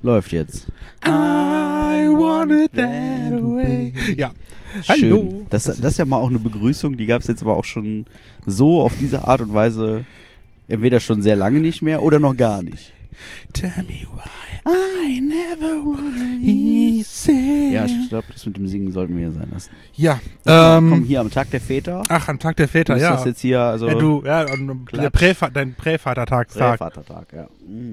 Läuft jetzt. I want it that way. Ja. Schön. Hallo. Das ist ja mal auch eine Begrüßung, die gab es jetzt aber auch schon so auf diese Art und Weise entweder schon sehr lange nicht mehr oder noch gar nicht. Tell me why I never wanna listen. Ja, ich glaube, das mit dem Singen sollten wir hier sein lassen. Ja. Komm, hier am Tag der Väter. Ach, am Tag der Väter, Ist ja. das jetzt hier, also Der dein Prävatertag. Prävatertag, ja.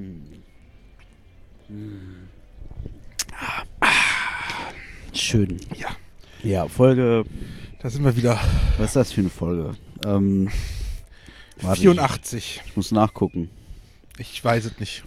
Schön. Ja. Ja, Folge. Da sind wir wieder. Was ist das für eine Folge? Warte, 84. Ich muss nachgucken. Ich weiß es nicht.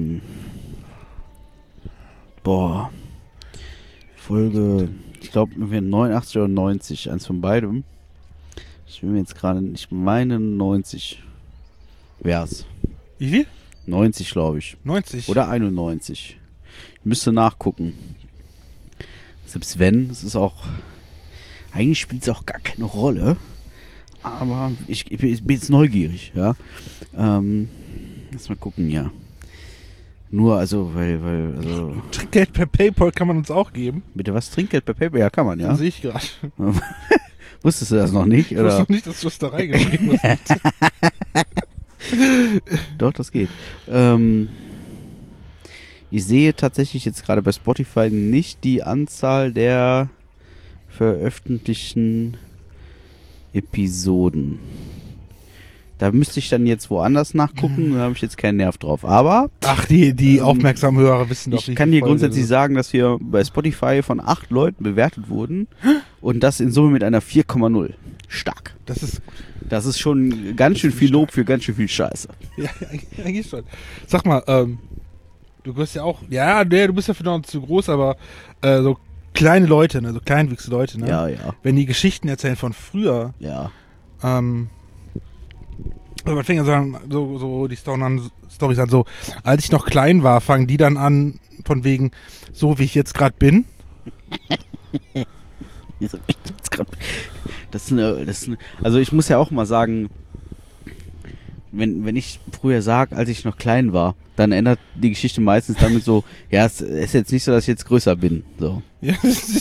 Folge, ich glaube, 89 oder 90, eins von beidem. Ich will mir jetzt gerade, ich meine 90 wär's. Wie viel? 90, glaube ich. 90. Oder 91. Ich müsste nachgucken. Selbst wenn, es ist auch, eigentlich spielt es auch gar keine Rolle. Aber ich bin jetzt neugierig, ja. Lass mal gucken, ja. Nur, also, also. Trinkgeld per PayPal kann man uns auch geben. Bitte was? Trinkgeld per PayPal? Ja, kann man, ja. Das sehe ich gerade. Wusstest du das noch nicht? Ich Oder? wusste noch nicht, dass du das da reingeschrieben hast. Doch, das geht. Ich sehe tatsächlich jetzt gerade bei Spotify nicht die Anzahl der veröffentlichten Episoden. Da müsste ich dann jetzt woanders nachgucken, da habe ich jetzt keinen Nerv drauf. Aber Ach, die aufmerksamen Hörer wissen doch ich nicht. kann wie dir voll grundsätzlich das ist. sagen, dass wir bei Spotify von 8 Leuten bewertet wurden und das in Summe mit einer 4,0. Stark. Das ist, Das ist schon ganz schön viel Lob für ganz schön viel Scheiße. ja, eigentlich schon. Sag mal, du bist ja auch, du bist ja für noch zu groß, aber so kleine Leute, ne, so kleinwüchsige Leute, ne? Ja, ja, Wenn die Geschichten erzählen von früher, ja. also man fängt ja so die Storys an, so, als ich noch klein war, fangen die dann an, von wegen, so wie ich jetzt gerade bin. Also ich muss ja auch mal sagen, wenn ich früher sage, als ich noch klein war, dann ändert die Geschichte meistens damit so, ja, es ist jetzt nicht so, dass ich jetzt größer bin. So. Ja,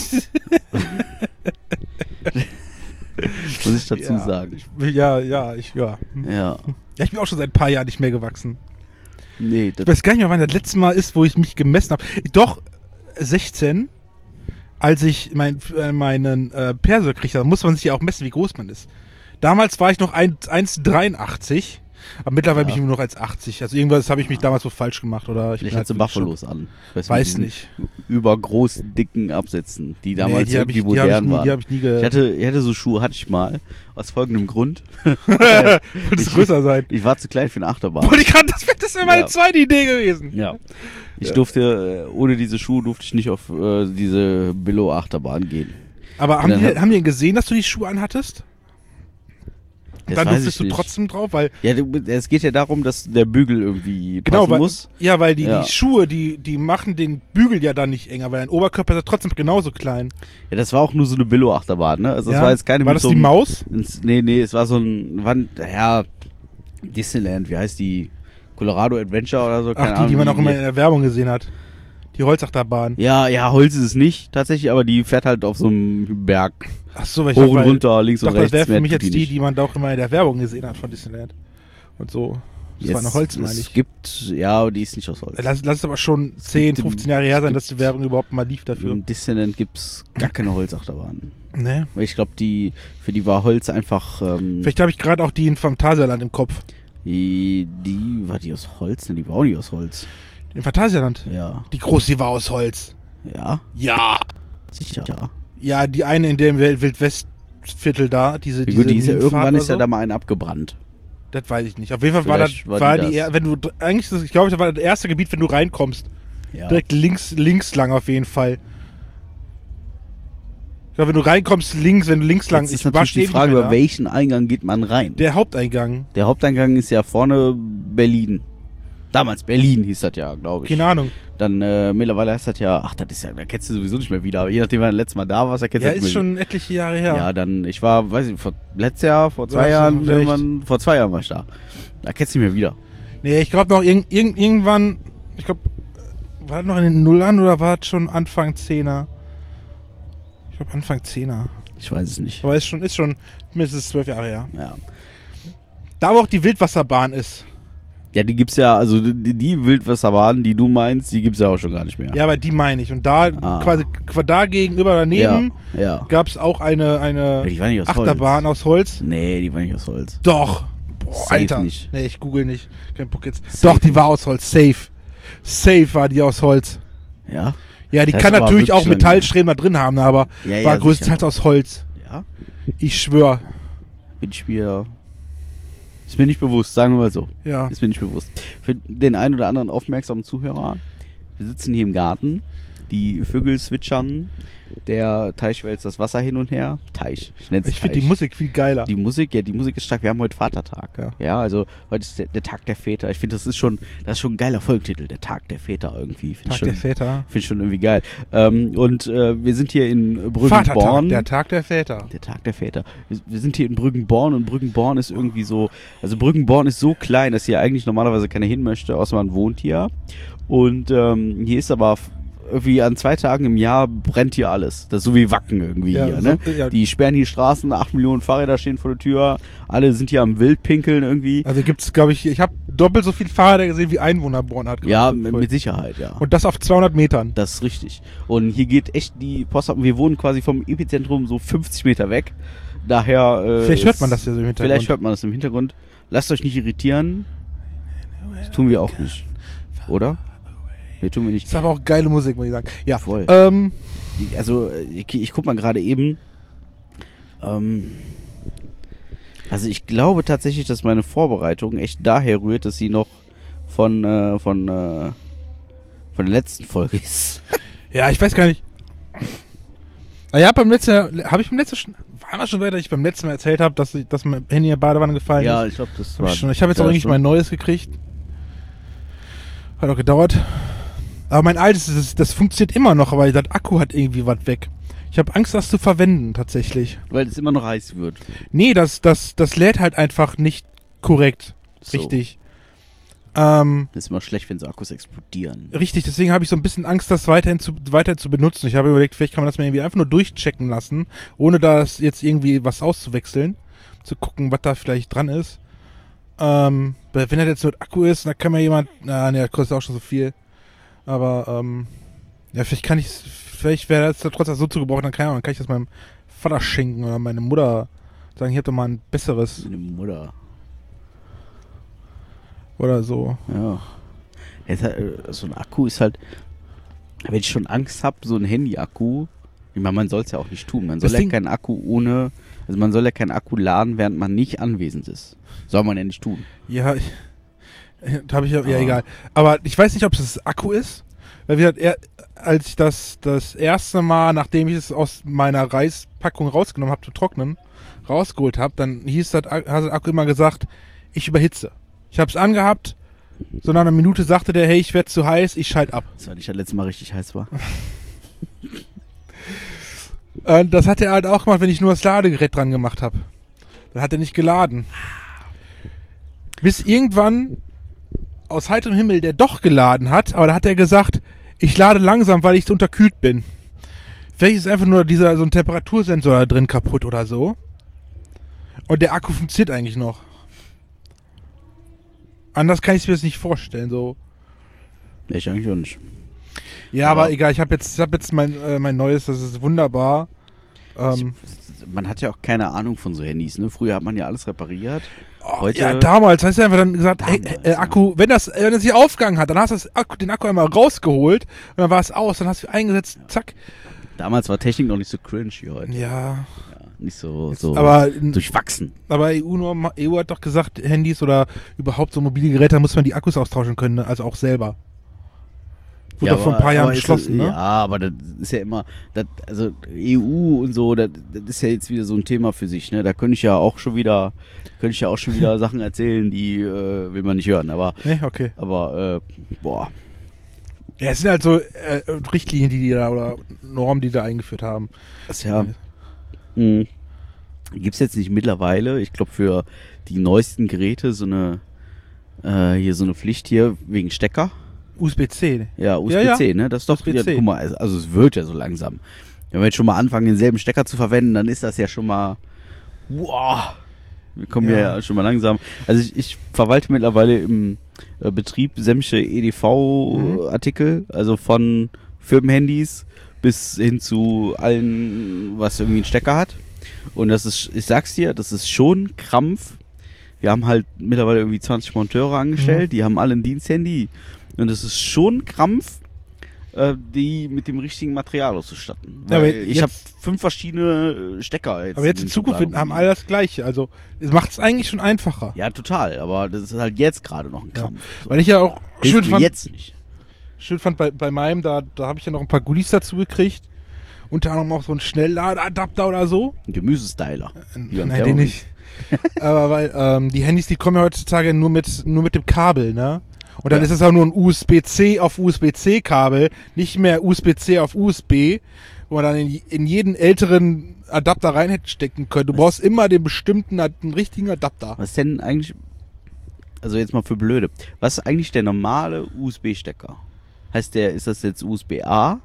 Muss ich dazu sagen. Ja. Ja. Ja, ich bin auch schon seit ein paar Jahren nicht mehr gewachsen. Nee, Ich weiß gar nicht mehr, wann das letzte Mal ist, wo ich mich gemessen habe. Doch, 16, als ich meinen Perso gekriegt habe, muss man sich ja auch messen, wie groß man ist. Damals war ich noch 1,83, aber mittlerweile bin ich nur noch 1,80. Also irgendwas habe ich mich damals so falsch gemacht. Oder ich vielleicht bin hat sie halt Buffalos an. Weiß mit nicht. diesen übergroßen, dicken Absätzen, die damals die hab irgendwie ich modern waren. Die habe ich nie Ich hatte so Schuhe, hatte ich mal, aus folgendem Grund. Würde es größer sein. Ich war zu klein für eine Achterbahn. Das wäre meine zweite Idee gewesen. Ja. Ich durfte, ohne diese Schuhe durfte ich nicht auf diese Billo-Achterbahn gehen. Aber Und dann haben die denn gesehen, dass du die Schuhe anhattest? Und Das dann weiß durftest ich du nicht. trotzdem drauf, weil Ja, es geht ja darum, dass der Bügel irgendwie passen muss. weil die Ja. Schuhe, die machen den Bügel ja dann nicht enger, weil dein Oberkörper ist ja trotzdem genauso klein. Ja, das war auch nur so eine Billo-Achterbahn, ne? Also das Ja? war jetzt keine War mit das so die einem- Maus? Nee, es war so ein, Disneyland, wie heißt die? Colorado Adventure oder so? Keine Ach, Ahnung, die man auch immer die- in der Werbung gesehen hat. Die Holzachterbahn. Ja, Holz ist es nicht, tatsächlich, aber die fährt halt auf so einem Berg Ach so, weil ich hoch dachte, und runter, links und das rechts. wäre für mehr mich tut jetzt nicht. die man da auch immer in der Werbung gesehen hat von Disneyland. Und so. Das war eine Holz, meine Es ich. gibt, ja, aber die ist nicht aus Holz. Lass es aber schon 10, gibt 15 Jahre her sein, dass die gibt- Werbung überhaupt mal lief dafür. Im Disneyland gibt's gar keine Holzachterbahn. Ne? Weil ich glaube, für die war Holz einfach, Vielleicht habe ich gerade auch die in Phantasialand im Kopf. war die aus Holz? Ne, die war auch nicht aus Holz. In Phantasialand? Ja. Die große, die war aus Holz. Ja? Ja. Sicher. Ja, die eine in dem Wildwestviertel da, diese Wie gut, die ist ja Minenfahrt irgendwann oder ist ja so. da mal ein abgebrannt. Das weiß ich nicht. Auf jeden Fall war das, Vielleicht war die das. wenn du, eigentlich, ich glaube, das war das erste Gebiet, wenn du reinkommst. Ja. Direkt links lang auf jeden Fall. Ich glaube, wenn du reinkommst, wenn du links lang, Jetzt ist natürlich die Frage, über welchen Eingang geht man rein? Der Haupteingang. Der Haupteingang ist ja vorne Berlin. Damals Berlin hieß das ja, glaube ich. Keine Ahnung. Dann mittlerweile heißt das ja, das ist ja, da kennst du sowieso nicht mehr wieder. Aber je nachdem, wann du das letzte Mal da warst, da kennst Ja, du das ist nicht mehr. schon etliche Jahre her. Ja, dann, ich war, weiß ich, letztes Jahr, vor 2 Ja, Jahren, vielleicht. irgendwann, vor 2 Jahren war ich da. Da kennst du nicht mehr wieder. Nee, ich glaube noch irgendwann, ich glaube, war das noch in den Nullern oder war das schon Anfang 10er? Ich glaube Anfang 10er. Ich weiß es nicht. Aber ist schon mindestens 12 Jahre her. Ja. Da wo auch die Wildwasserbahn ist. Ja, die gibt's ja, also die Wildwasserbahn, die du meinst, die gibt's ja auch schon gar nicht mehr. Ja, aber die meine ich. Und da quasi da gegenüber daneben ja. gab es auch eine Die war nicht aus Achterbahn aus Holz. Nee, die war nicht aus Holz. Doch. Boah, Safe Alter. nicht. Nee, ich google nicht. Kein Bock jetzt. Safe Doch, die war aus Holz. Safe war die aus Holz. Ja? Ja, die Das kann heißt aber natürlich auch wirklich Metallstreben da drin haben, aber Ja, war ja, größtenteils sicher. aus Holz. Ja? Ich schwör. Ist mir nicht bewusst, sagen wir mal so. Ja. Ist mir nicht bewusst. Für den einen oder anderen aufmerksamen Zuhörer, wir sitzen hier im Garten, die Vögel zwitschern, der Teich wälzt das Wasser hin und her. Teich, ich nenne es Ich finde die Musik viel geiler. Die Musik ist stark. Wir haben heute Vatertag. Ja, also heute ist der Tag der Väter. Ich finde, das ist schon ein geiler Folgentitel. Der Tag der Väter irgendwie. Tag der Väter. Finde ich schon irgendwie geil. Wir sind hier in Brüggenborn. Vatertag, der Tag der Väter. Der Tag der Väter. Wir sind hier in Brüggenborn und Brüggenborn ist irgendwie so, also Brüggenborn ist so klein, dass hier eigentlich normalerweise keiner hin möchte, außer man wohnt hier. Und hier ist aber irgendwie an 2 Tagen im Jahr brennt hier alles. Das ist so wie Wacken irgendwie hier, ne? Ja. Die sperren hier Straßen, 8 Millionen Fahrräder stehen vor der Tür, alle sind hier am Wildpinkeln irgendwie. Also gibt's, glaube ich habe doppelt so viele Fahrräder gesehen, wie Einwohner Born hat. Ja, mit Sicherheit, ja. Und das auf 200 Metern. Das ist richtig. Und hier geht echt die Post ab. Wir wohnen quasi vom Epizentrum so 50 Meter weg. Daher. Vielleicht hört man das ja so im Hintergrund. Vielleicht hört man das im Hintergrund. Lasst euch nicht irritieren. Das tun wir auch nicht. Oder? Nee, tun wir nicht. Ist aber auch geile Musik, muss ich sagen. Ja, voll. Also, ich guck mal gerade eben. Also, ich glaube tatsächlich, dass meine Vorbereitung echt daher rührt, dass sie noch von der letzten Folge ist. Ja, ich weiß gar nicht. Ja, waren wir schon weiter, dass ich beim letzten Mal erzählt habe, dass mein Handy in der Badewanne gefallen Ja, ist? ich glaube, das Hab war. ich habe jetzt auch eigentlich mein neues gekriegt. Hat auch gedauert. Aber mein altes, das funktioniert immer noch, aber das Akku hat irgendwie was weg. Ich habe Angst, das zu verwenden, tatsächlich. Weil es immer noch heiß wird. Nee, das lädt halt einfach nicht korrekt. So. Richtig. Das ist immer schlecht, wenn so Akkus explodieren. Richtig, deswegen habe ich so ein bisschen Angst, das weiter zu benutzen. Ich habe überlegt, vielleicht kann man das mal irgendwie einfach nur durchchecken lassen, ohne da jetzt irgendwie was auszuwechseln. Zu gucken, was da vielleicht dran ist. Wenn das jetzt nur Akku ist, dann kann mir jemand, das kostet auch schon so viel. Aber, ja, vielleicht wäre das trotzdem so zu gebrauchen, dann kann ich das meinem Vater schenken oder meine Mutter sagen, hier habt ihr mal ein besseres. Meine Mutter. Oder so. Ja. Jetzt, so ein Akku ist halt, wenn ich schon Angst habe, so ein Handy-Akku, ich meine, man soll es ja auch nicht tun. Man soll ja keinen Akku man soll ja keinen Akku laden, während man nicht anwesend ist. Soll man ja nicht tun. Ja, egal. Aber ich weiß nicht, ob es das Akku ist. Weil als ich das erste Mal, nachdem ich es aus meiner Reispackung rausgenommen habe, zu trocknen, rausgeholt habe, dann hat der Akku immer gesagt, ich überhitze. Ich habe es angehabt, so nach einer Minute sagte der, hey, ich werde zu heiß, ich schalte ab. Das war nicht das letzte Mal richtig heiß war. Das hat er halt auch gemacht, wenn ich nur das Ladegerät dran gemacht habe. Dann hat er nicht geladen. Bis irgendwann aus heiterem Himmel der doch geladen hat, aber da hat er gesagt, ich lade langsam, weil ich unterkühlt bin. Vielleicht ist einfach nur so ein Temperatursensor da drin kaputt oder so. Und der Akku funktioniert eigentlich noch. Anders kann ich mir das nicht vorstellen, so. Ich eigentlich auch nicht. Ja, aber egal, ich hab jetzt mein neues, das ist wunderbar. Man hat ja auch keine Ahnung von so Handys, ne? Früher hat man ja alles repariert. Heute, ja, damals hast du einfach dann gesagt, Akku, wenn das sich aufgegangen hat, dann hast du den Akku einmal rausgeholt und dann war es aus, dann hast du eingesetzt, zack. Damals war Technik noch nicht so cringe wie heute. Ja. Nicht so aber, durchwachsen. Aber EU hat doch gesagt, Handys oder überhaupt so mobile Geräte, da muss man die Akkus austauschen können, ne? Also auch selber. Wurde doch vor ein paar Jahren beschlossen, ne? Ja, aber das ist ja immer, also EU und so, das ist ja jetzt wieder so ein Thema für sich, ne? Da könnte ich ja auch schon wieder Sachen erzählen, die will man nicht hören, aber nee, okay. Aber boah. Ja, es sind halt so Richtlinien, die da oder Normen, die da eingeführt haben. Das ja. Gibt's jetzt nicht mittlerweile, ich glaube für die neuesten Geräte so eine Pflicht hier wegen Stecker. USB-C. Ja, USB-C, ne? Das ist doch, USB-C. ja, guck mal, also es wird ja so langsam. Wenn wir jetzt schon mal anfangen, denselben Stecker zu verwenden, dann ist das ja schon mal, wow, wir kommen ja schon mal langsam. Also ich verwalte mittlerweile im Betrieb sämtliche EDV-Artikel, also von Firmenhandys bis hin zu allen, was irgendwie einen Stecker hat. Und das ist, ich sag's dir, das ist schon Krampf. Wir haben halt mittlerweile irgendwie 20 Monteure angestellt, die haben alle ein Diensthandy. Und es ist schon Krampf, die mit dem richtigen Material auszustatten. Ja, Weil aber ich habe 5 verschiedene Stecker jetzt. Aber jetzt in Zukunft haben alle das Gleiche. Also es macht es eigentlich schon einfacher. Ja, total. Aber das ist halt jetzt gerade noch ein Krampf. So. Weil ich ja auch Hilft mir jetzt nicht. schön fand bei meinem, da habe ich ja noch ein paar Goodies dazu gekriegt. Unter anderem auch so einen Schnellladeadapter oder so. Ein Gemüsestyler. Nein, den nicht. Aber weil die Handys, die kommen ja heutzutage nur mit dem Kabel, ne? Und dann ist es auch nur ein USB-C auf USB-C-Kabel, nicht mehr USB-C auf USB, wo man dann in jeden älteren Adapter rein hätte stecken können. Du brauchst immer den einen richtigen Adapter. Was ist denn eigentlich, also jetzt mal für Blöde, was ist eigentlich der normale USB-Stecker? Ist das jetzt USB-A?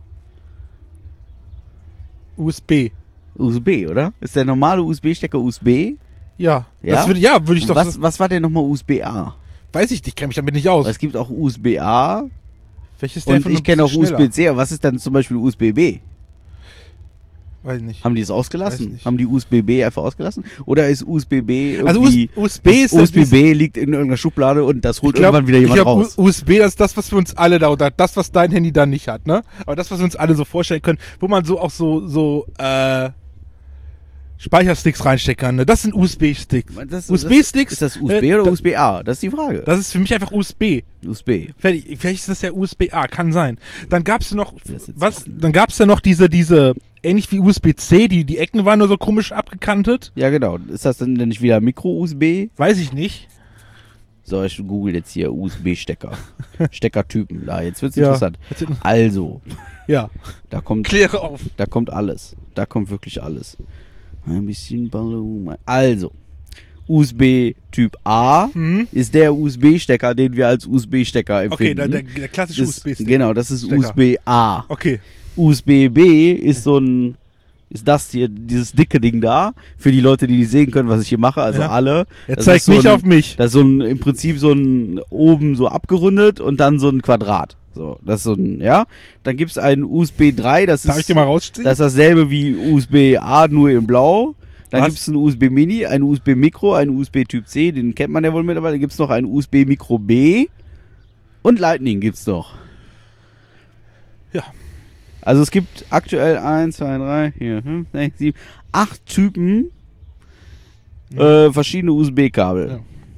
USB. USB, oder? Ist der normale USB-Stecker USB? Ja. Ja? Würde ich doch. Was war denn nochmal USB-A? Weiß ich nicht, kenne mich damit nicht aus. Es gibt auch USB-A Welches und ich kenne auch USB-C, aber was ist dann zum Beispiel USB-B? Weiß ich nicht. Haben die es Weiß ausgelassen? nicht. Haben die USB-B einfach ausgelassen? Oder ist USB-B Also irgendwie... USB ist USB-B liegt in irgendeiner Schublade und das holt irgendwann wieder jemand raus. USB, das ist das, was für uns alle da, oder das, was dein Handy dann nicht hat, ne? Aber das, was wir uns alle so vorstellen können, wo man so auch so Speichersticks reinstecken kann, ne? Das sind USB-Sticks. USB-Sticks. Ist das USB oder USB-A? Das ist die Frage. Das ist für mich einfach USB. USB. Vielleicht ist das ja USB-A, kann sein. Dann gab's ja noch, Das jetzt Dann gab's ja noch diese, ähnlich wie USB-C, die Ecken waren nur so komisch abgekantet. Ja, genau. Ist das denn nicht wieder Micro-USB? Weiß ich nicht. So, ich google jetzt hier USB-Stecker. Steckertypen. Da, jetzt wird's Ja. interessant. Also, Ja. da kommt Kläre auf. alles. Da kommt wirklich alles. Ein bisschen Ballon. Also, USB Typ A ist der USB-Stecker, den wir als USB-Stecker empfinden. Okay, der klassische Das- USB-Stick. Genau, das ist Stecker. USB-A. Okay. USB-B ist ist das hier, dieses dicke Ding da, für die Leute, die nicht sehen können, was ich hier mache, also Ja. alle. Er Das zeigt ist so nicht ein- auf mich. Das ist im Prinzip so ein oben so abgerundet und dann so ein Quadrat. So, das ist so ein, ja. Dann gibt's einen USB 3, das Darf ich ist, dir mal rausziehen? das ist dasselbe wie USB-A, nur in blau. Dann Was? gibt's einen USB Mini, einen USB Micro, einen USB Typ C, den kennt man ja wohl mittlerweile. Dann gibt's noch einen USB Micro B und Lightning gibt's noch. Ja. Also es gibt aktuell 1, 2, 3, 4, 5, 6, 7, 8 Typen verschiedene USB-Kabel.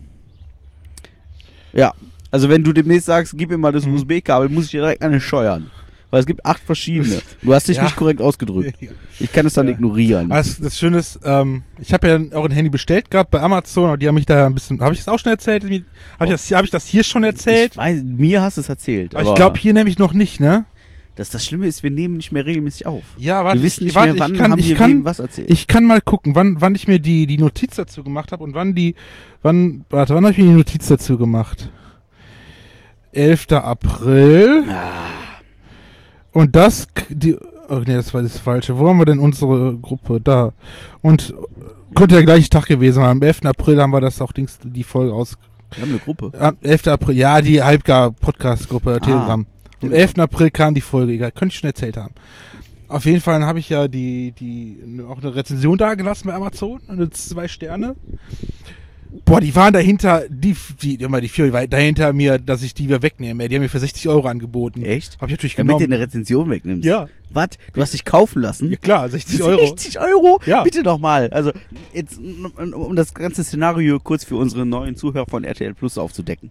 Ja, also wenn du demnächst sagst, gib mir mal das USB-Kabel, muss ich dir direkt eine scheuern. Weil es gibt 8 verschiedene. Du hast dich Ja. nicht korrekt ausgedrückt. Ja. Ich kann es dann ignorieren. Das Schöne ist, ich habe ja auch ein Handy bestellt gehabt bei Amazon und die haben mich da ein bisschen, habe ich das auch schon erzählt? Habe ich das hier schon erzählt? Ich weiß, mir hast du es erzählt. Aber ich glaube hier nämlich noch nicht, ne? Das Schlimme ist, wir nehmen nicht mehr regelmäßig auf. Ja, Wir wissen nicht mehr, wann haben wir wem was erzählt. Ich kann mal gucken, wann ich mir die Notiz dazu gemacht habe und wann habe ich mir die Notiz dazu gemacht? 11. April. Und das, oh nee, das war das Falsche. Wo haben wir denn unsere Gruppe? Da. Und könnte der gleiche Tag gewesen sein. Am 11. April haben wir das auch die Folge aus. Wir haben eine Gruppe. Am 11. April, ja, die Halbgar-Podcast-Gruppe, Telegram. Am 11. April kam die Folge, egal, könnte ich schon erzählt haben. Auf jeden Fall habe ich ja auch eine Rezension da gelassen bei Amazon, 2 Sterne. Boah, die waren dahinter, die Firma war dahinter mir, dass ich die wieder wegnehme. Die haben mir für 60 € angeboten. Echt? Hab ich natürlich Damit du genommen. eine Rezension wegnimmst. Ja. Was? Du hast dich kaufen lassen? Ja klar, 60 €. 60 Euro? Ja. Bitte doch mal. Also, jetzt, um das ganze Szenario kurz für unsere neuen Zuhörer von RTL Plus aufzudecken.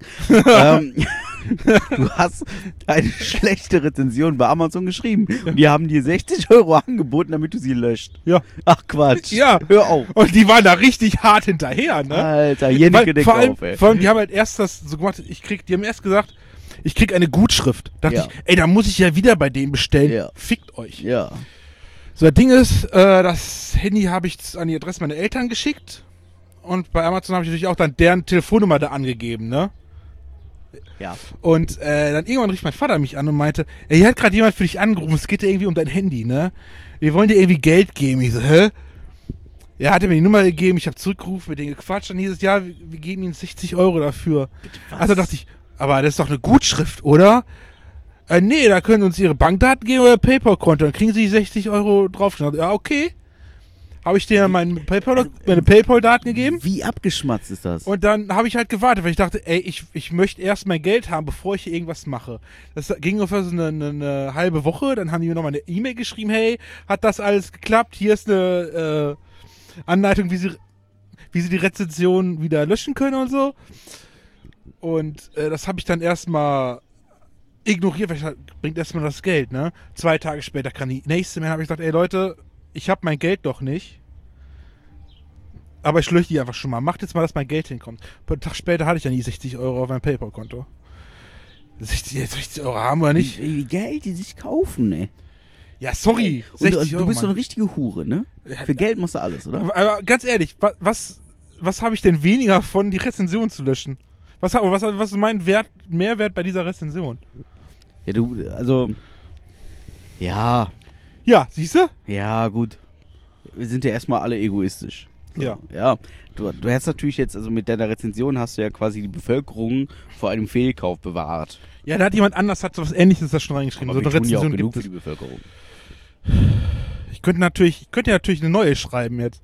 Du hast eine schlechte Rezension bei Amazon geschrieben. Und die haben dir 60 € angeboten, damit du sie löscht. Ja. Ach Quatsch. Ja. Hör auf. Und die waren da richtig hart hinterher, ne? Alter, Jenneke, denk vor allem, auf, ey. vor allem, die haben halt erst das so gemacht, die haben erst gesagt, ich krieg eine Gutschrift. Dachte Ja. ich, ey, da muss ich ja wieder bei denen bestellen. Ja. Fickt euch. Ja. So, das Ding ist, das Handy habe ich an die Adresse meiner Eltern geschickt. Und bei Amazon habe ich natürlich auch dann deren Telefonnummer da angegeben, ne? Ja. Und dann irgendwann rief mein Vater mich an und meinte, ey, hier hat gerade jemand für dich angerufen, es geht ja irgendwie um dein Handy, ne? Wir wollen dir irgendwie Geld geben. Ich so, hä? Ja, hat er mir die Nummer gegeben, ich habe zurückgerufen, mit denen gequatscht, dann hieß es, ja, wir geben ihnen 60 Euro dafür. Was? Also dachte ich, aber das ist doch eine Gutschrift, oder? Nee, da können sie uns ihre Bankdaten geben oder PayPal-Konto, dann kriegen sie 60 Euro drauf. Ja, okay. Habe ich dir meine PayPal-Daten gegeben? Wie abgeschmatzt ist das? Und dann habe ich halt gewartet, weil ich dachte, ey, ich möchte erst mein Geld haben, bevor ich hier irgendwas mache. Das ging ungefähr so eine halbe Woche, dann haben die mir nochmal eine E-Mail geschrieben, hey, hat das alles geklappt? Hier ist eine Anleitung, wie sie die Rezension wieder löschen können und so. Und das habe ich dann erstmal ignoriert, weil ich halt, bringt erstmal das Geld, ne? 2 Tage später kam die nächste Mail, habe ich gesagt, ey Leute, ich habe mein Geld doch nicht. Aber ich lösche die einfach schon mal. Macht jetzt mal, dass mein Geld hinkommt. Einen Tag später hatte ich dann die 60 Euro auf meinem PayPal-Konto. 60 Euro haben wir nicht. Wie Geld die sich kaufen, ne? Ja, sorry. Und 60 du Euro, bist so eine Mann. richtige Hure, ne? Für Geld musst du alles, oder? Aber ganz ehrlich, was habe ich denn weniger von, die Rezension zu löschen? Was ist mein Mehrwert bei dieser Rezension? Ja, also... Ja, Siehst du? ja, gut. Wir sind ja erstmal alle egoistisch. So, Ja. Ja, du hast natürlich jetzt, also mit deiner Rezension hast du ja quasi die Bevölkerung vor einem Fehlkauf bewahrt. Ja, da hat jemand anders, hat so was Ähnliches da schon reingeschrieben. Aber So wir eine tun ja auch Rezension genug gibt für die es. Bevölkerung. Ich könnte natürlich eine neue schreiben jetzt.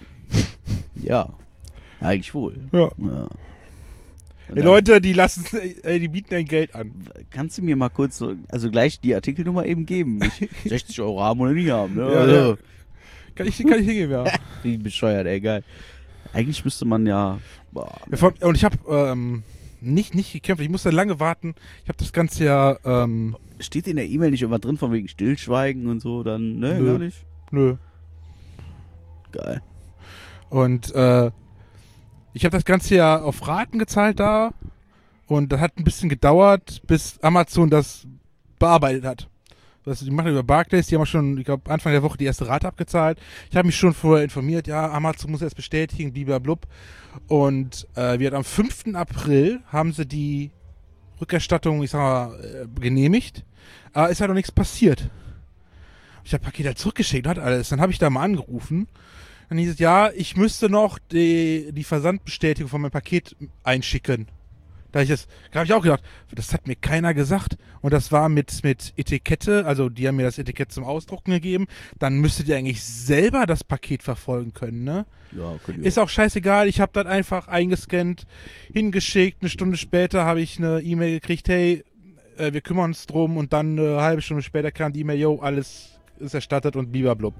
Ja, eigentlich wohl. Ja. Ja. Und Ey, dann Leute, die bieten dein Geld an. kannst du mir mal kurz so, also gleich die Artikelnummer eben geben? Nicht 60 Euro haben oder nicht haben, ne? Ja, Also, ja. Kann ich hingeben, ja. wie bescheuert, ey, geil. Eigentlich müsste man ja... Boah, Und ich habe nicht gekämpft, ich musste lange warten. Ich habe das Ganze ja, steht in der E-Mail nicht immer drin von wegen Stillschweigen und so, dann, ne, Nö. gar nicht? nö. Geil. Und ich habe das Ganze ja auf Raten gezahlt da. Und das hat ein bisschen gedauert, bis Amazon das bearbeitet hat. Die machen über Barclays, die haben schon, ich glaube, Anfang der Woche die erste Rate abgezahlt. Ich habe mich schon vorher informiert, ja, Amazon muss erst bestätigen, blub. Und am 5. April haben sie die Rückerstattung, ich sag mal, genehmigt. Aber ist halt noch nichts passiert. Ich habe Paket halt zurückgeschickt, hat alles. Dann habe ich da mal angerufen. Dann hieß es, ja, ich müsste noch die Versandbestätigung von meinem Paket einschicken. Da habe ich auch gedacht, das hat mir keiner gesagt. Und das war mit Etikette, also die haben mir das Etikett zum Ausdrucken gegeben. Dann müsstet ihr eigentlich selber das Paket verfolgen können, ne? Ja, Ist auch scheißegal, ich habe das einfach eingescannt, hingeschickt. Eine Stunde später habe ich eine E-Mail gekriegt, hey, wir kümmern uns drum. Und dann eine halbe Stunde später kam die E-Mail, yo, alles ist erstattet und blub.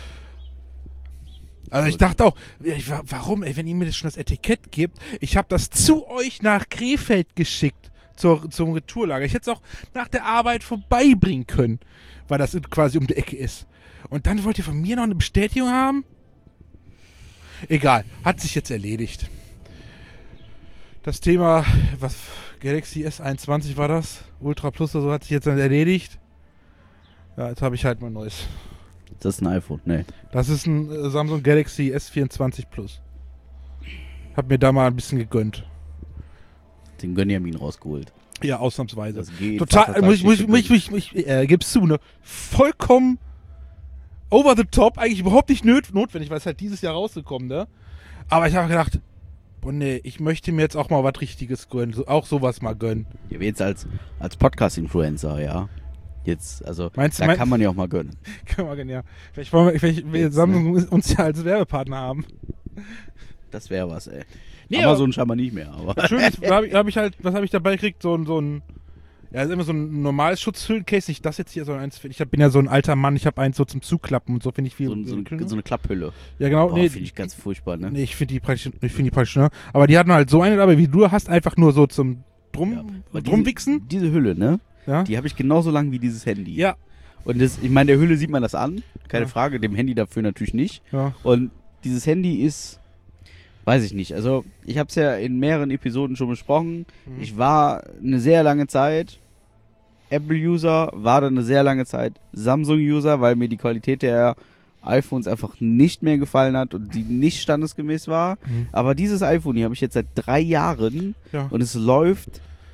Also ich dachte auch, warum, ey, wenn ihr mir das schon das Etikett gebt, ich habe das zu euch nach Krefeld geschickt zum Retourlager. Ich hätte es auch nach der Arbeit vorbeibringen können, weil das quasi um die Ecke ist. Und dann wollt ihr von mir noch eine Bestätigung haben? Egal, hat sich jetzt erledigt. Das Thema, Galaxy S21 war das, Ultra Plus oder so, hat sich jetzt dann erledigt. Ja, jetzt habe ich halt mal ein neues. Das ist ein iPhone, ne. Das ist ein Samsung Galaxy S24 Plus. Hab mir da mal ein bisschen gegönnt. Den Gönjamin rausgeholt. Ja, ausnahmsweise. Das geht. Total, gib's zu, ne? Vollkommen over the top, eigentlich überhaupt nicht notwendig, weil es halt dieses Jahr rausgekommen, ne? Aber ich habe gedacht, boah, nee, ich möchte mir jetzt auch mal was Richtiges gönnen, auch sowas mal gönnen. Ja, jetzt als Podcast-Influencer, ja. Jetzt, also, Meinst du, da kann man ja auch mal gönnen. Kann man gönnen, ja. Vielleicht will Samsung uns ja als Werbepartner haben. Das wäre was, ey. Nee, Amazon scheinbar nicht mehr, aber. Schön ist, was habe ich dabei gekriegt? So ein, ja, ist immer so ein normales Schutzhüllencase, nicht das jetzt hier, sondern eins, bin ja so ein alter Mann, ich habe eins so zum Zuklappen und so, finde ich viel. So eine Klapphülle. Ja, genau. Boah, finde ich ganz furchtbar, ne? Nee, ich finde die praktisch, ne? Aber die hatten halt so eine dabei, wie du hast, einfach nur so zum Drumwichsen. Diese Hülle, ne? Ja. Die habe ich genauso lang wie dieses Handy. Ja. Und ich meine, der Hülle sieht man das an, keine Ja. Frage, dem Handy dafür natürlich nicht. Ja. Und dieses Handy ist, weiß ich nicht, also ich habe es ja in mehreren Episoden schon besprochen. Mhm. Ich war eine sehr lange Zeit Apple-User, war dann eine sehr lange Zeit Samsung-User, weil mir die Qualität der iPhones einfach nicht mehr gefallen hat und die nicht standesgemäß war. Mhm. Aber dieses iPhone hier habe ich jetzt seit 3 Jahren Ja. und es läuft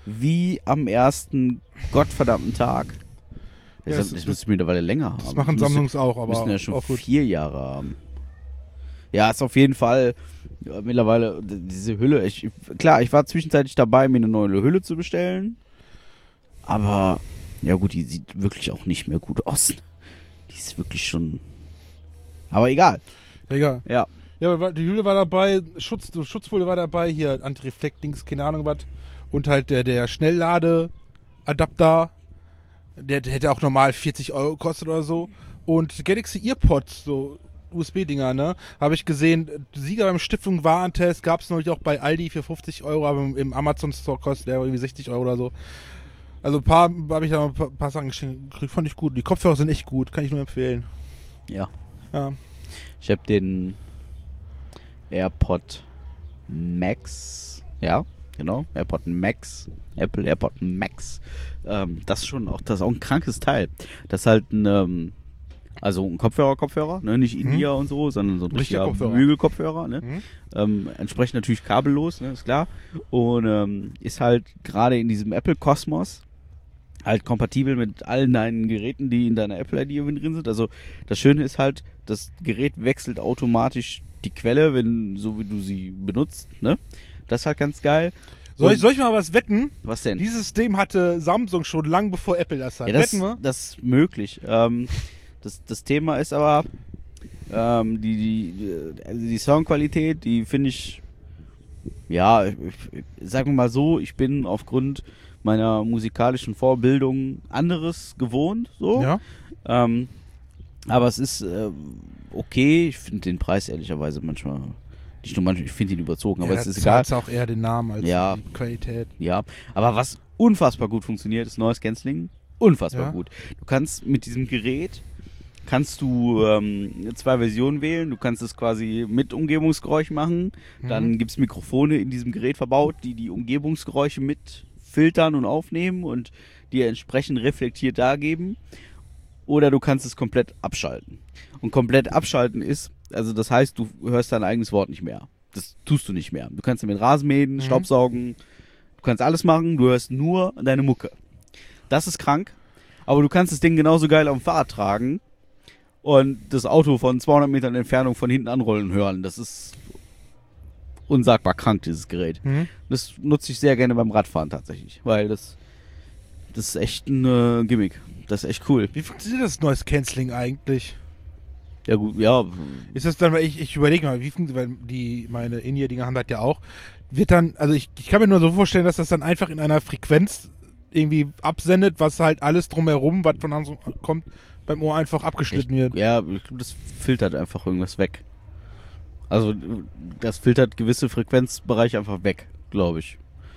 wie am ersten gottverdammten Tag. Ja, Das müsste mittlerweile länger haben. Das machen Samsungs auch, aber müssen ja schon auch gut. 4 Jahre haben. Ja, ist auf jeden Fall mittlerweile diese Hülle. Klar, ich war zwischenzeitlich dabei, mir eine neue Hülle zu bestellen. Aber, ja gut, die sieht wirklich auch nicht mehr gut aus. Die ist wirklich schon... Aber egal. Egal. Ja. Ja, aber die Hülle war dabei, Schutzfolie war dabei, hier Antireflekt-Dings, keine Ahnung was. Und halt der Schnelllade-Adapter, der hätte auch normal 40 Euro gekostet oder so. Und Galaxy EarPods, so USB-Dinger, ne? Habe ich gesehen, Sieger beim Stiftung Warentest gab es neulich auch bei Aldi für 50 Euro, aber im Amazon Store kostet der irgendwie 60 Euro oder so. Also habe ich da ein paar Sachen gekriegt, fand ich gut. Die Kopfhörer sind echt gut, kann ich nur empfehlen. Ja. Ja. Ich habe den AirPod Max. Ja, genau. AirPod Max. Apple AirPod Max. Das ist auch ein krankes Teil. Das ist halt ein Kopfhörer, ne? Nicht In-Ear und so, sondern so ein richtiger Bügelkopfhörer. Ne? Entsprechend natürlich kabellos, ne? Ist klar. Und ist halt gerade in diesem Apple-Kosmos halt kompatibel mit allen deinen Geräten, die in deiner Apple-ID drin sind. Also das Schöne ist halt, das Gerät wechselt automatisch die Quelle, so wie du sie benutzt. Ne? Das ist halt ganz geil. Soll ich mal was wetten? Was denn? Dieses System hatte Samsung schon lang bevor Apple das hat. Ja, Wetten wir? das ist möglich. Das Thema ist aber die Soundqualität, die finde ich, ja, sagen wir mal so, ich bin aufgrund meiner musikalischen Vorbildung anderes gewohnt, so. Ja. Aber es ist okay. Ich finde den Preis ehrlicherweise manchmal, nicht nur manchmal, ich finde ihn überzogen, aber es ist egal. Auch eher den Namen als Ja. die Qualität. Ja, aber was unfassbar gut funktioniert, ist Noise Cancelling. Unfassbar Ja. gut. Du kannst mit diesem Gerät kannst du 2 Versionen wählen. Du kannst es quasi mit Umgebungsgeräusch machen. Dann gibt es Mikrofone in diesem Gerät verbaut, die Umgebungsgeräusche mit filtern und aufnehmen und dir entsprechend reflektiert dargeben. Oder du kannst es komplett abschalten. Und komplett abschalten ist, also das heißt, du hörst dein eigenes Wort nicht mehr. Das tust du nicht mehr. Du kannst damit Rasen mähen, Staubsaugen, du kannst alles machen, du hörst nur deine Mucke. Das ist krank, aber du kannst das Ding genauso geil auf dem Fahrrad tragen und das Auto von 200 Metern Entfernung von hinten anrollen hören. Das ist unsagbar krank, dieses Gerät. Das nutze ich sehr gerne beim Radfahren tatsächlich, weil das ist echt ein Gimmick. Das ist echt cool. Wie funktioniert das Noise Cancelling eigentlich? Ja gut, ja. Ist das dann, weil ich überlege mal, wie funktioniert, weil meine In-Ear-Dinger haben das ja auch. Wird dann, also ich kann mir nur so vorstellen, dass das dann einfach in einer Frequenz irgendwie absendet, was halt alles drumherum, was von außen kommt, beim Ohr einfach abgeschnitten wird. Ja, ich glaube, das filtert einfach irgendwas weg. Also das filtert gewisse Frequenzbereiche einfach weg, glaube ich.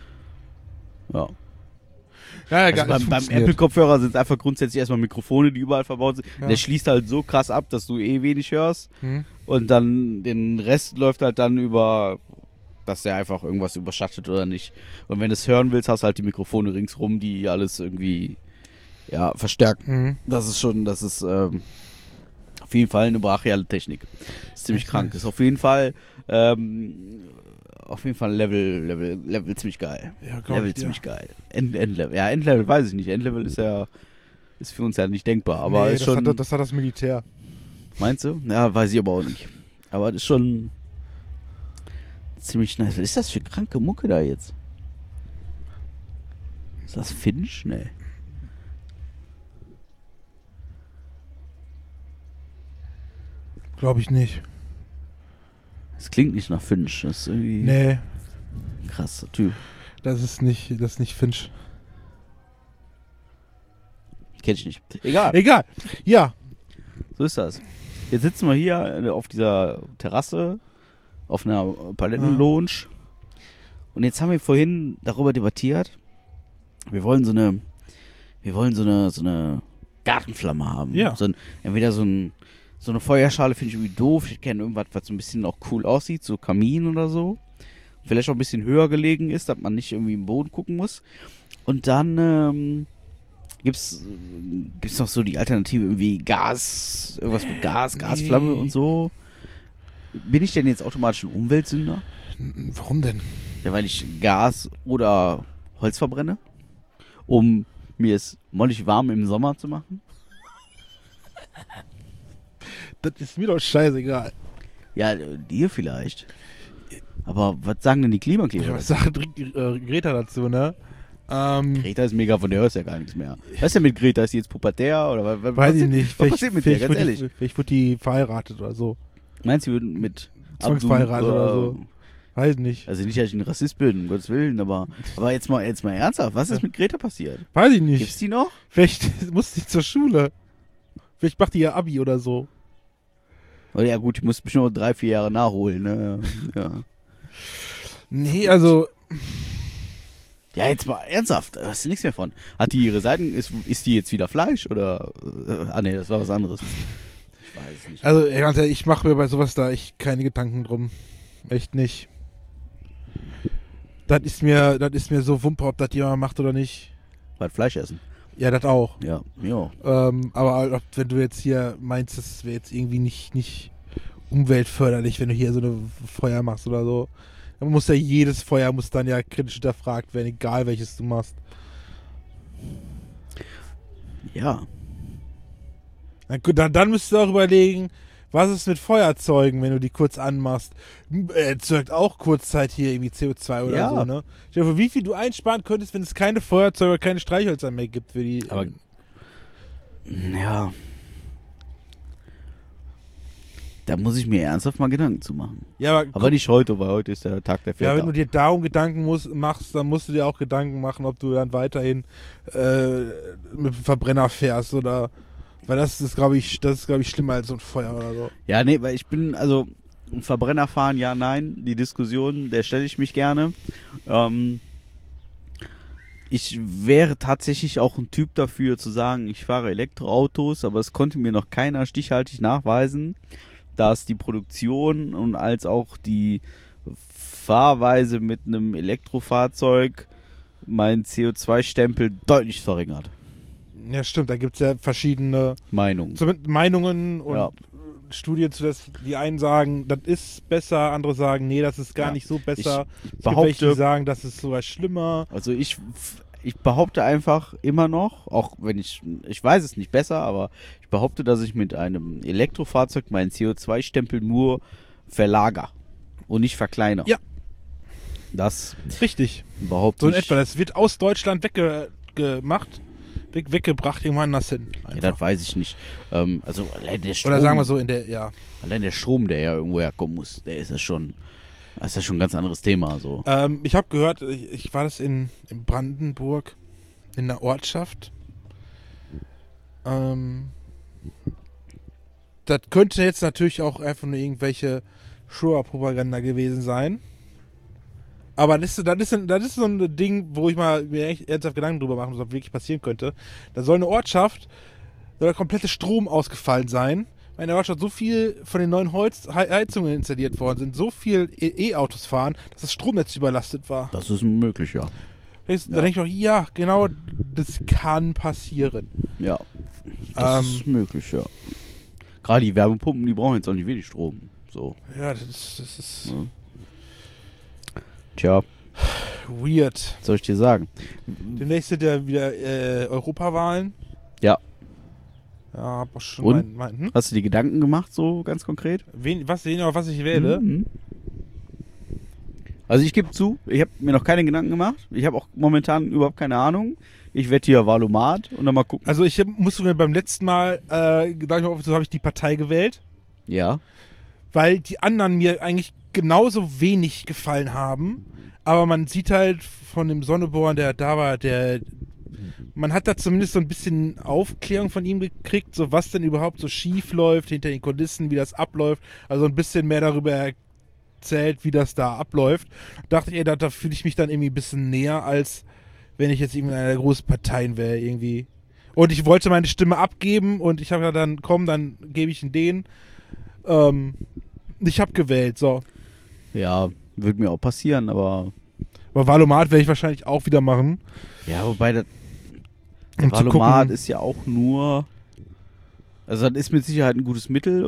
Ja. Ja, Also beim Apple-Kopfhörer sind es einfach grundsätzlich erstmal Mikrofone, die überall verbaut sind. Ja. Der schließt halt so krass ab, dass du wenig hörst. Und dann den Rest läuft halt dann über, dass der einfach irgendwas überschattet oder nicht. Und wenn du es hören willst, hast du halt die Mikrofone ringsrum, die alles irgendwie verstärken. Das ist auf jeden Fall eine brachiale Technik. Ist ziemlich krank. Ist auf jeden Fall Level ziemlich geil. Ja, Level ziemlich geil. Endlevel. Ja, Endlevel weiß ich nicht. Endlevel ist für uns ja nicht denkbar. Aber ist schon. Das hat das Militär. Meinst du? Ja, weiß ich aber auch nicht. Aber das ist schon ziemlich nice. Was ist das für kranke Mucke da jetzt? Ist das Finch? Nee. Glaube ich nicht. Das klingt nicht nach Finch. Das ist irgendwie Nee, ein krasser Typ. das ist nicht Finch. Kenn ich nicht. Egal. Egal. Ja. So ist das. Jetzt sitzen wir hier auf dieser Terrasse, auf einer Palettenlounge. Und jetzt haben wir vorhin darüber debattiert. Wir wollen so eine Gartenflamme haben. Ja. Entweder so eine Feuerschale finde ich irgendwie doof. Ich kenne irgendwas, was so ein bisschen auch cool aussieht, so Kamin oder so. Vielleicht auch ein bisschen höher gelegen ist, dass man nicht irgendwie im Boden gucken muss. Und dann gibt's noch so die Alternative, irgendwie Gas, irgendwas mit Gasflamme und so. Bin ich denn jetzt automatisch ein Umweltsünder? Warum denn? Ja, weil ich Gas oder Holz verbrenne, um mir es mollig warm im Sommer zu machen. Das ist mir doch scheißegal. Ja, dir vielleicht. Aber was sagen denn die Klimakleber? Was sagt Greta dazu, ne? Greta ist mega, von der hörst du ja gar nichts mehr. Was ist denn mit Greta? Ist sie jetzt pubertär? Oder weiß ich nicht. Was passiert mit der, ganz ehrlich? Vielleicht wird die verheiratet oder so. Meinst du, sie würden mit Zwangsverheiratet oder so? Weiß nicht. Also nicht, dass ich ein Rassist bin, um Gottes Willen, aber jetzt mal ernsthaft, was ist mit Greta passiert? Weiß ich nicht. Gibt's die noch? Vielleicht muss sie zur Schule. Vielleicht macht die ja Abi oder so. Oh, ja gut, ich muss bestimmt noch 3-4 Jahre nachholen, ne? Ja. Nee, also... Ja, jetzt mal ernsthaft, da hast du nichts mehr von. Hat die ihre Seiten, ist die jetzt wieder Fleisch oder... nee, das war was anderes. Ich weiß es nicht. Also, ganz ehrlich, ich mache mir bei sowas da echt keine Gedanken drum. Echt nicht. Das ist mir so Wumpe, ob das jemand macht oder nicht. Was, Fleisch essen? Ja, das auch. Ja. Aber wenn du jetzt hier meinst, das wäre jetzt irgendwie nicht umweltförderlich, wenn du hier so eine Feuer machst oder so, dann muss ja jedes Feuer muss dann ja kritisch hinterfragt werden, egal welches du machst. Ja. Na gut, dann müsstest du auch überlegen, was ist mit Feuerzeugen, wenn du die kurz anmachst? Erzeugt auch kurzzeit hier irgendwie CO2 oder Ja. so, ne? Stell dir vor, wie viel du einsparen könntest, wenn es keine Feuerzeuge, keine Streichhölzer mehr gibt für die. Aber ja. Da muss ich mir ernsthaft mal Gedanken zu machen. Ja, Aber nicht heute, weil heute ist der Tag der Väter. ja, wenn du dir darum Gedanken machst, dann musst du dir auch Gedanken machen, ob du dann weiterhin mit dem Verbrenner fährst oder. Weil das ist, glaube ich, schlimmer als so ein Feuer oder so. Ja, nee, weil ich bin, also, Verbrenner fahren, ja, nein. Die Diskussion, der stelle ich mich gerne. Ich wäre tatsächlich auch ein Typ dafür zu sagen, ich fahre Elektroautos, aber es konnte mir noch keiner stichhaltig nachweisen, dass die Produktion und als auch die Fahrweise mit einem Elektrofahrzeug meinen CO2-Stempel deutlich verringert. Ja, stimmt, da gibt es ja verschiedene Meinung. Meinungen und Ja. Studien zu das. Die einen sagen, das ist besser, andere sagen, nee, das ist gar nicht so besser. Ich Es gibt welche, behaupte, die sagen, das ist sogar schlimmer. also ich behaupte einfach immer noch, auch wenn ich weiß es nicht besser, aber ich behaupte, dass ich mit einem Elektrofahrzeug meinen CO2-Stempel nur verlager und nicht verkleinere. Ja. Das Richtig. behaupte So in ich. etwa. Das wird aus Deutschland weggebracht irgendwo anders hin. Ja, Einfach. das weiß ich nicht. Also allein der Strom, Oder sagen wir so in der, ja. allein der Strom, der ja irgendwo herkommen muss, das ist ja schon ein ganz anderes Thema. So. Ich habe gehört, ich war das in Brandenburg, in einer Ortschaft. Das könnte jetzt natürlich auch einfach nur irgendwelche Shoah-Propaganda gewesen sein. Aber das ist so ein Ding, wo ich mir echt ernsthaft Gedanken drüber machen muss, was wirklich passieren könnte. Da soll eine Ortschaft, soll der komplette Strom ausgefallen sein. Weil in der Ortschaft so viel von den neuen Heizungen installiert worden sind, so viel E-Autos fahren, dass das Stromnetz überlastet war. Das ist möglich, ja. Da denke ich auch, ja, genau, das kann passieren. Ja, das ist möglich, ja. Gerade die Wärmepumpen, die brauchen jetzt auch nicht wenig Strom. So. Ja, das ist Ja. Tja, weird. was soll ich dir sagen? Demnächst sind ja wieder Europawahlen. Ja. Ja, hab auch schon Und? mein Hast du dir Gedanken gemacht, so ganz konkret? was ich wähle? Mhm. Also ich gebe zu, ich habe mir noch keine Gedanken gemacht. Ich habe auch momentan überhaupt keine Ahnung. Ich werde hier Wahlomat und dann mal gucken. Also ich musste mir beim letzten Mal, so habe ich die Partei gewählt, Ja. weil die anderen mir eigentlich genauso wenig gefallen haben. Aber man sieht halt von dem Sonneborn, der da war, man hat da zumindest so ein bisschen Aufklärung von ihm gekriegt, so was denn überhaupt so schief läuft hinter den Kulissen, wie das abläuft. Also ein bisschen mehr darüber erzählt, wie das da abläuft. Dachte ich, da fühle ich mich dann irgendwie ein bisschen näher, als wenn ich jetzt irgendwie in einer großen Partei wäre irgendwie. Und ich wollte meine Stimme abgeben und ich habe ja dann, dann gebe ich ihn den. Ich habe gewählt, so. Ja, würde mir auch passieren, aber Aber Wahlomat werde ich wahrscheinlich auch wieder machen. ja, wobei der Um zu Wahlomat gucken. ist ja auch nur, also das ist mit Sicherheit ein gutes Mittel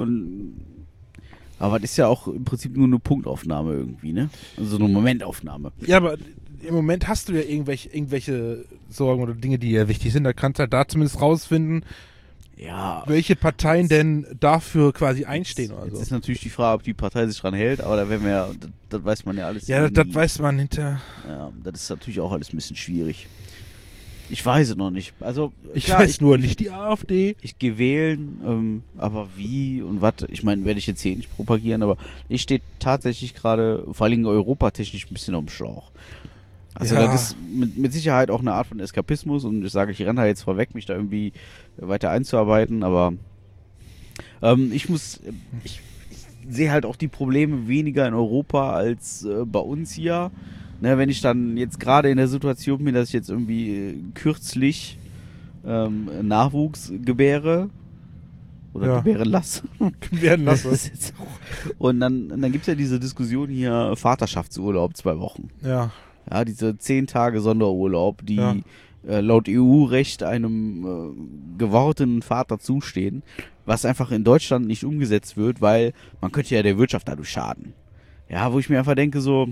aber das ist ja auch im Prinzip nur eine Punktaufnahme irgendwie, ne? Also eine Momentaufnahme. Ja, aber im Moment hast du ja irgendwelche Sorgen oder Dinge, die ja wichtig sind. Da kannst du halt da zumindest rausfinden, Ja. welche Parteien denn dafür quasi einstehen oder Jetzt so. ist natürlich die Frage, ob die Partei sich dran hält, aber da werden wir ja, das weiß man ja alles. Ja, das weiß man hinter. Ja, das ist natürlich auch alles ein bisschen schwierig. Ich weiß es noch nicht. Also, Ich klar, weiß nur nicht die AfD. Ich gehe wählen, aber wie und was, ich meine, werde ich jetzt hier nicht propagieren, aber ich stehe tatsächlich gerade, vor allem europatechnisch, ein bisschen am Schlauch. Also Ja. das ist mit Sicherheit auch eine Art von Eskapismus und ich sage, ich renne da jetzt vorweg, mich da irgendwie weiter einzuarbeiten, aber ich sehe halt auch die Probleme weniger in Europa als bei uns hier. Ne, wenn ich dann jetzt gerade in der Situation bin, dass ich jetzt irgendwie kürzlich Nachwuchs gebäre oder Ja. gebären lasse. Werden Das lassen. ist jetzt und dann gibt es ja diese Diskussion hier, Vaterschaftsurlaub 2 Wochen. Ja. Ja, diese 10 Tage Sonderurlaub, die Ja. laut EU-Recht einem gewortenen Vater zustehen, was einfach in Deutschland nicht umgesetzt wird, weil man könnte ja der Wirtschaft dadurch schaden. Ja, wo ich mir einfach denke so,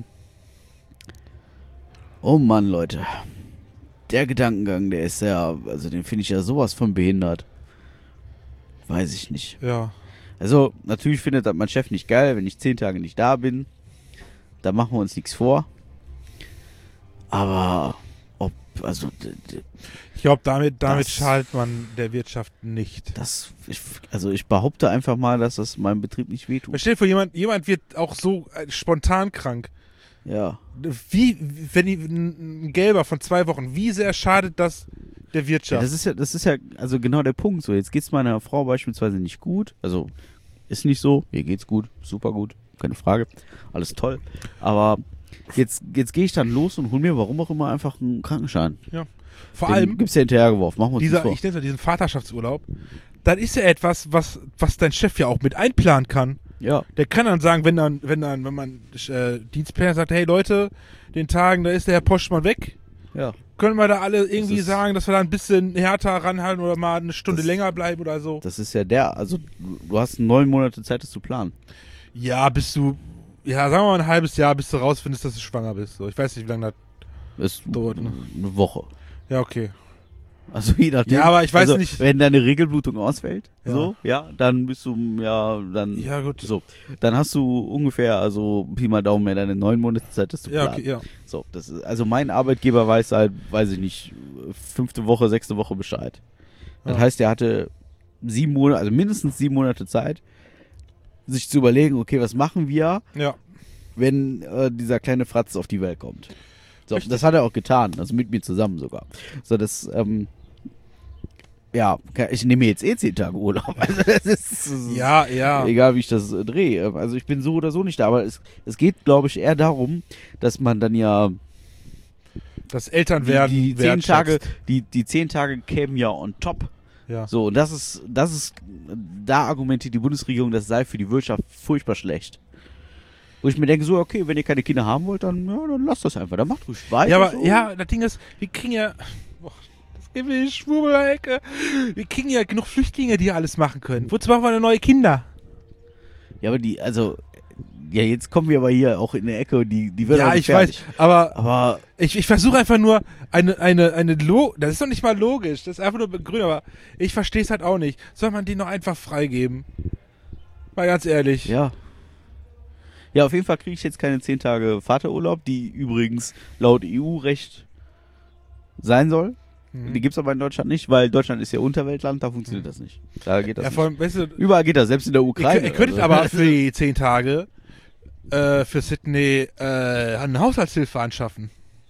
oh Mann, Leute, der Gedankengang, der ist ja, also den finde ich ja sowas von behindert. Weiß ich nicht. Ja. Also, natürlich findet das mein Chef nicht geil, wenn ich 10 Tage nicht da bin. Da machen wir uns nichts vor. Aber, also, Ich glaube, damit Das- schadet man der Wirtschaft nicht. ich behaupte einfach mal, dass das meinem Betrieb nicht wehtut. Stell dir vor, jemand wird auch so spontan krank. Ja. Wie, wenn ein Gelber von 2 Wochen, wie sehr schadet das der Ja, Wirtschaft? das ist ja also genau der Punkt. So, jetzt geht's meiner Frau beispielsweise nicht gut. Also, ist nicht so. Ihr geht's gut, super gut, keine Frage. Alles toll. Aber jetzt gehe ich dann los und hol mir, warum auch immer, einfach einen Krankenschein. Vor Den allem, gibt's ja hinterhergeworfen. Machen wir uns dieser, nichts vor. ich nenne es diesen Vaterschaftsurlaub, das ist ja etwas, was dein Chef ja auch mit einplanen kann. Ja. Der kann dann sagen, wenn man Dienstplan sagt, hey Leute, den Tagen, da ist der Herr Postmann weg, Ja. können wir da alle irgendwie Das ist- sagen, dass wir da ein bisschen härter ranhalten oder mal eine Stunde Das- länger bleiben oder so. Das ist ja also du hast 9 Monate Zeit, das zu planen. Ja, sagen wir mal ein halbes Jahr, bis du rausfindest, dass du schwanger bist. So, ich weiß nicht, wie lange das. Das ist Dauert, ne? eine Woche. Ja, okay. Also je nachdem. Ja, aber ich weiß also, nicht. Wenn deine Regelblutung ausfällt, Ja. so, ja, dann bist du, ja, dann, Ja, gut. so. Dann hast du ungefähr, also Pi mal Daumen, mehr deine 9 Monate Zeit, das zu Ja, planen. okay, ja. So, das ist, also mein Arbeitgeber weiß halt, weiß ich nicht, 5. Woche, 6. Woche Bescheid. Das Ja. heißt, er hatte 7 Monate, also mindestens 7 Monate Zeit, sich zu überlegen, okay, was machen wir, Ja. wenn dieser kleine Fratz auf die Welt kommt. So, Richtig. das hat er auch getan, also mit mir zusammen sogar. So, das, ja, ich nehme jetzt 10 Tage Urlaub. Also das ist Ja, ja. egal, wie ich das drehe. Also ich bin so oder so nicht da, aber es geht, glaube ich, eher darum, dass man dann ja Das Elternwerden die 10 Tage, wertschätzt. die 10 Tage kämen ja on top. Ja. So, und das ist, da argumentiert die Bundesregierung, das sei für die Wirtschaft furchtbar schlecht. Wo ich mir denke, so, okay, wenn ihr keine Kinder haben wollt, dann lasst das einfach, dann macht ruhig weiter. Ja, aber so. ja, das Ding ist, wir kriegen ja. Boah, das gibt mir Schwurbelecke. Wir kriegen ja genug Flüchtlinge, die alles machen können. Wozu machen wir eine neue Kinder? Ja, aber ja, jetzt kommen wir aber hier auch in eine Ecke, die wird auch Ja, ich weiß, gefährlich. aber Aber ich versuche einfach nur das ist doch nicht mal logisch, das ist einfach nur begründet, aber ich verstehe es halt auch nicht. Soll man den doch einfach freigeben? Mal ganz ehrlich. ja. Ja, auf jeden Fall kriege ich jetzt keine 10 Tage Vaterurlaub, die übrigens laut EU-Recht sein soll. Mhm. Die gibt's aber in Deutschland nicht, weil Deutschland ist ja Unterweltland, da funktioniert das nicht. Da geht das Ja, nicht. vor allem, weißt du, Überall geht das, selbst in der Ukraine. ihr könntet Also. aber für die 10 Tage für Sydney eine Haushaltshilfe anschaffen.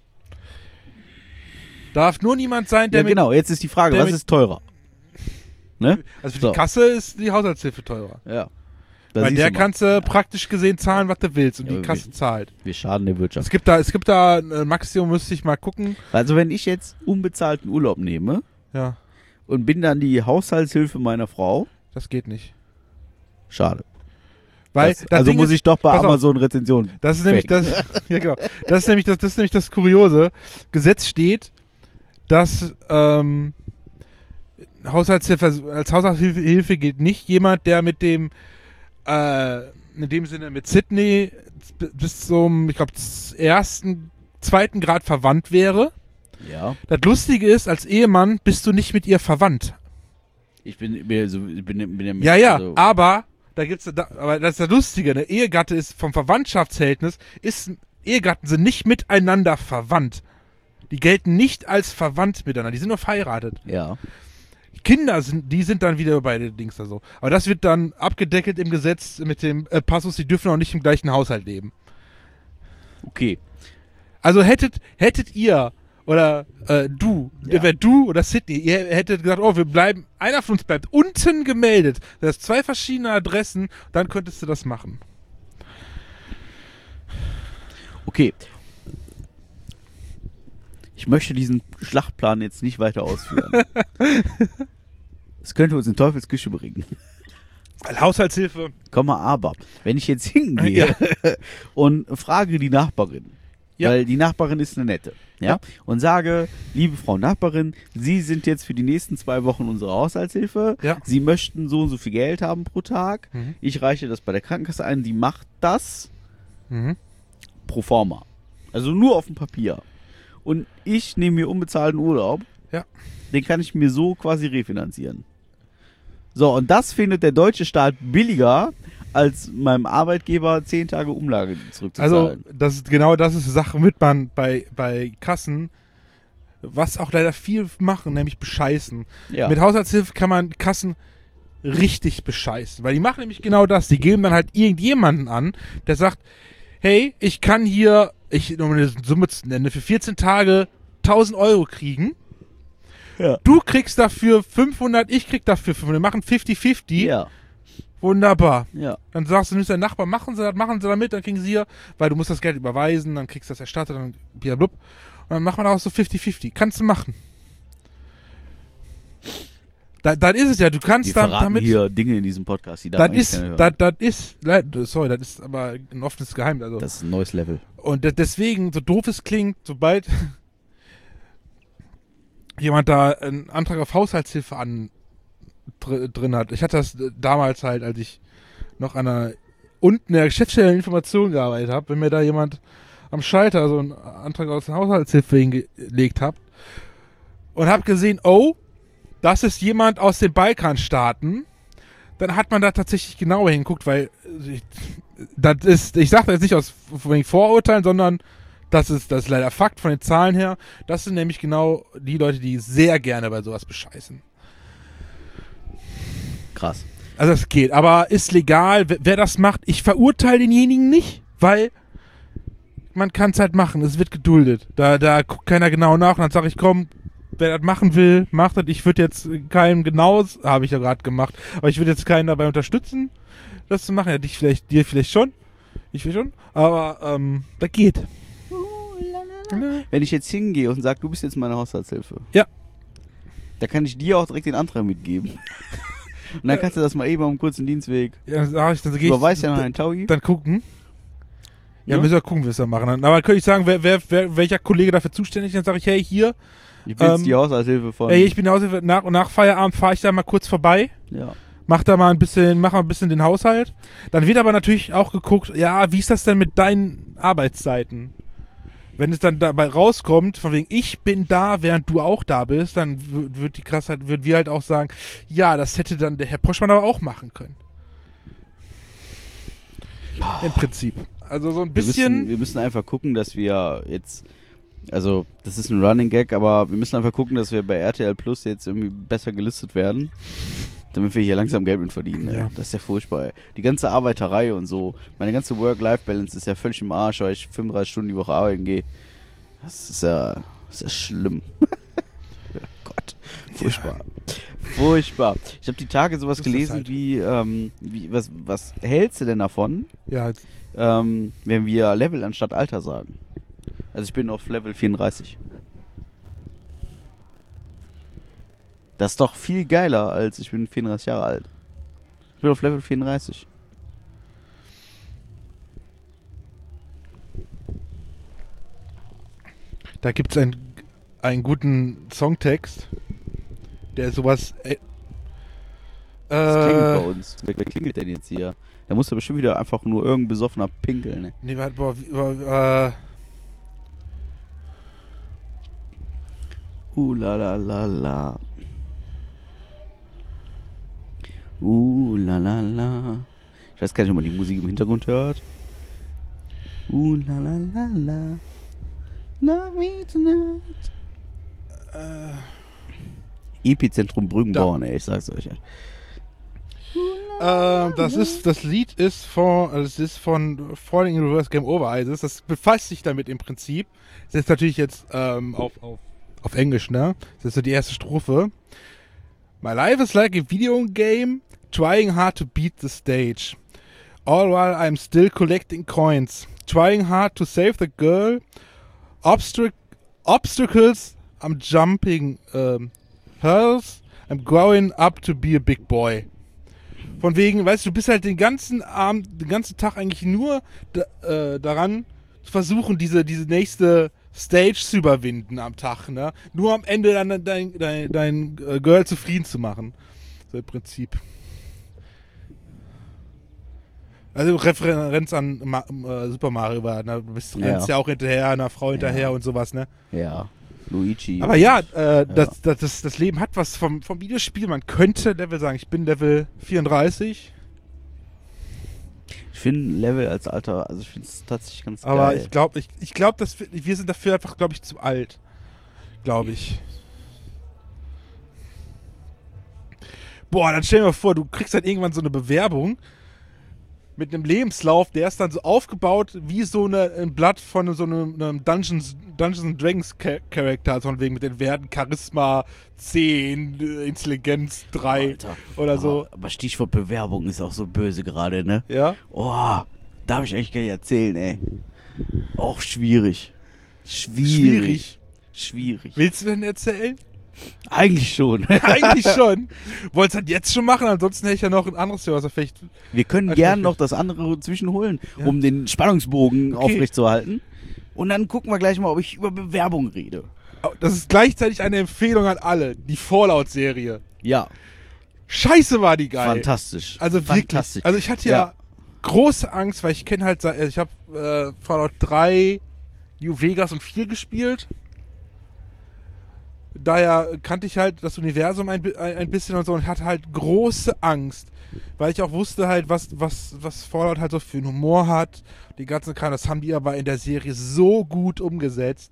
Darf nur niemand sein, der Ja, genau, jetzt ist die Frage, der was mit- ist teurer? Ne? Also für So. die Kasse ist die Haushaltshilfe teurer. Ja. Da Weil siehst der du mal. kannst du praktisch gesehen zahlen, was du willst und Ja, die aber Kasse zahlt. Wir schaden der Wirtschaft. Es gibt da ein Maximum, müsste ich mal gucken. Also wenn ich jetzt unbezahlten Urlaub nehme Ja, und bin dann die Haushaltshilfe meiner Frau, das geht nicht. schade. Weil Das, also Ding muss ich doch bei pass auf. Amazon Rezensionen. Das ist nämlich Fake. ja genau. Das ist nämlich das Kuriose. Gesetz steht, dass Haushaltshilfe, also als Haushaltshilfe gilt nicht jemand, der mit dem in dem Sinne mit Sydney bis zum, ich glaube, 1. zweiten Grad verwandt wäre. Ja. Das Lustige ist, als Ehemann bist du nicht mit ihr verwandt. Ich bin mir so, bin Ja, also, aber aber das ist das Lustige, eine Ehegatte ist vom Verwandtschaftsverhältnis, Ehegatten sind nicht miteinander verwandt. Die gelten nicht als verwandt miteinander, die sind nur verheiratet. ja. Kinder sind dann wieder bei den Dings da so. Aber das wird dann abgedeckelt im Gesetz mit dem Passus, die dürfen auch nicht im gleichen Haushalt leben. Okay. Also hättet ihr oder du oder Sydney, ihr hättet gesagt, oh, einer von uns bleibt unten gemeldet. Das ist 2 verschiedene Adressen, dann könntest du das machen. Okay. Ich möchte diesen Schlachtplan jetzt nicht weiter ausführen. Es könnte uns in Teufelsküche bringen. Weil Haushaltshilfe. Aber wenn ich jetzt hingehe und frage die Nachbarin, weil die Nachbarin ist eine nette, und sage, liebe Frau Nachbarin, Sie sind jetzt für die nächsten 2 Wochen unsere Haushaltshilfe, Sie möchten so und so viel Geld haben pro Tag, ich reiche das bei der Krankenkasse ein, die macht das pro forma, also nur auf dem Papier, und ich nehme mir unbezahlten Urlaub, den kann ich mir so quasi refinanzieren. So, und das findet der deutsche Staat billiger, als meinem Arbeitgeber 10 Tage Umlage zurückzuzahlen. Also, das ist eine Sache, mit man bei Kassen, was auch leider viel machen, nämlich bescheißen. Ja. Mit Haushaltshilfe kann man Kassen richtig bescheißen, weil die machen nämlich genau das. Die geben dann halt irgendjemanden an, der sagt, hey, ich kann hier, um eine Summe zu nennen, für 14 Tage 1.000 Euro kriegen. Ja. Du kriegst dafür 500, ich krieg dafür 500. Wir machen 50-50. Ja. Wunderbar. Ja. Dann sagst du, nimmst deinen Nachbar, machen sie damit, dann kriegen sie hier, weil du musst das Geld überweisen, dann kriegst du das erstattet, dann blablabla. Und dann macht man auch so 50-50. Kannst du machen. Dann ist es ja, du kannst Wir damit hier Dinge in diesem Podcast, die das ist aber ein offenes Geheimnis. Also. Das ist ein neues Level. Und deswegen, so doof es klingt, sobald jemand da einen Antrag auf Haushaltshilfe drin hat. Ich hatte das damals halt, als ich noch unten in der Geschäftsstelle Information gearbeitet habe, wenn mir da jemand am Schalter so einen Antrag auf Haushaltshilfe hingelegt hat und habe gesehen, oh, das ist jemand aus den Balkanstaaten, dann hat man da tatsächlich genauer hingeguckt, weil ich sage das nicht aus Vorurteilen, sondern das ist leider Fakt von den Zahlen her. Das sind nämlich genau die Leute, die sehr gerne bei sowas bescheißen. Krass. Also es geht, aber ist legal, wer das macht. Ich verurteile denjenigen nicht, weil man kann es halt machen, es wird geduldet. Da guckt keiner genau nach und dann sage ich, komm, wer das machen will, macht das. Ich würde jetzt keinem genaues, habe ich ja gerade gemacht, aber ich würde jetzt keinen dabei unterstützen, das zu machen. Ja, dir vielleicht schon, ich will schon, aber das geht. Wenn ich jetzt hingehe und sage, du bist jetzt meine Haushaltshilfe. Ja. Da kann ich dir auch direkt den Antrag mitgeben. Und dann kannst du das mal eben am kurzen Dienstweg. Ja, dann gehe ich. Überweist ja noch einen Taui. Dann gucken. Ja, Ja. müssen wir gucken, wie wir es dann machen. Aber dann könnte ich sagen, welcher Kollege dafür zuständig ist. Dann sage ich, hey, hier. Ich bin jetzt die Haushaltshilfe von. Hey, ich bin die Haushilfe. Nach Feierabend fahre ich da mal kurz vorbei. Ja. Mach mal ein bisschen den Haushalt. Dann wird aber natürlich auch geguckt, ja, wie ist das denn mit deinen Arbeitszeiten? Wenn es dann dabei rauskommt, von wegen, ich bin da, während du auch da bist, dann würden wir halt auch sagen, ja, das hätte dann der Herr Poschmann aber auch machen können. Im Prinzip. Also so ein bisschen. Wir müssen einfach gucken, dass wir jetzt, also das ist ein Running Gag, aber wir müssen einfach gucken, dass wir bei RTL Plus jetzt irgendwie besser gelistet werden, damit wir hier langsam Geld mit verdienen. Ja. Ey. Das ist ja furchtbar. Ey. Die ganze Arbeiterei und so, meine ganze Work-Life-Balance ist ja völlig im Arsch, weil ich 35 Stunden die Woche arbeiten gehe. Das ist ja schlimm. Oh Gott, furchtbar. Furchtbar. Ich habe die Tage sowas gelesen halt. wie was hältst du denn davon, Ja, wenn wir Level anstatt Alter sagen? Also ich bin auf Level 34. Das ist doch viel geiler, als ich bin 34 Jahre alt. Ich bin auf Level 34. da gibt es einen guten Songtext, der sowas. Das klingelt bei uns. Wer klingelt denn jetzt hier? Da muss doch bestimmt wieder einfach nur irgendein besoffener pinkeln. Ne? Nee, warte, La la la la. La la la. Ich weiß gar nicht, ob man die Musik im Hintergrund hört. La la la la. Love me tonight. Epizentrum Brüggenborn, ey, ich sag's euch. Das Lied ist von Falling in Reverse Game Over. Also das befasst sich damit im Prinzip. Das ist natürlich jetzt auf Englisch, ne? Das ist so die erste Strophe. My life is like a video game, trying hard to beat the stage. All while I'm still collecting coins, trying hard to save the girl. Obstacles, I'm jumping hurdles, I'm growing up to be a big boy. Von wegen, weißt du, bist halt den ganzen Abend, den ganzen Tag eigentlich nur daran zu versuchen, diese nächste Stage zu überwinden am Tag, ne? Nur am Ende dann dein Girl zufrieden zu machen. So im Prinzip. Also Referenz an Super Mario war, ne? Du rennst ja auch hinterher, einer Frau hinterher und sowas, ne? Ja, Luigi. Aber ja, das Leben hat was vom Videospiel. Man könnte Level sagen, ich bin Level 34. Ich finde Level als Alter, also ich finde es tatsächlich ganz geil. Aber ich glaube, dass wir sind dafür einfach, glaube ich, zu alt. Glaube ich. Boah, dann stell dir mal vor, du kriegst halt irgendwann so eine Bewerbung mit einem Lebenslauf, der ist dann so aufgebaut wie so ein Blatt von so einem Dungeons Dragons Charakter, also von wegen mit den Werten Charisma 10, Intelligenz 3 Alter, oder so. Aber Stichwort Bewerbung ist auch so böse gerade, ne? Ja? Oh, darf ich eigentlich gar nicht erzählen, ey. Auch schwierig. Schwierig. Willst du denn erzählen? Eigentlich schon. Eigentlich schon. Wolltest du das jetzt schon machen? Ansonsten hätte ich ja noch ein anderes Thema, was vielleicht... Wir können gern noch das andere zwischenholen, um den Spannungsbogen aufrechtzuerhalten. Und dann gucken wir gleich mal, ob ich über Bewerbung rede. Das ist gleichzeitig eine Empfehlung an alle. Die Fallout-Serie. Ja. Scheiße war die geil. Fantastisch. Also fantastisch. wirklich. Also ich hatte ja große Angst, weil ich kenne halt... Ich habe Fallout 3, New Vegas und 4 gespielt. Daher kannte ich halt das Universum ein bisschen und so und hatte halt große Angst, weil ich auch wusste halt, was Fallout halt so für einen Humor hat. Die ganzen Kram, das haben die aber in der Serie so gut umgesetzt.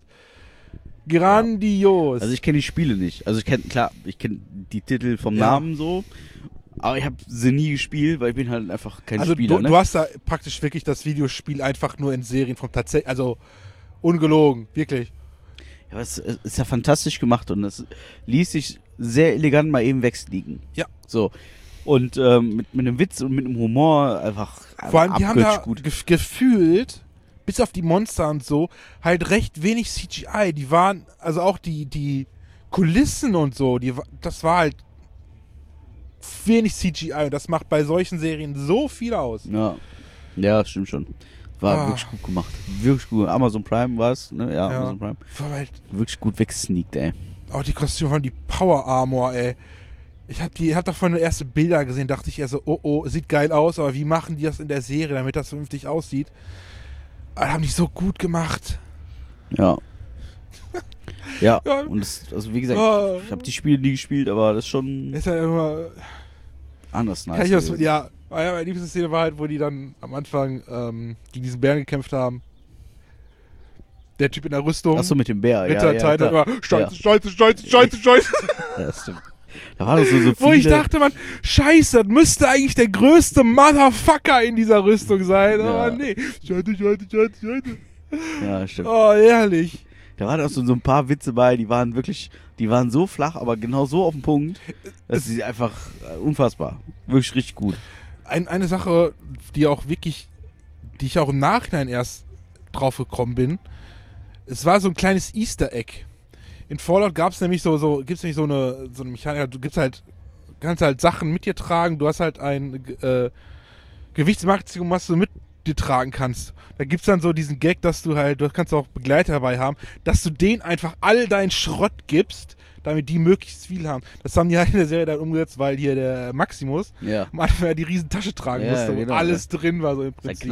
Grandios. Also ich kenne die Spiele nicht. Also ich kenne die Titel vom Namen so, aber ich habe sie nie gespielt, weil ich bin halt einfach kein Spieler. Du hast da praktisch wirklich das Videospiel einfach nur in Serien vom tatsächlich, also ungelogen, wirklich. Ja, es ist ja fantastisch gemacht und es ließ sich sehr elegant mal eben wegsliegen. Ja. So. Und mit einem Witz und mit einem Humor einfach vor allem, die haben da gut. gefühlt, bis auf die Monster und so, halt recht wenig CGI. Die waren, also auch die Kulissen und so, das war halt wenig CGI. Und das macht bei solchen Serien so viel aus. Ja, stimmt schon. War wirklich gut gemacht. Wirklich gut. Amazon Prime war es, ne? Ja, Amazon Prime. War halt wirklich gut weggesneakt, ey. Auch die Kostüme von die Power Armor, ey. Ich hab davon nur erste Bilder gesehen, dachte ich eher so, oh, sieht geil aus, aber wie machen die das in der Serie, damit das vernünftig aussieht? Aber haben die so gut gemacht. Ja. Ja, und also wie gesagt, ich habe die Spiele nie gespielt, aber das ist schon... Ist ja immer... anders nice. Meine liebste Szene war halt, wo die dann am Anfang gegen diesen Bären gekämpft haben. Der Typ in der Rüstung. Achso, mit dem Bär, immer Scheiße. Ja, das stimmt. Da war das so viele... Wo ich dachte, Scheiße, das müsste eigentlich der größte Motherfucker in dieser Rüstung sein. Aber nee. Scheiße. Ja, stimmt. Oh, ehrlich. Da waren auch so ein paar Witze bei, die waren so flach, aber genau so auf den Punkt, dass sie einfach unfassbar. Wirklich richtig gut. Eine Sache, die ich auch im Nachhinein erst drauf gekommen bin, es war so ein kleines Easter Egg. In Fallout gibt's nämlich so eine Mechanik, kannst halt Sachen mit dir tragen, du hast halt ein Gewichtsmaximum, was du mit dir tragen kannst. Da gibt's dann so diesen Gag, dass du kannst auch Begleiter dabei haben, dass du denen einfach all deinen Schrott gibst, damit die möglichst viel haben. Das haben die halt in der Serie dann umgesetzt, weil hier der Maximus am Anfang die riesen Tasche tragen musste, wo alles drin war, so im Prinzip. Klappe.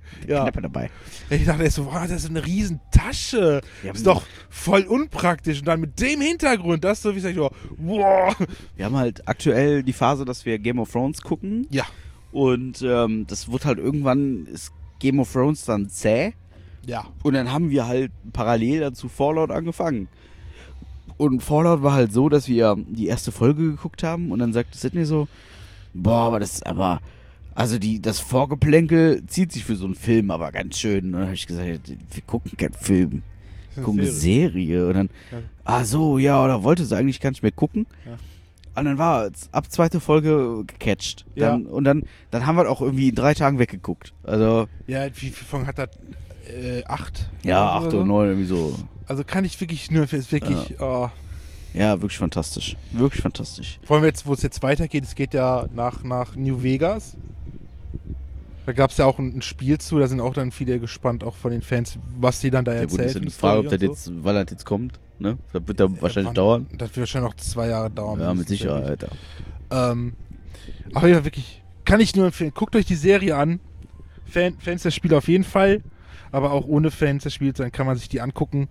Ja. Knapper dabei. Ich dachte erst so, wow, das ist eine riesen Tasche. Ja, Ist doch voll unpraktisch. Und dann mit dem Hintergrund, das so, wie sag ich, wow. Wir haben halt aktuell die Phase, dass wir Game of Thrones gucken. Ja. Und das wird halt irgendwann, ist Game of Thrones dann zäh. Ja. Und dann haben wir halt parallel dazu Fallout angefangen. Und Fallout war halt so, dass wir die erste Folge geguckt haben und dann sagte Sydney so, boah, aber das ist aber, also das Vorgeplänkel zieht sich für so einen Film aber ganz schön. Und dann habe ich gesagt, wir gucken keinen Film, wir gucken eine Serie. Und dann, Ja. so, ja, oder wollte sie eigentlich gar nicht mehr gucken. Ja. Und dann war ab zweite Folge gecatcht. Dann, Ja. Und dann haben wir auch irgendwie in 3 Tagen weggeguckt. Also, Ja, wie viel Folgen hat das? 8? ja, 8 oder oder 9 irgendwie so. Also kann ich wirklich nur, ist wirklich, Ja, wirklich fantastisch. Wirklich fantastisch. vor allem jetzt, wo es jetzt weitergeht, es geht ja nach New Vegas. Da gab es ja auch ein Spiel zu, da sind auch dann viele gespannt, auch von den Fans, was die dann da Ja gut, erzählt. ist ja die die Frage, ob Story das und so. jetzt, weil das jetzt kommt, ne? Das wird da wahrscheinlich Wann- dauern. Das wird wahrscheinlich noch 2 Jahre dauern. Ja, mit mindestens, Sicherheit. denke ich. Aber ja, wirklich, kann ich nur empfehlen. Guckt euch die Serie an. Fans des Spiels auf jeden Fall, aber auch ohne Fans des Spiels, dann kann man sich die angucken.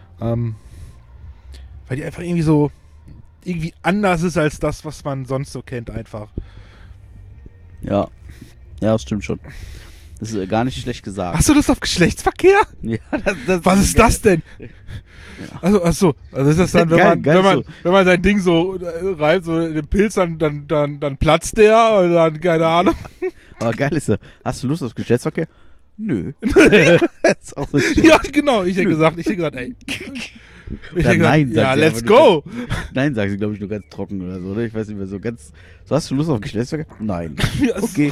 Weil die einfach irgendwie anders ist als das, was man sonst so kennt, einfach. Ja. Ja, das stimmt schon. Das ist gar nicht schlecht gesagt. Hast du Lust auf Geschlechtsverkehr? Ja, das Was ist das denn? Also ist das dann, wenn man sein Ding so reibt, so den Pilz, dann platzt der und dann, keine Ahnung. Aber geil ist ja, hast du Lust auf Geschlechtsverkehr? Nö. Das ist auch so schön. Ja, genau. Ich hätte gesagt, ey. Ich hätte nein, gesagt, ja, sagt sie, let's aber go. Nein, sagt sie, glaube ich, nur ganz trocken oder so, oder? Ich weiß nicht mehr, so ganz. So, hast du Lust auf Geschlechtsverkehr? Nein. Ja, Okay.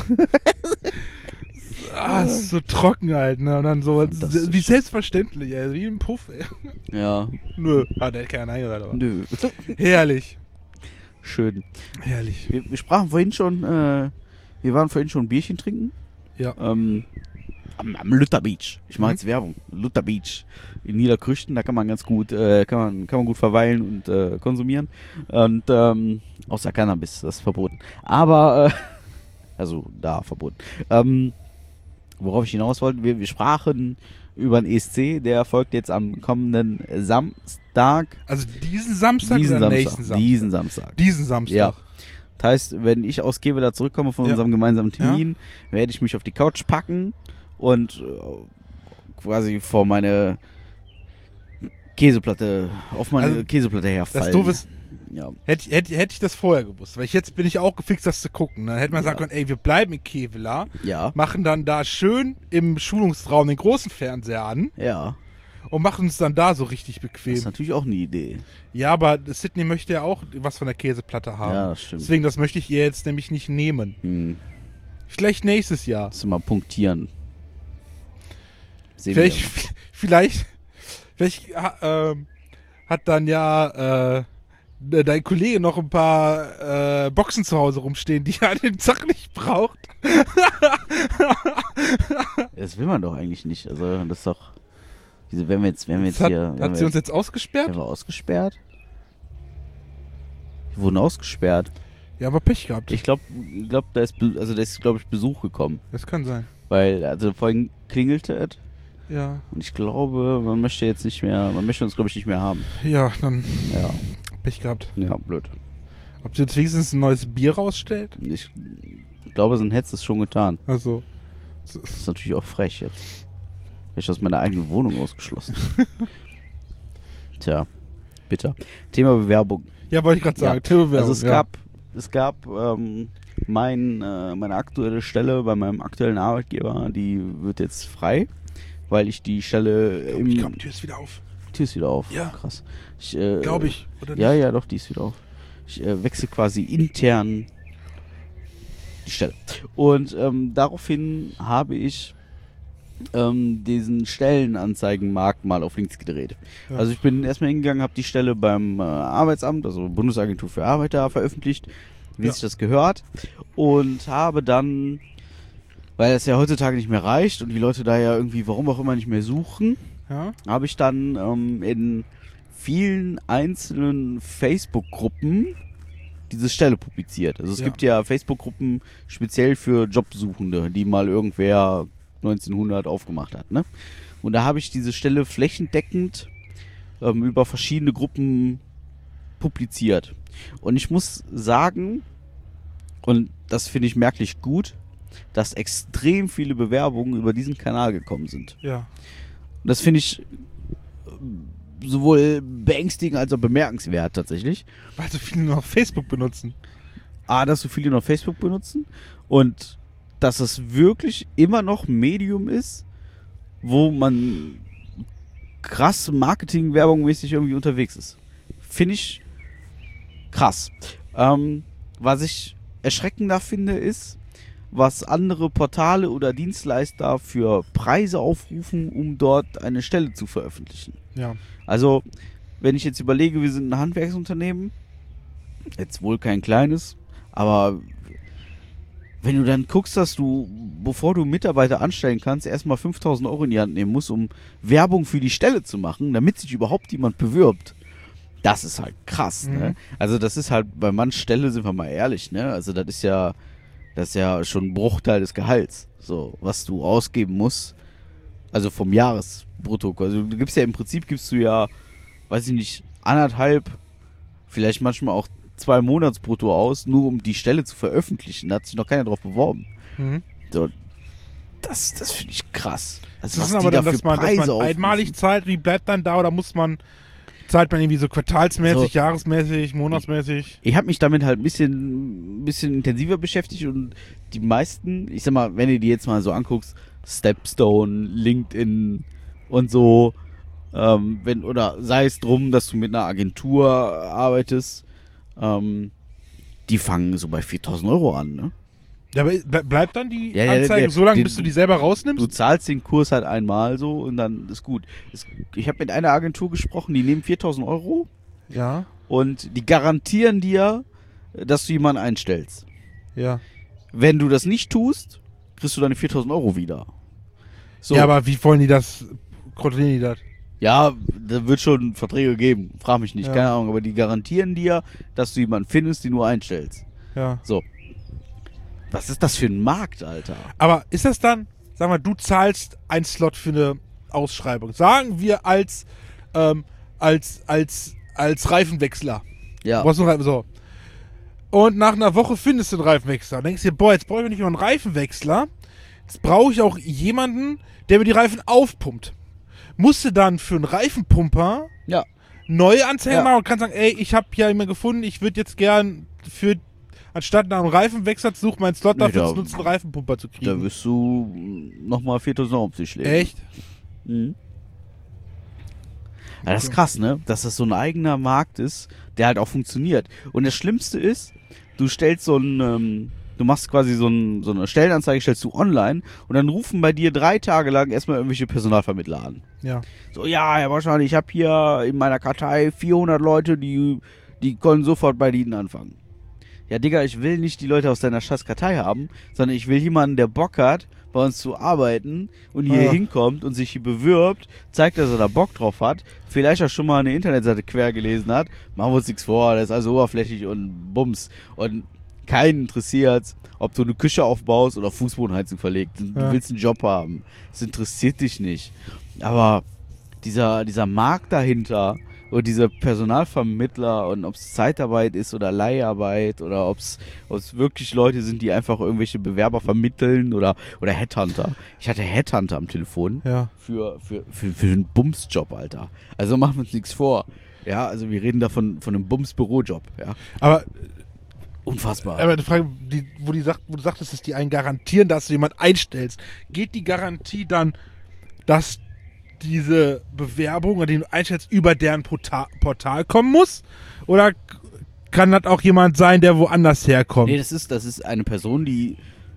ist so trocken halt, ne? Und dann so, Das ist wie selbstverständlich, ey. Wie ein Puff, ey. Ja. Nö. Der hat keinen eingeladen, aber. Nö. Herrlich. Schön. Herrlich. Wir sprachen vorhin schon, wir waren vorhin schon ein Bierchen trinken. Ja. Am Luther Beach. Ich mache jetzt Werbung. Luther Beach in Niederkrüchten, da kann man ganz gut, kann man gut verweilen und konsumieren. Und außer Cannabis, das ist verboten. Aber also da verboten. Worauf ich hinaus wollte, wir sprachen über den ESC, der folgt jetzt am kommenden Samstag. Also diesen Samstag oder nächsten Samstag? Diesen Samstag. Diesen Samstag. Ja. Das heißt, wenn ich aus Gevela zurückkomme von unserem gemeinsamen Termin, werde ich mich auf die Couch packen und quasi vor meine Käseplatte, auf meine Käseplatte herfallen. Das Doofe ist, ja. hätte ich das vorher gewusst, weil jetzt bin ich auch gefixt, das zu gucken. Dann hätte man sagen können, ey, wir bleiben in Kevela, Ja. machen dann da schön im Schulungsraum den großen Fernseher an Ja. und machen uns dann da so richtig Das bequem. ist natürlich auch eine Idee. Ja, aber Sydney möchte ja auch was von der Käseplatte haben. Ja, das stimmt. Deswegen, das möchte ich ihr jetzt nämlich nicht nehmen. Vielleicht nächstes Jahr. Musst du mal punktieren. Sehen wir. Vielleicht hat dann ja dein Kollege noch ein paar Boxen zu Hause rumstehen, die er an dem Tag nicht braucht. Das will man doch eigentlich nicht. Also das ist doch. Wieso werden wir jetzt Hat sie uns jetzt ausgesperrt? Werden wir ausgesperrt? Wir wurden ausgesperrt. Ja, aber Pech gehabt. Ich glaube, da ist glaube ich Besuch gekommen, Das kann sein. weil also vorhin klingelte es Ja. und ich glaube, man möchte uns glaube ich nicht mehr haben. Ja, dann Ja, Pech gehabt. ja, blöd. Ob sie jetzt wenigstens ein neues Bier rausstellt? Ich glaube, sonst hätte es schon getan. Also. Das ist natürlich auch frech jetzt. Wäre ich aus meiner eigenen Wohnung ausgeschlossen. Tja, bitter. Thema Bewerbung. Ja, wollte ich gerade sagen. Ja. Themenwerbung, Also es gab meine aktuelle Stelle bei meinem aktuellen Arbeitgeber, die wird jetzt frei, weil ich die Stelle Ich glaube, die Tür ist wieder auf. Tür ist wieder auf. Ja. Krass. Glaube ich. Oder nicht? Ja, doch, die ist wieder auf. Ich wechsle quasi intern die Stelle. Und daraufhin habe ich diesen Stellenanzeigenmarkt mal auf links gedreht. Ja. Also ich bin erstmal hingegangen, habe die Stelle beim Arbeitsamt, also Bundesagentur für Arbeit, da veröffentlicht, wie sich das gehört, und habe dann, weil es ja heutzutage nicht mehr reicht und die Leute da ja irgendwie, warum auch immer, nicht mehr suchen, Ja. habe ich dann in vielen einzelnen Facebook-Gruppen diese Stelle publiziert. Also es gibt ja Facebook-Gruppen speziell für Jobsuchende, die mal irgendwer 1900 aufgemacht hat. Ne? Und da habe ich diese Stelle flächendeckend über verschiedene Gruppen publiziert. Und ich muss sagen, und das finde ich merklich gut, dass extrem viele Bewerbungen über diesen Kanal gekommen sind. Ja. Und das finde ich sowohl beängstigend als auch bemerkenswert tatsächlich. Weil so viele noch Facebook benutzen. Dass so viele noch Facebook benutzen und dass es wirklich immer noch ein Medium ist, wo man krass Marketing-Werbung-mäßig irgendwie unterwegs ist. Finde ich krass. Was ich erschreckender finde, ist, was andere Portale oder Dienstleister für Preise aufrufen, um dort eine Stelle zu veröffentlichen. Ja. Also, wenn ich jetzt überlege, wir sind ein Handwerksunternehmen, jetzt wohl kein kleines, aber wenn du dann guckst, dass du, bevor du Mitarbeiter anstellen kannst, erstmal 5.000 Euro in die Hand nehmen musst, um Werbung für die Stelle zu machen, damit sich überhaupt jemand bewirbt, das ist halt krass, ne? Also das ist halt, bei mancher Stelle, sind wir mal ehrlich, ne? Also das ist ja schon ein Bruchteil des Gehalts, so, was du ausgeben musst, also vom Jahresbrutto. Also du gibst ja im Prinzip, weiß ich nicht, 1,5, vielleicht manchmal auch 2 Monatsbrutto aus, nur um die Stelle zu veröffentlichen. Da hat sich noch keiner drauf beworben. So, das finde ich krass. Also, das ist aber dann, dass man einmalig zahlt, wie bleibt dann da, oder zahlt man irgendwie so quartalsmäßig, jahresmäßig, monatsmäßig? Ich habe mich damit halt ein bisschen intensiver beschäftigt und die meisten, ich sag mal, wenn du die jetzt mal so anguckst, Stepstone, LinkedIn und so, oder sei es drum, dass du mit einer Agentur arbeitest, die fangen so bei 4.000 Euro an, ne? Ja, aber bleibt dann die Anzeige so lange, bis du die selber rausnimmst? Du zahlst den Kurs halt einmal so und dann ist gut. Ich habe mit einer Agentur gesprochen, die nehmen 4.000 Euro. Ja. Und die garantieren dir, dass du jemanden einstellst. Ja. Wenn du das nicht tust, kriegst du deine 4.000 Euro wieder. So. Ja, aber wie wollen die das, kontrollieren die das? Ja, da wird schon Verträge geben. Frag mich nicht, Ja. keine Ahnung. Aber die garantieren dir, dass du jemanden findest, den du einstellst. Ja. So. Was ist das für ein Markt, Alter? Aber ist das dann, sag mal, du zahlst einen Slot für eine Ausschreibung. Sagen wir als Reifenwechsler. Ja. Du brauchst einen Reifen, so. Und nach einer Woche findest du einen Reifenwechsler. Und denkst dir, boah, jetzt brauche ich nicht nur einen Reifenwechsler. Jetzt brauche ich auch jemanden, der mir die Reifen aufpumpt. Musst du dann für einen Reifenpumper Ja. neue Anzeigen machen und kannst sagen, ey, ich habe hier jemanden gefunden, ich würde jetzt gern anstatt nach einem Reifenwechsel zu suchen, meinen Slot dafür zu nutzen, einen Reifenpumper zu kriegen. Da wirst du nochmal 4.000 Euro auf sich legen. Echt? Mhm. Ja, das ist krass, ne? Dass das so ein eigener Markt ist, der halt auch funktioniert. Und das Schlimmste ist, du machst quasi so eine Stellenanzeige, stellst du online und dann rufen bei dir 3 Tage lang erstmal irgendwelche Personalvermittler an. Ja. So, ja, Herr Wahrscheinlich, ich habe hier in meiner Kartei 400 Leute, die können sofort bei Ihnen anfangen. Ja, Digga, ich will nicht die Leute aus deiner scheiß Kartei haben, sondern ich will jemanden, der Bock hat, bei uns zu arbeiten und hier hinkommt und sich hier bewirbt, zeigt, dass er da Bock drauf hat, vielleicht auch schon mal eine Internetseite quer gelesen hat, machen wir uns nichts vor, das ist also oberflächlich und Bums. Und keinen interessiert, ob du eine Küche aufbaust oder Fußbodenheizung verlegt. Du willst einen Job haben. Das interessiert dich nicht. Aber dieser Markt dahinter und diese Personalvermittler und ob es Zeitarbeit ist oder Leiharbeit oder ob es wirklich Leute sind, die einfach irgendwelche Bewerber vermitteln oder Headhunter. Ich hatte Headhunter am Telefon für einen Bumsjob, Alter. Also machen wir uns nichts vor. Ja, also wir reden da von einem Bums-Bürojob. Ja. Aber unfassbar. Aber die Frage, wo du sagtest, dass die einen garantieren, dass du jemanden einstellst. Geht die Garantie dann, dass diese Bewerbung, oder den du einstellst, über deren Portal kommen muss? Oder kann das auch jemand sein, der woanders herkommt? Nee, das ist eine Person, den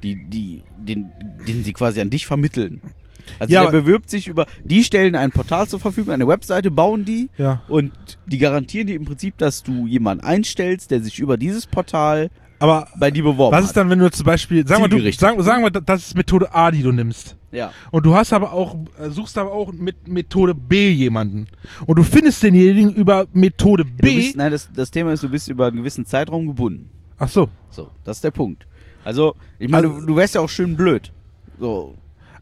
sie quasi an dich vermitteln. Also der bewirbt sich die stellen ein Portal zur Verfügung, eine Webseite, bauen die und die garantieren dir im Prinzip, dass du jemanden einstellst, der sich über dieses Portal bei dir beworben hat. Was ist dann, wenn du zum Beispiel, sagen wir, das ist Methode A, die du nimmst. Ja. Und du suchst aber auch mit Methode B jemanden. Und du findest denjenigen über Methode B. Das Thema ist, du bist über einen gewissen Zeitraum gebunden. Ach so. So, das ist der Punkt. Also, ich meine, du wärst ja auch schön blöd. So.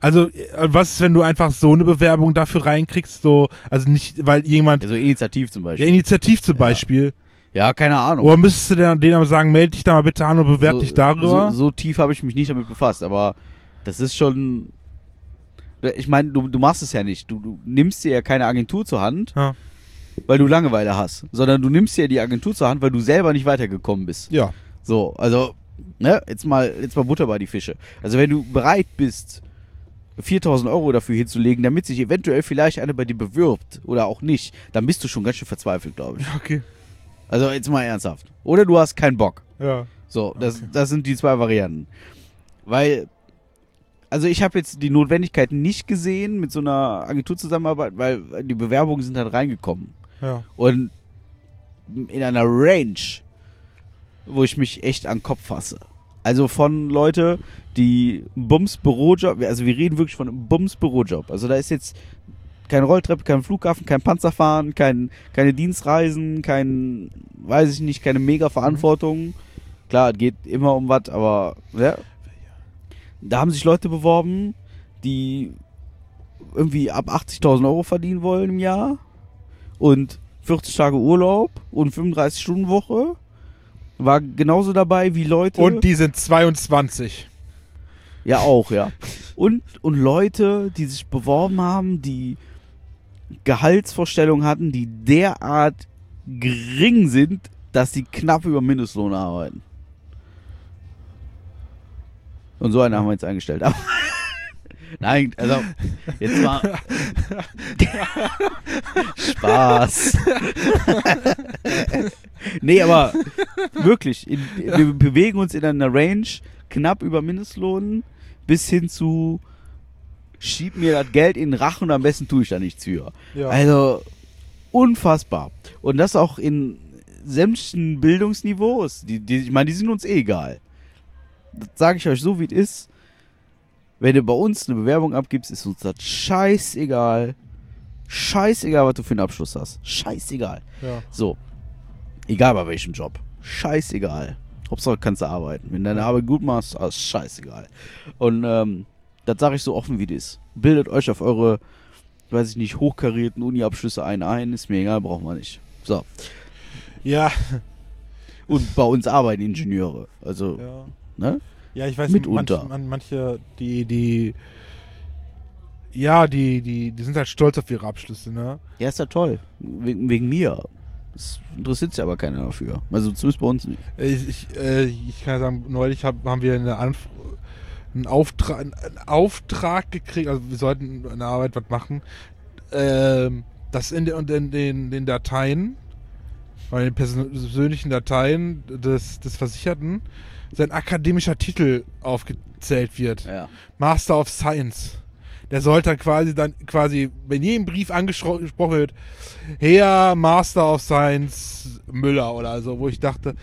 Also, was ist, wenn du einfach so eine Bewerbung dafür reinkriegst, so, also nicht, weil jemand, Also Initiativ zum Beispiel. ja, initiativ zum Beispiel, Ja, keine Ahnung. oder müsstest du denen aber sagen, melde dich da mal bitte an und bewerb dich darüber? So tief habe ich mich nicht damit befasst, aber das ist schon. Ich meine, du machst es ja nicht. Du nimmst dir ja keine Agentur zur Hand, Ja. weil du Langeweile hast, sondern du nimmst dir die Agentur zur Hand, weil du selber nicht weitergekommen bist. Ja. So, also, ne, jetzt mal Butter bei die Fische. Also, wenn du bereit bist, 4.000 Euro dafür hinzulegen, damit sich eventuell vielleicht einer bei dir bewirbt oder auch nicht, dann bist du schon ganz schön verzweifelt, glaube ich. Okay. Also, jetzt mal ernsthaft. Oder du hast keinen Bock. Ja. So, das sind die zwei Varianten. Weil, also ich habe jetzt die Notwendigkeit nicht gesehen mit so einer Agentur zusammenarbeit, weil die Bewerbungen sind halt reingekommen. Ja. Und in einer Range, wo ich mich echt an den Kopf fasse. Also von Leute, die Bums-Bürojob, also wir reden wirklich von einem Bums-Bürojob. Also da ist jetzt keine Rolltreppe, kein Flughafen, kein Panzerfahren, keine Dienstreisen, weiß ich nicht, keine Mega-Verantwortung. Klar, es geht immer um was, aber ja. Da haben sich Leute beworben, die irgendwie ab 80.000 Euro verdienen wollen im Jahr und 40 Tage Urlaub und 35-Stunden-Woche. War genauso dabei wie Leute. Und die sind 22. Ja, auch, ja. Und Leute, die sich beworben haben, die Gehaltsvorstellungen hatten, die derart gering sind, dass sie knapp über Mindestlohn arbeiten. Und so einen haben wir jetzt eingestellt. Aber nein, also jetzt mal Spaß. Nee, aber wirklich, wir bewegen uns in einer Range knapp über Mindestlohn bis hin zu schieb mir das Geld in den Rachen und am besten tue ich da nichts für. Ja. Also unfassbar. Und das auch in sämtlichen Bildungsniveaus. Ich meine, die sind uns eh egal. Das sage ich euch so, wie es ist. Wenn du bei uns eine Bewerbung abgibst, ist uns das scheißegal. Scheißegal, was du für einen Abschluss hast. Scheißegal. Ja. So. Egal bei welchem Job. Scheißegal. Hauptsache kannst du arbeiten. Wenn du deine Arbeit gut machst, ist scheißegal. Und das sage ich so offen, wie das ist. Bildet euch auf eure, weiß ich nicht, hochkarierten Uni-Abschlüsse ein. Ist mir egal, brauchen wir nicht. So. Ja. Und bei uns arbeiten Ingenieure. Also, Ja. ne? Ja, ich weiß, Mitunter. manche, die sind halt stolz auf ihre Abschlüsse, ne? Ja, ist ja toll. Wegen mir. Das interessiert sich aber keiner dafür. Also zumindest bei uns nicht. Ich kann ja sagen, neulich haben wir einen Auftrag gekriegt, also wir sollten in der Arbeit was machen, dass in den Dateien, bei den persönlichen Dateien des Versicherten, sein akademischer Titel aufgezählt wird. Ja. Master of Science. Der sollte dann quasi, wenn jedem Brief angesprochen wird, Herr Master of Science Müller oder so, wo ich dachte,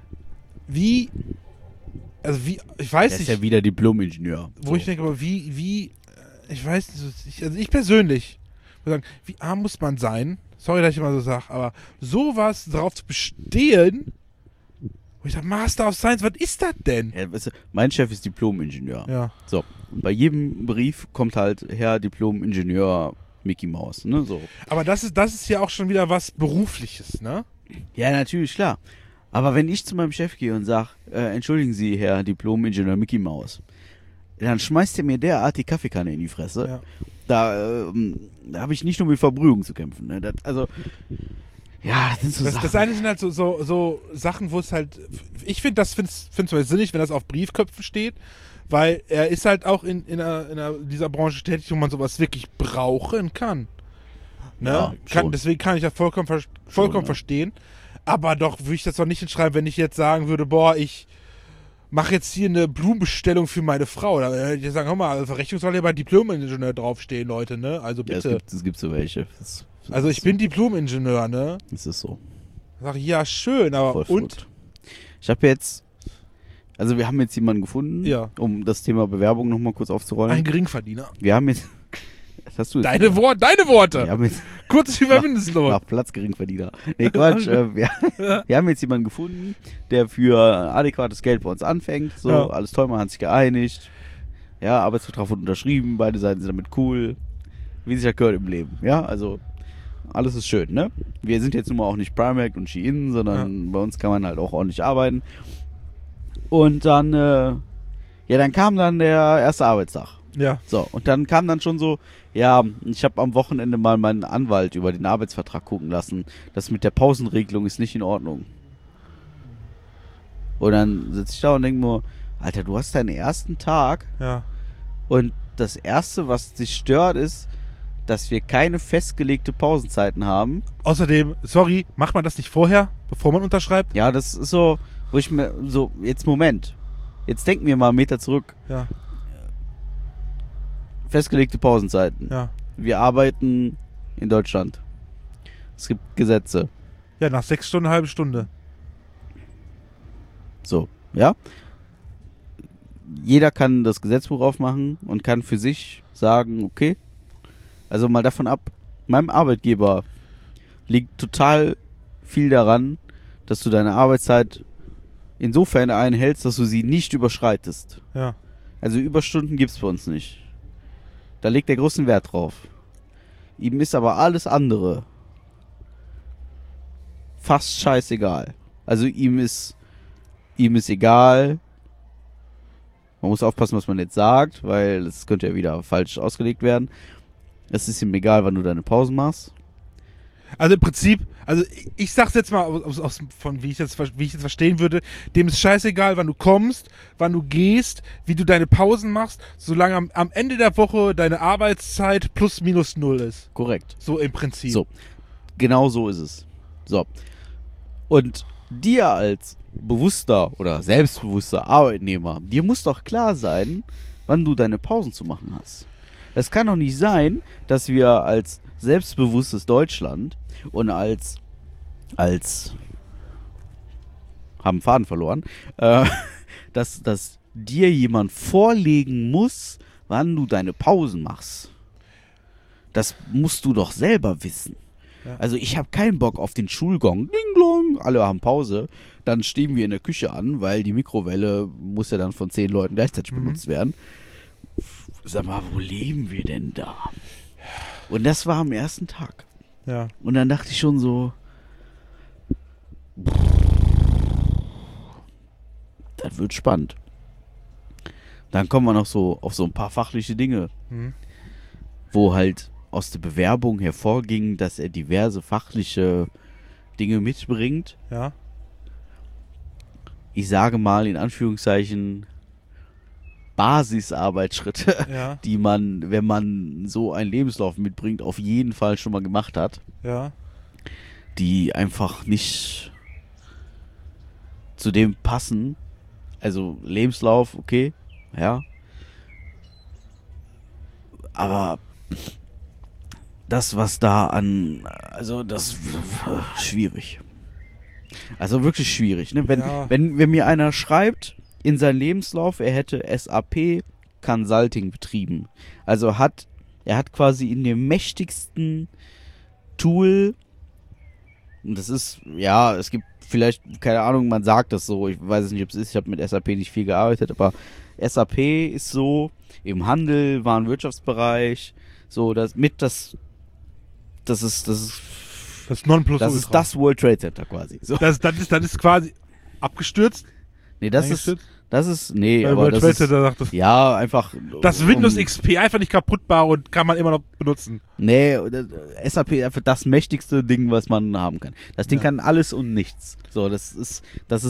ich weiß Der ist nicht, ja wieder Diplom-Ingenieur. wo ich denke, aber ich weiß nicht, also ich persönlich würde sagen, wie arm muss man sein? Sorry, dass ich immer so sage, aber sowas darauf zu bestehen, wo ich sage, Master of Science, was ist das denn? Ja, weißt du, mein Chef ist Diplom-Ingenieur. Ja. So. Und bei jedem Brief kommt halt Herr Diplom-Ingenieur Mickey Mouse, ne? So. Aber das ist ja auch schon wieder was Berufliches, ne? Ja, natürlich, klar. Aber wenn ich zu meinem Chef gehe und sage, entschuldigen Sie, Herr Diplom-Ingenieur Mickey Mouse, dann schmeißt er mir derart die Kaffeekanne in die Fresse. Ja. Da habe ich nicht nur mit Verbrühung zu kämpfen. Ne? Ja, das sind so Sachen. Das eine sind halt so Sachen, wo es halt, ich finde es sinnig, wenn das auf Briefköpfen steht, weil er ist halt auch in dieser Branche tätig, wo man sowas wirklich brauchen kann. Ne? Ja, schon. Deswegen kann ich das vollkommen Schon, ne? verstehen. Aber doch würde ich das doch nicht hinschreiben, wenn ich jetzt sagen würde, boah, ich mache jetzt hier eine Blumenbestellung für meine Frau. Da würde ich sagen, hör mal, Verrechnung soll ja bei Diplom-Ingenieur draufstehen, Leute, ne? Also Ja, bitte. es gibt so welche. Also ich bin Diplom-Ingenieur, ne? Das ist so. Sag ich, ja, schön, aber Voll und? verrückt. Ich habe jetzt, also wir haben jetzt jemanden gefunden, Ja. um das Thema Bewerbung nochmal kurz aufzurollen. Ein Geringverdiener. Wir haben jetzt, das hast du jetzt Deine Worte. Wir haben jetzt Kurz über Mindestlohn. nach Platz geringverdiener. Nee, Quatsch. Wir haben jetzt jemanden gefunden, der für adäquates Geld bei uns anfängt. So, Ja. alles toll, man hat sich geeinigt. Ja, Arbeitsvertrag wurde unterschrieben, beide Seiten sind damit cool. Wie sich das gehört im Leben. Ja, also alles ist schön, ne? Wir sind jetzt nun mal auch nicht Primark und Shein, sondern bei uns kann man halt auch ordentlich arbeiten. Und dann, dann kam dann der erste Arbeitstag. Ja. So, und dann kam dann schon so, ja, ich habe am Wochenende mal meinen Anwalt über den Arbeitsvertrag gucken lassen. Das mit der Pausenregelung ist nicht in Ordnung. Und dann sitze ich da und denke mir, Alter, du hast deinen ersten Tag Ja. und das Erste, was dich stört, ist, dass wir keine festgelegte Pausenzeiten haben. Außerdem, sorry, macht man das nicht vorher, bevor man unterschreibt? Ja, das ist so, wo ich mir so, jetzt Moment, jetzt denken wir mal einen Meter zurück. Ja. Festgelegte Pausenzeiten. Ja. Wir arbeiten in Deutschland. Es gibt Gesetze. Ja, nach 6 Stunden, eine halbe Stunde. So, ja. Jeder kann das Gesetzbuch aufmachen und kann für sich sagen, okay, also mal davon ab, meinem Arbeitgeber liegt total viel daran, dass du deine Arbeitszeit insofern einhältst, dass du sie nicht überschreitest. Ja. Also Überstunden gibt's bei uns nicht. Da legt er großen Wert drauf. Ihm ist aber alles andere fast scheißegal. Also ihm ist egal. Man muss aufpassen, was man jetzt sagt, weil es könnte ja wieder falsch ausgelegt werden. Es ist ihm egal, wann du deine Pausen machst. Also im Prinzip, also ich sag's jetzt mal von wie ich jetzt verstehen würde, dem ist scheißegal, wann du kommst, wann du gehst, wie du deine Pausen machst, solange am Ende der Woche deine Arbeitszeit plus minus null ist. Korrekt. So im Prinzip. So, genau so ist es. So. Und dir als bewusster oder selbstbewusster Arbeitnehmer, dir muss doch klar sein, wann du deine Pausen zu machen hast. Es kann doch nicht sein, dass wir als selbstbewusstes Deutschland und als haben Faden verloren, dass dir jemand vorlegen muss, wann du deine Pausen machst. Das musst du doch selber wissen. Ja. Also ich habe keinen Bock auf den Schulgong. Ding dong, alle haben Pause. Dann stehen wir in der Küche an, weil die Mikrowelle muss ja dann von 10 Leuten gleichzeitig benutzt werden. Sag mal, wo leben wir denn da? Und das war am ersten Tag. Ja. Und dann dachte ich schon so, das wird spannend. Dann kommen wir noch so auf so ein paar fachliche Dinge, wo halt aus der Bewerbung hervorging, dass er diverse fachliche Dinge mitbringt. Ja. Ich sage mal in Anführungszeichen Basisarbeitsschritte, Ja. die man, wenn man so einen Lebenslauf mitbringt, auf jeden Fall schon mal gemacht hat, Ja. die einfach nicht zu dem passen. Also Lebenslauf, okay, ja. Aber das, was da also das schwierig. Also wirklich schwierig, ne? Wenn mir einer schreibt in seinen Lebenslauf, er hätte SAP Consulting betrieben. Also er hat quasi in dem mächtigsten Tool, und das ist, ja, es gibt vielleicht, keine Ahnung, man sagt das so, ich weiß es nicht, ob es ist, ich habe mit SAP nicht viel gearbeitet, aber SAP ist so im Handel, Warenwirtschaftsbereich, so das ist Das Nonplusultra. das ist das World Trade Center quasi. So. Das ist quasi abgestürzt. Nee, nee, Weil aber World das Trade ist, Center sagt das. ja, einfach. Das Windows XP einfach nicht kaputtbar und kann man immer noch benutzen. Nee, SAP ist einfach das mächtigste Ding, was man haben kann. Das Ding Ja. kann alles und nichts. So, das ist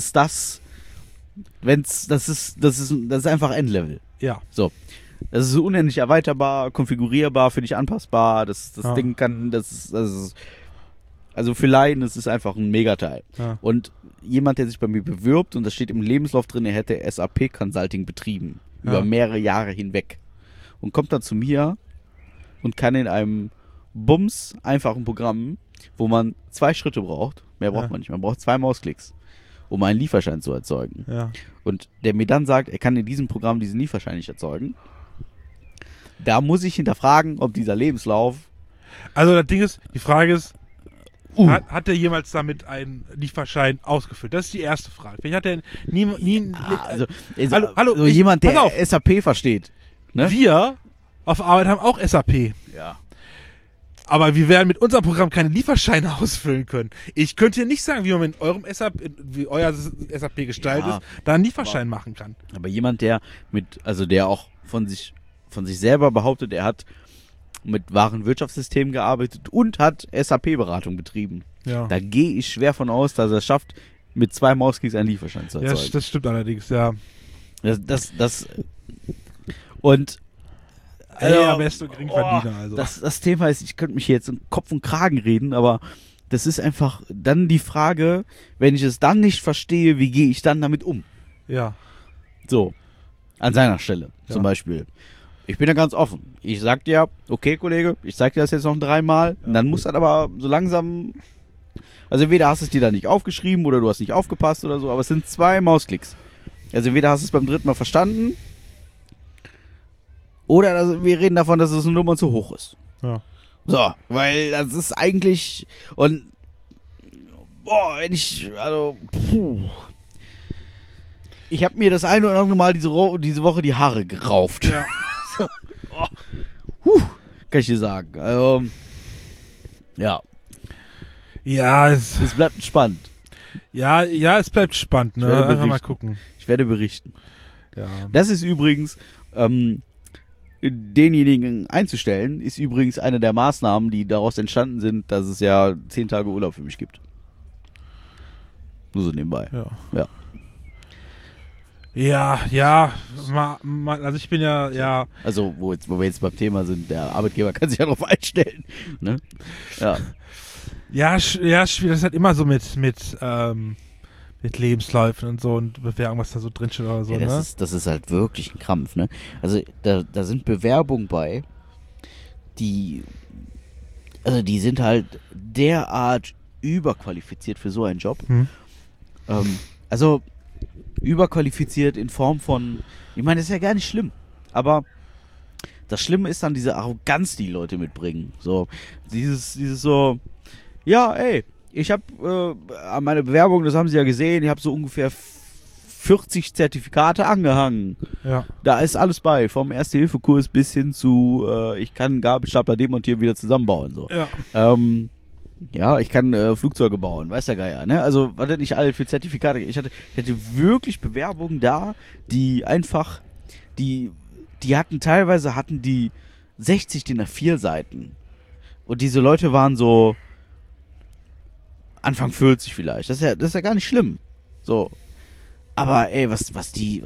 einfach Endlevel. Ja. So. Das ist unendlich erweiterbar, konfigurierbar, für dich anpassbar. Das Ja. Ding kann, also für Laien, das ist einfach ein Megateil. Ja. Und jemand, der sich bei mir bewirbt, und das steht im Lebenslauf drin, er hätte SAP Consulting betrieben. Ja. Über mehrere Jahre hinweg. Und kommt dann zu mir und kann in einem Bums einfachen Programm, wo man 2 Schritte braucht, mehr braucht Ja. man nicht, man braucht 2 Mausklicks, um einen Lieferschein zu erzeugen. Ja. Und der mir dann sagt, er kann in diesem Programm diesen Lieferschein nicht erzeugen. Da muss ich hinterfragen, ob dieser Lebenslauf Also das Ding ist, die Frage ist, hat er jemals damit einen Lieferschein ausgefüllt? Das ist die erste Frage. Vielleicht hat er nie also Hallo, so jemand, pass der auf. SAP versteht. Ne? Wir auf Arbeit haben auch SAP. Ja. Aber wir werden mit unserem Programm keine Lieferscheine ausfüllen können. Ich könnte dir nicht sagen, wie man mit eurem SAP, wie euer SAP gestaltet ist, da einen Lieferschein machen kann. Aber jemand, der der auch von sich selber behauptet, er hat mit wahren Wirtschaftssystemen gearbeitet und hat SAP-Beratung betrieben. Ja. Da gehe ich schwer von aus, dass er es schafft, mit 2 Mausklicks einen Lieferschein zu Ja, erzeugen. das stimmt allerdings, ja. Und Aber er ist so Geringverdiener, also. das Thema ist, ich könnte mich jetzt in Kopf und Kragen reden, aber das ist einfach dann die Frage, wenn ich es dann nicht verstehe, wie gehe ich dann damit um? Ja. So, an seiner Stelle zum Beispiel. Ich bin da ganz offen. Ich sag dir, okay, Kollege, ich zeig dir das jetzt noch 3-mal. Und dann muss das aber so langsam... Also entweder hast du es dir da nicht aufgeschrieben oder du hast nicht aufgepasst oder so, aber es sind 2 Mausklicks. Also entweder hast du es beim 3. Mal verstanden oder wir reden davon, dass es eine Nummer zu hoch ist. Ja. So, weil das ist eigentlich... Und... wenn ich... Also... Ich habe mir das eine oder andere Mal diese Woche die Haare gerauft. Ja. Kann ich dir sagen. Also, ja. Ja, Es bleibt spannend. ja, es bleibt spannend, ne? Ich werde Einfach mal berichten. gucken. Ich werde berichten. Ja. Das ist übrigens, denjenigen einzustellen, ist übrigens eine der Maßnahmen, die daraus entstanden sind, dass es ja 10 Tage Urlaub für mich gibt. Nur so nebenbei. Ja. Ja, also ich bin ja, Also, wo wir jetzt beim Thema sind, der Arbeitgeber kann sich ja darauf einstellen. Ne? Ja. schwierig, das ist halt immer so mit Lebensläufen und so und Bewerbung, was da so drin steht oder so, Ja, ne? das ist halt wirklich ein Krampf, ne? Also, da sind Bewerbungen bei, die sind halt derart überqualifiziert für so einen Job. Also, überqualifiziert in Form von, ich meine, das ist ja gar nicht schlimm, aber das Schlimme ist dann diese Arroganz, die Leute mitbringen. So, dieses so, ja, ey, ich habe meine Bewerbung, das haben Sie ja gesehen, ich habe so ungefähr 40 Zertifikate angehangen. Ja. Da ist alles bei, vom Erste-Hilfe-Kurs bis hin zu, ich kann Gabelstapler demontieren, wieder zusammenbauen. So. Ja. Ja, ich kann Flugzeuge bauen, weiß der Geier, ne? Also, was denn nicht alle für Zertifikate? Ich hatte wirklich Bewerbungen da, die einfach, die hatten die 60 DIN A4 Seiten. Und diese Leute waren so Anfang 40 vielleicht. Das ist ja gar nicht schlimm. So. Aber ey, was die.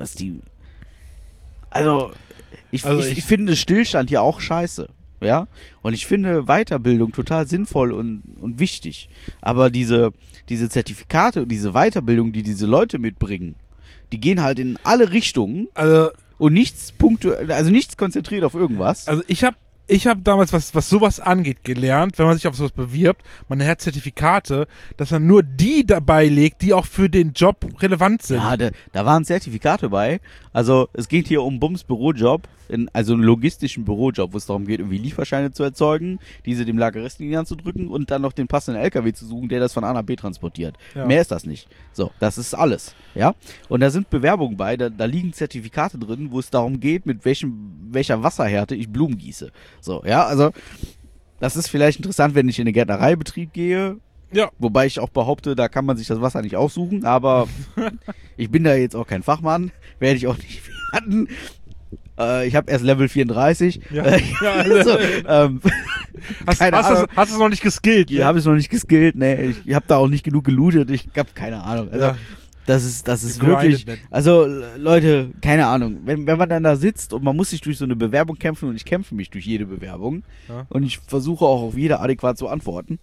Also, ich finde Stillstand ja auch scheiße. Ja? Und ich finde Weiterbildung total sinnvoll und wichtig. Aber diese Zertifikate und diese Weiterbildung, die diese Leute mitbringen, die gehen halt in alle Richtungen und nichts konzentriert auf irgendwas. Also ich hab damals, was sowas angeht, gelernt, wenn man sich auf sowas bewirbt, man hat Zertifikate, dass man nur die dabei legt, die auch für den Job relevant sind. Ja, da waren Zertifikate bei. Also es geht hier um Bums Bürojob, also einen logistischen Bürojob, wo es darum geht, irgendwie Lieferscheine zu erzeugen, diese dem Lagerist in die Hand zu drücken und dann noch den passenden LKW zu suchen, der das von A nach B transportiert. Ja. Mehr ist das nicht. So, das ist alles. Ja? Und da sind Bewerbungen bei, da liegen Zertifikate drin, wo es darum geht, mit welcher Wasserhärte ich Blumen gieße. So, ja, also das ist vielleicht interessant, wenn ich in den Gärtnereibetrieb gehe. Ja. Wobei ich auch behaupte, da kann man sich das Wasser nicht aussuchen, aber ich bin da jetzt auch kein Fachmann, werde ich auch nicht werden. Ich habe erst Level 34. Ja. Also, Hast du es noch nicht geskillt? Ich habe es noch nicht geskillt, ne. Ich habe da auch nicht genug gelootet, ich habe keine Ahnung. Also, Ja. das ist wirklich, also Leute, keine Ahnung, wenn man dann da sitzt und man muss sich durch so eine Bewerbung kämpfen und ich kämpfe mich durch jede Bewerbung und ich versuche auch auf jede adäquat zu antworten,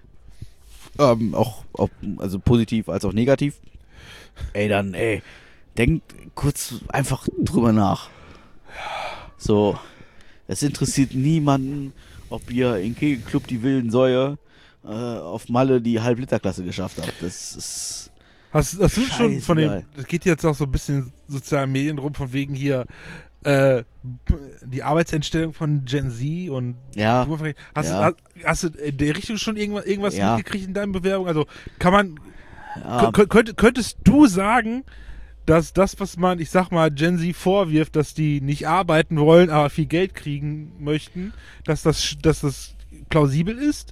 auch also positiv als auch negativ, dann denkt kurz einfach drüber nach. So, es interessiert niemanden, ob ihr in Kegelclub die wilden Säue auf Malle die Halb-Liter-Klasse geschafft habt. Das ist... Hast du schon von dem, geil. das geht jetzt auch so ein bisschen in sozialen Medien rum, von wegen hier die Arbeitseinstellung von Gen Z und Ja. Hast du in der Richtung schon irgendwas Ja. mitgekriegt in deiner Bewerbung? Also kann man Ja. könntest du sagen, dass das, was man, ich sag mal, Gen Z vorwirft, dass die nicht arbeiten wollen, aber viel Geld kriegen möchten, dass das plausibel ist?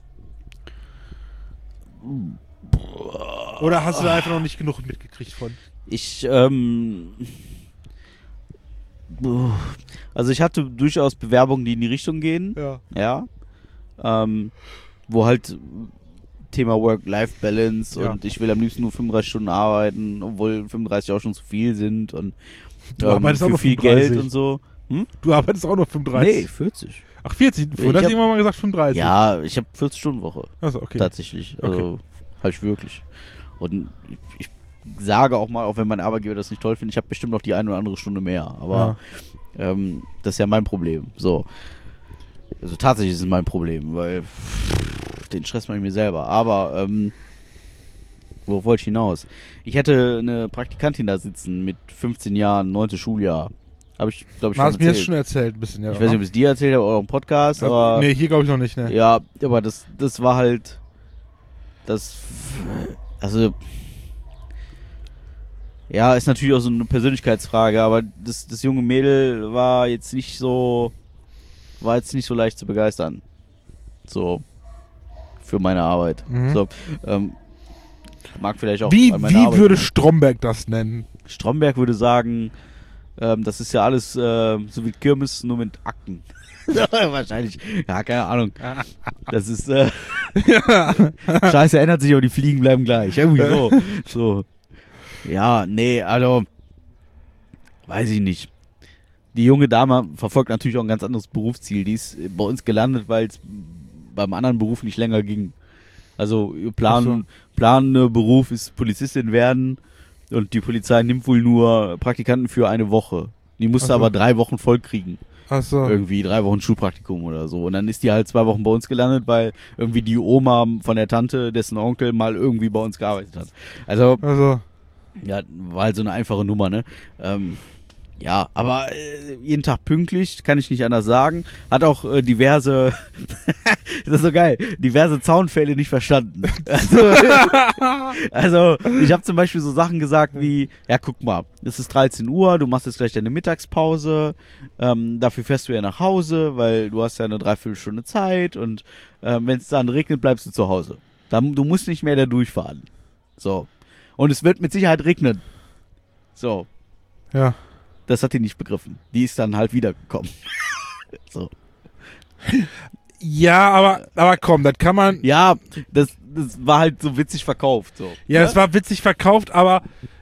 Oder hast du da einfach noch nicht genug mitgekriegt von? Also ich hatte durchaus Bewerbungen, die in die Richtung gehen. Ja. Ja. Wo halt Thema Work-Life-Balance Ja. und ich will am liebsten nur 35 Stunden arbeiten, obwohl 35 auch schon zu viel sind und Du arbeitest auch für nur viel 35. Geld und so. Du arbeitest auch nur 35? Nee, 40. Ach, 40? Du hast irgendwann mal gesagt 35. Ja, ich habe 40-Stunden-Woche. Achso, okay. Tatsächlich. Also habe ich wirklich. Und ich sage auch mal, auch wenn mein Arbeitgeber das nicht toll findet, ich habe bestimmt noch die eine oder andere Stunde mehr. Aber das ist ja mein Problem. So. Also tatsächlich ist es mein Problem, weil den Stress mache ich mir selber. Aber worauf wollte ich hinaus? Ich hätte eine Praktikantin da sitzen mit 15 Jahren, 9. Schuljahr. Habe ich, glaube ich, Du schon hast mir das erzählt. schon erzählt, ein bisschen, ja. Ich weiß nicht, ob ich es dir erzählt habe oder im Podcast, aber... Nee, hier glaube ich noch nicht, ne. Ja, aber das war halt... Also... Ja, ist natürlich auch so eine Persönlichkeitsfrage, aber das junge Mädel war jetzt nicht so leicht zu begeistern. So. Für meine Arbeit. Mhm. So. Mag vielleicht auch Wie an meiner Arbeit. würde Stromberg das nennen? Stromberg würde sagen, das ist ja alles so wie Kirmes, nur mit Akten. Wahrscheinlich. Ja, keine Ahnung. Das ist Scheiße ändert sich, aber die Fliegen bleiben gleich. Irgendwie so. Ja, nee, also weiß ich nicht. Die junge Dame verfolgt natürlich auch ein ganz anderes Berufsziel. Die ist bei uns gelandet, weil es beim anderen Beruf nicht länger ging. Also ihr planende Beruf ist Polizistin werden und die Polizei nimmt wohl nur Praktikanten für eine Woche. Die musste aber 3 Wochen voll kriegen. Achso. Irgendwie 3 Wochen Schulpraktikum oder so. Und dann ist die halt 2 Wochen bei uns gelandet, weil irgendwie die Oma von der Tante, dessen Onkel mal irgendwie bei uns gearbeitet hat. Also, ja, war halt so eine einfache Nummer, ne? Ja, aber jeden Tag pünktlich, kann ich nicht anders sagen. Hat auch diverse, das ist so geil, diverse Zaunpfähle nicht verstanden. Also ich habe zum Beispiel so Sachen gesagt wie, ja guck mal, es ist 13 Uhr, du machst jetzt gleich deine Mittagspause, dafür fährst du ja nach Hause, weil du hast ja eine Dreiviertelstunde Zeit und wenn es dann regnet, bleibst du zu Hause. Du musst nicht mehr da durchfahren. So. Und es wird mit Sicherheit regnen. So. Ja. Das hat die nicht begriffen. Die ist dann halt wiedergekommen. So. Ja, aber komm, das kann man... Ja, das war halt so witzig verkauft. So. Ja, das war witzig verkauft, aber...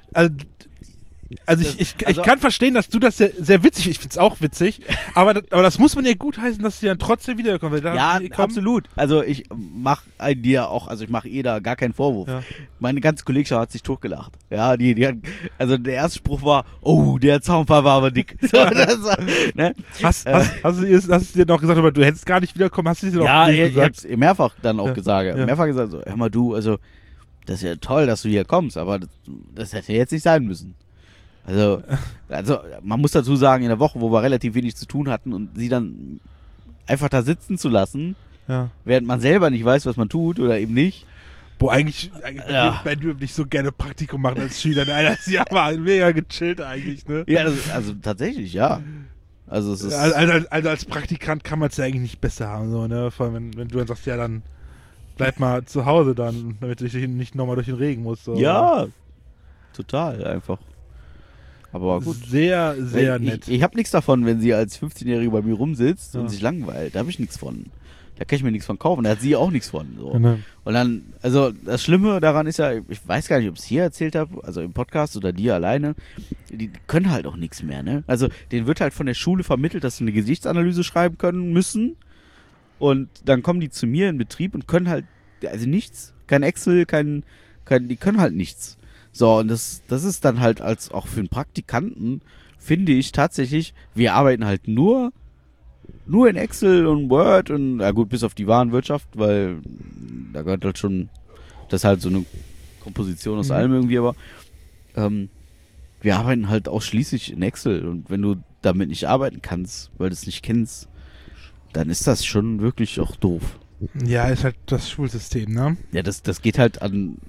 Also ich kann verstehen, dass du das sehr, sehr witzig, ich find's auch witzig, aber das muss man ja gut heißen, dass sie dann trotzdem wiederkommen. Ja, absolut. Also ich mache dir auch, also ich mache ihr da gar keinen Vorwurf. Ja. Meine ganze Kollegschaft hat sich totgelacht. Ja, die hat, also der erste Spruch war, oh, der Zaunpfahl war aber dick. So, ne? Hast du dir noch gesagt, aber du hättest gar nicht wiederkommen, hast du dir noch gesagt? Ja, ich hab's mehrfach dann auch gesagt. Ja. Mehrfach gesagt, so, hör mal du, also das ist ja toll, dass du hier kommst, aber das hätte jetzt nicht sein müssen. Also man muss dazu sagen, in der Woche, wo wir relativ wenig zu tun hatten und sie dann einfach da sitzen zu lassen, während man selber nicht weiß, was man tut oder eben nicht. Boah, eigentlich wenn du nicht so gerne Praktikum machen als Schüler, das Jahr war mega gechillt eigentlich, ne? Ja, also tatsächlich, ja. Also es ist also als Praktikant kann man es ja eigentlich nicht besser haben, so, ne? Vor allem, wenn du dann sagst, ja, dann bleib mal zu Hause dann, damit du dich nicht nochmal durch den Regen musst. So, ja, total einfach. Aber gut. Sehr, sehr nett. Ich habe nichts davon, wenn sie als 15-Jährige bei mir rumsitzt und sich langweilt. Da habe ich nichts von. Da kann ich mir nichts von kaufen. Da hat sie auch nichts von. So. Genau. Und dann, also das Schlimme daran ist ja, ich weiß gar nicht, ob ich es hier erzählt habe, also im Podcast oder dir alleine, die können halt auch nichts mehr, ne? Also denen wird halt von der Schule vermittelt, dass sie eine Gesichtsanalyse schreiben können müssen. Und dann kommen die zu mir in Betrieb und können halt, also nichts. Kein Excel, die können halt nichts. So, und das ist dann halt als auch für einen Praktikanten, finde ich tatsächlich, wir arbeiten halt nur in Excel und Word und, ja gut, bis auf die Warenwirtschaft, weil da gehört halt schon, das ist halt so eine Komposition aus allem irgendwie, aber wir arbeiten halt ausschließlich in Excel und wenn du damit nicht arbeiten kannst, weil du es nicht kennst, dann ist das schon wirklich auch doof. Ja, ist halt das Schulsystem, ne? Ja, das geht halt an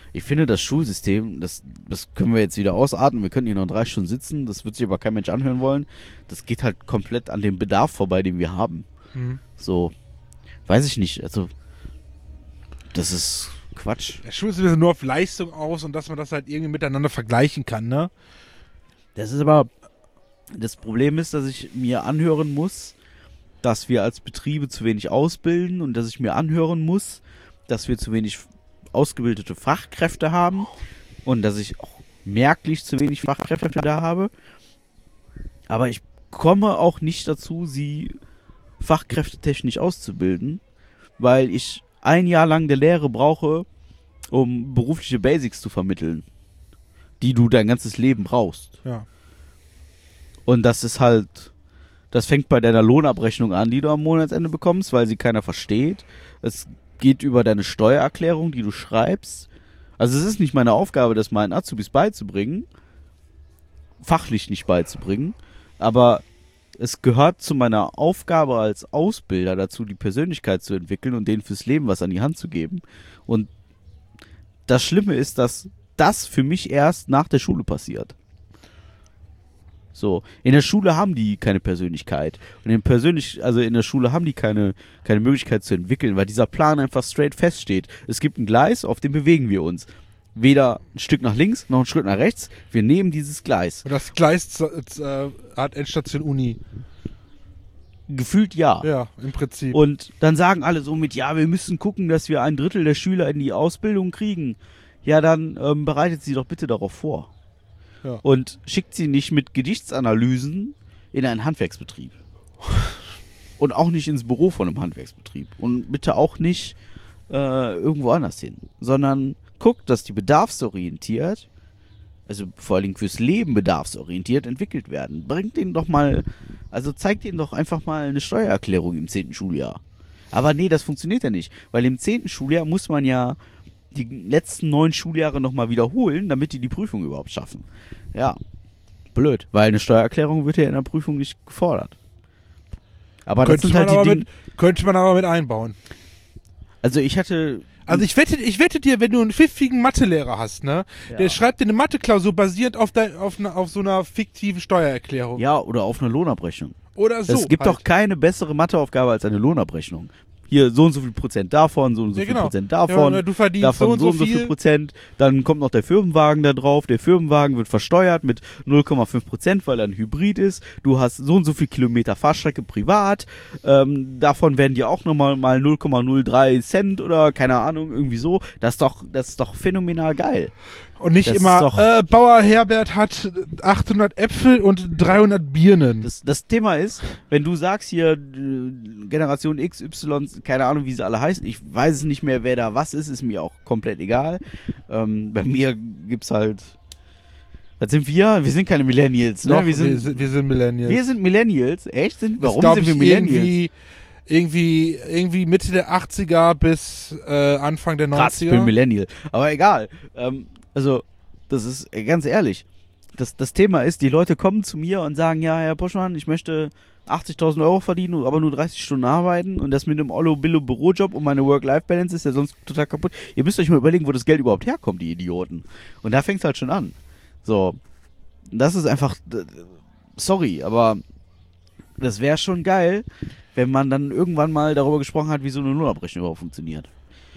Ich finde das Schulsystem, das können wir jetzt wieder ausatmen, wir können hier noch 3 Stunden sitzen, das wird sich aber kein Mensch anhören wollen. Das geht halt komplett an dem Bedarf vorbei, den wir haben. So, weiß ich nicht, also das ist Quatsch. Der Schulsystem ist nur auf Leistung aus und dass man das halt irgendwie miteinander vergleichen kann, ne? Das ist aber, das Problem ist, dass ich mir anhören muss, dass wir als Betriebe zu wenig ausbilden und dass ich mir anhören muss, dass wir zu wenig ausgebildete Fachkräfte haben und dass ich auch merklich zu wenig Fachkräfte da habe. Aber ich komme auch nicht dazu, sie fachkräftetechnisch auszubilden, weil ich ein Jahr lang der Lehre brauche, um berufliche Basics zu vermitteln, die du dein ganzes Leben brauchst. Ja. Und das ist halt, das fängt bei deiner Lohnabrechnung an, die du am Monatsende bekommst, weil sie keiner versteht. Es geht über deine Steuererklärung, die du schreibst. Also es ist nicht meine Aufgabe, das meinen Azubis beizubringen, fachlich nicht beizubringen, aber es gehört zu meiner Aufgabe als Ausbilder dazu, die Persönlichkeit zu entwickeln und denen fürs Leben was an die Hand zu geben. Und das Schlimme ist, dass das für mich erst nach der Schule passiert. So, in der Schule haben die keine Persönlichkeit. Und in der Schule haben die keine Möglichkeit zu entwickeln, weil dieser Plan einfach straight feststeht. Es gibt ein Gleis, auf dem bewegen wir uns. Weder ein Stück nach links, noch ein Stück nach rechts. Wir nehmen dieses Gleis. Und das Gleis hat Endstation Uni. Gefühlt ja. Ja, im Prinzip. Und dann sagen alle so mit, ja, wir müssen gucken, dass wir 1/3 der Schüler in die Ausbildung kriegen. Ja, dann bereitet sie doch bitte darauf vor. Ja. Und schickt sie nicht mit Gedichtsanalysen in einen Handwerksbetrieb. Und auch nicht ins Büro von einem Handwerksbetrieb. Und bitte auch nicht irgendwo anders hin. Sondern guckt, dass die bedarfsorientiert, also vor allen Dingen fürs Leben bedarfsorientiert entwickelt werden. Bringt denen doch mal, also zeigt ihnen doch einfach mal eine Steuererklärung im 10. Schuljahr. Aber nee, das funktioniert ja nicht. Weil im 10. Schuljahr muss man ja die letzten 9 Schuljahre nochmal wiederholen, damit die Prüfung überhaupt schaffen. Ja, blöd, weil eine Steuererklärung wird ja in der Prüfung nicht gefordert. Aber das sind halt die Dinge. Könnte man aber mit einbauen. Also ich hatte... Also ich wette dir, wenn du einen pfiffigen Mathelehrer hast, ne, Ja. der schreibt dir eine Mathe-Klausur basierend auf so einer fiktiven Steuererklärung. Ja, oder auf einer Lohnabrechnung. Oder so. Es gibt halt. doch keine bessere Matheaufgabe als eine Lohnabrechnung. Hier so und so viel Prozent davon, so und so Ja, viel genau. Prozent davon, Ja, du verdienst davon so und so viel Prozent. Dann kommt noch der Firmenwagen da drauf. Der Firmenwagen wird versteuert mit 0,5%, weil er ein Hybrid ist. Du hast so und so viel Kilometer Fahrstrecke privat. Davon werden dir auch nochmal 0,03 Cent oder keine Ahnung, irgendwie so. Das ist doch phänomenal geil. Und nicht Das ist immer, doch- Bauer Herbert hat 800 Äpfel und 300 Birnen. Das Thema ist, wenn du sagst hier Generation X, Y, keine Ahnung, wie sie alle heißen, ich weiß es nicht mehr, wer da was ist mir auch komplett egal. Bei mir gibt's halt, was sind wir? Wir sind keine Millennials, ne? Doch, wir sind Millennials. wir sind Millennials, echt? Warum Das sind glaub wir ich Millennials? irgendwie Mitte der 80er bis Anfang der 90er. Krass, ich bin Millennial. Aber egal. Also, das ist, ganz ehrlich, das Thema ist, die Leute kommen zu mir und sagen, ja, Herr Poschmann, ich möchte 80.000 Euro verdienen, aber nur 30 Stunden arbeiten und das mit einem Ollo-Billo-Bürojob und meine Work-Life-Balance ist ja sonst total kaputt. Ihr müsst euch mal überlegen, wo das Geld überhaupt herkommt, die Idioten. Und da fängt es halt schon an. So, das ist einfach, sorry, aber das wäre schon geil, wenn man dann irgendwann mal darüber gesprochen hat, wie so eine Lohnabrechnung überhaupt funktioniert.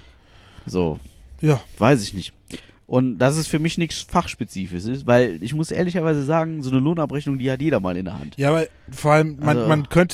So, Ja. weiß ich nicht. Und das ist für mich nichts Fachspezifisches, weil ich muss ehrlicherweise sagen, so eine Lohnabrechnung, die hat jeder mal in der Hand. Ja, aber vor allem, Also- man könnte,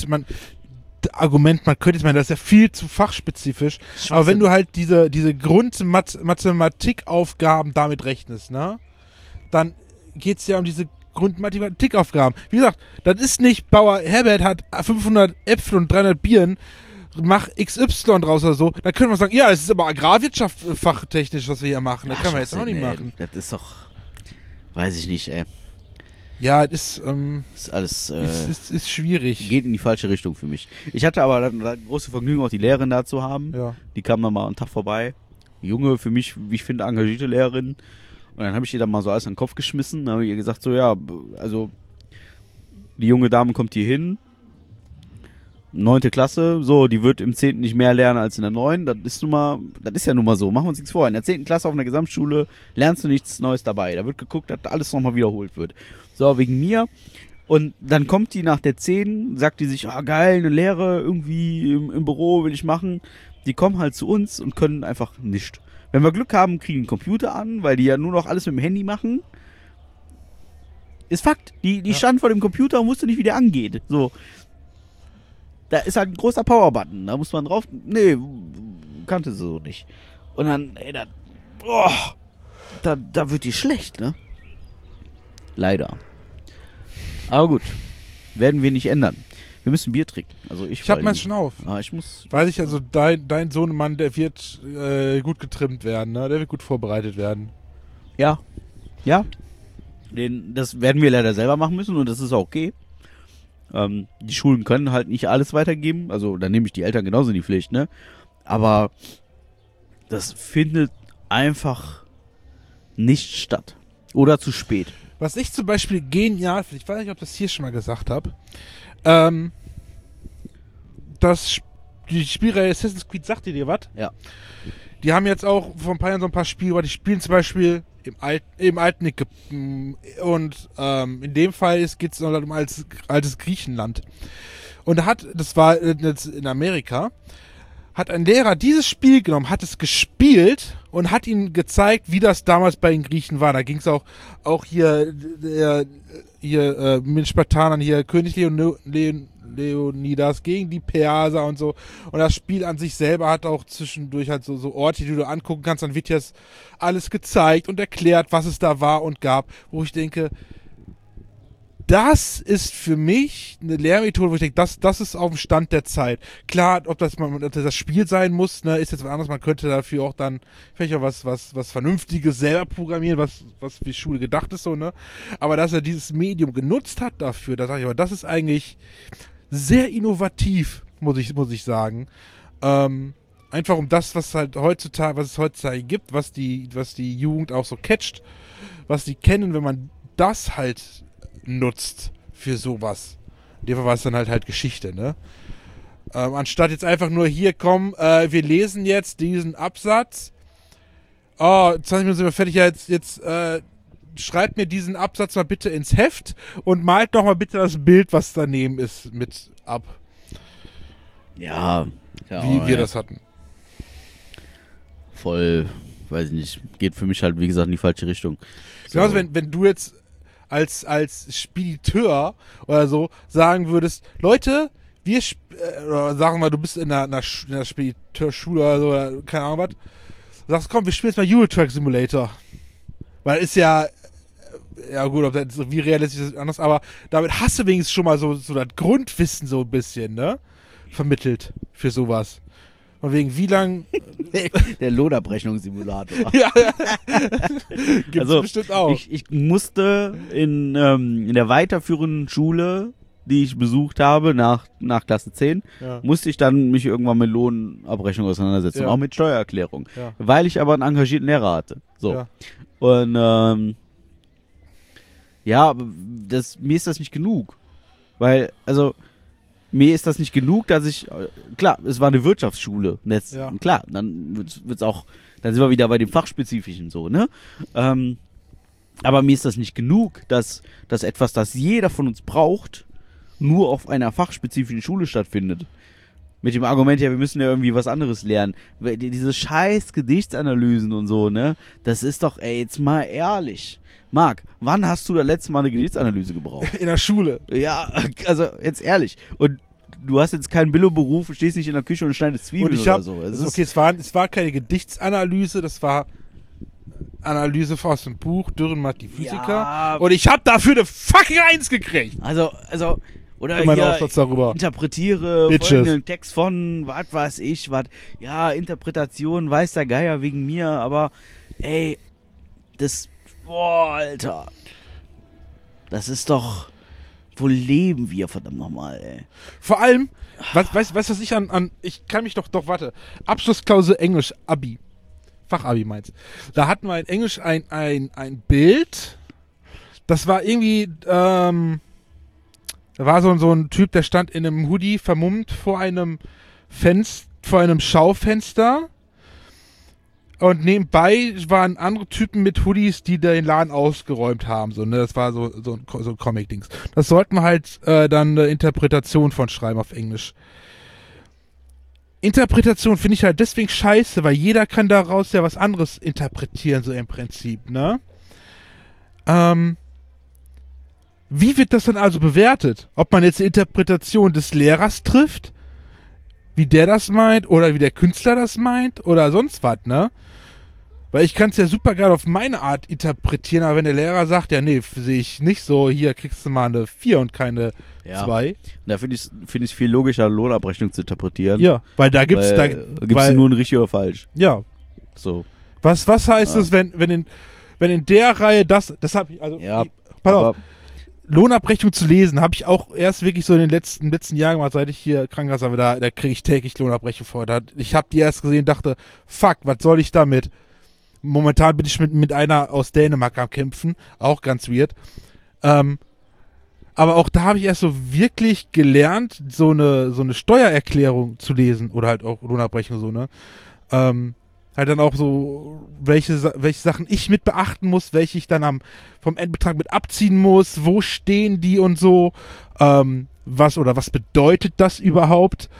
das ist ja viel zu fachspezifisch. Aber wenn du halt diese Grundmathematikaufgaben damit rechnest, ne, dann geht's ja um diese Grundmathematikaufgaben. Wie gesagt, das ist nicht, Bauer Herbert hat 500 Äpfel und 300 Birnen, mach XY draus oder so. Dann können wir sagen, ja, es ist aber Agrarwirtschaft fachtechnisch, was wir hier machen. Das kann man jetzt auch nicht machen. Das ist doch, weiß ich nicht, ey. Ja, es ist alles, ist schwierig. geht in die falsche Richtung für mich. Ich hatte aber dann das große Vergnügen, auch die Lehrerin da zu haben. Ja. Die kam dann mal einen Tag vorbei. Junge, für mich, wie ich finde, engagierte Lehrerin. Und dann habe ich ihr dann mal so alles an den Kopf geschmissen. Dann habe ich ihr gesagt, so ja, also die junge Dame kommt hier hin 9. Klasse, so, die wird im 10. nicht mehr lernen als in der 9. Das ist ja nun mal so. Machen wir uns nichts vor. In der 10. Klasse auf einer Gesamtschule lernst du nichts Neues dabei. Da wird geguckt, dass alles nochmal wiederholt wird. So, wegen mir. Und dann kommt die nach der 10, sagt die sich, geil, eine Lehre irgendwie im Büro will ich machen. Die kommen halt zu uns und können einfach nichts. Wenn wir Glück haben, kriegen einen Computer an, weil die ja nur noch alles mit dem Handy machen. Ist Fakt. Die stand vor dem Computer und wusste nicht, wie der angeht. So. Da ist halt ein großer Power-Button. Da muss man drauf. Nee, kannte sie so nicht. Und dann, da wird die schlecht, ne? Leider. Aber gut. Werden wir nicht ändern. Wir müssen Bier trinken. Also ich hab meins schon auf. Ich muss. Weiß ich, also dein Sohnemann, der wird gut getrimmt werden, ne? Der wird gut vorbereitet werden. Ja. Ja. Das werden wir leider selber machen müssen und das ist auch okay. Die Schulen können halt nicht alles weitergeben. Also da nehme ich die Eltern genauso in die Pflicht, ne? Aber das findet einfach nicht statt. Oder zu spät. Was ich zum Beispiel genial finde, ich weiß nicht, ob ich das hier schon mal gesagt habe, die Spielreihe Assassin's Creed, sagt ihr dir was? Ja. Die haben jetzt auch vor ein paar Jahren so ein paar Spiele, die spielen zum Beispiel im alten Ägypten und in dem Fall geht es um altes Griechenland. Und das war jetzt in Amerika, hat ein Lehrer dieses Spiel genommen, hat es gespielt und hat ihnen gezeigt, wie das damals bei den Griechen war. Da ging es auch hier mit den Spartanern, hier König Leonidas gegen die Perser und so. Und das Spiel an sich selber hat auch zwischendurch halt so Orte, die du angucken kannst. Dann wird dir das alles gezeigt und erklärt, was es da war und gab. Wo ich denke, das ist für mich eine Lehrmethode, wo ich denke, das ist auf dem Stand der Zeit. Klar, ob das Spiel sein muss, ne, ist jetzt was anderes. Man könnte dafür auch dann vielleicht auch was Vernünftiges selber programmieren, was für die Schule gedacht ist, so, ne. Aber dass er dieses Medium genutzt hat dafür, da sage ich aber, das ist eigentlich sehr innovativ, muss ich sagen. Einfach um das, was es heutzutage gibt, was die Jugend auch so catcht, was die kennen, wenn man das halt nutzt für sowas. In dem Fall war es dann halt Geschichte, ne? Anstatt jetzt einfach nur hier, komm, wir lesen jetzt diesen Absatz. 20 Minuten sind wir fertig, jetzt schreibt mir diesen Absatz mal bitte ins Heft und malt doch mal bitte das Bild, was daneben ist, mit ab. Ja. Wie wir das hatten. Voll, weiß ich nicht, geht für mich halt, wie gesagt, in die falsche Richtung. Genauso, wenn du jetzt als Spediteur oder so sagen würdest, Leute, oder sagen wir, du bist in einer Spediteurschule oder so, oder keine Ahnung was, sagst, komm, wir spielen jetzt mal Euro Truck Simulator. Weil ist ja gut, ob das wie realistisch ist, anders, aber damit hast du wenigstens schon mal so das Grundwissen so ein bisschen, ne, vermittelt für sowas. Von wegen, wie lang... Der Lohnabrechnungssimulator. Ja. Gibt's also, bestimmt auch. Ich musste in der weiterführenden Schule, die ich besucht habe, nach Klasse 10, musste ich dann mich irgendwann mit Lohnabrechnung auseinandersetzen. Auch mit Steuererklärung. Ja. Weil ich aber einen engagierten Lehrer hatte. So. Ja. Und mir ist das nicht genug. Weil, also... Mir ist das nicht genug, dass ich, klar, es war eine Wirtschaftsschule, jetzt, klar, dann wird's auch, dann sind wir wieder bei dem Fachspezifischen so, ne? Aber mir ist das nicht genug, dass etwas, das jeder von uns braucht, nur auf einer fachspezifischen Schule stattfindet. Mit dem Argument, ja, wir müssen ja irgendwie was anderes lernen. Diese scheiß Gedichtsanalysen und so, ne? Das ist doch, jetzt mal ehrlich. Marc, wann hast du das letzte Mal eine Gedichtsanalyse gebraucht? In der Schule. Ja, also jetzt ehrlich. Und du hast jetzt keinen Billo-Beruf, stehst nicht in der Küche und schneidest Zwiebeln oder so. Es war keine Gedichtsanalyse, das war Analyse aus dem Buch Dürrenmatt, die Physiker. Ja. Und ich habe dafür eine fucking 1 gekriegt. Also oder hier darüber. Interpretiere folgenden Text von, was weiß ich, Interpretation, weiß der Geier wegen mir, aber boah, Alter. Das ist doch... Wo leben wir, verdammt nochmal, ey? Vor allem, weißt du, was ich ich kann mich doch, warte. Abschlussklausel Englisch, Abi. Fachabi meinst. Da hatten wir in Englisch ein Bild. Das war irgendwie, Da war so ein Typ, der stand in einem Hoodie vermummt vor einem Schaufenster. Und nebenbei waren andere Typen mit Hoodies, die den Laden ausgeräumt haben. So, ne? Das war so ein Comic-Dings. Das sollten wir halt dann eine Interpretation von schreiben auf Englisch. Interpretation finde ich halt deswegen scheiße, weil jeder kann daraus ja was anderes interpretieren, so im Prinzip, ne? Wie wird das dann also bewertet? Ob man jetzt die Interpretation des Lehrers trifft, wie der das meint, oder wie der Künstler das meint, oder sonst was, ne? Weil ich kann es ja super geil auf meine Art interpretieren, aber wenn der Lehrer sagt, ja, nee, sehe ich nicht so, hier kriegst du mal eine 4 und keine 2. Da finde ich viel logischer, Lohnabrechnung zu interpretieren. Ja, weil da gibt's nur ein richtig oder falsch. Ja. So. Was heißt es, wenn in der Reihe das habe ich, also, Ja, pass auf, Lohnabrechnung zu lesen, habe ich auch erst wirklich so in den letzten Jahren gemacht, seit ich hier Krankenhaus habe, da kriege ich täglich Lohnabrechnung vor. Ich habe die erst gesehen und dachte, fuck, was soll ich damit? Momentan bin ich mit einer aus Dänemark am Kämpfen, auch ganz weird. Aber auch da habe ich erst so wirklich gelernt, so eine Steuererklärung zu lesen oder halt auch Lohnabrechnung so, ne? Halt dann auch so, welche Sachen ich mit beachten muss, welche ich dann vom Endbetrag mit abziehen muss, wo stehen die und so, was bedeutet das überhaupt?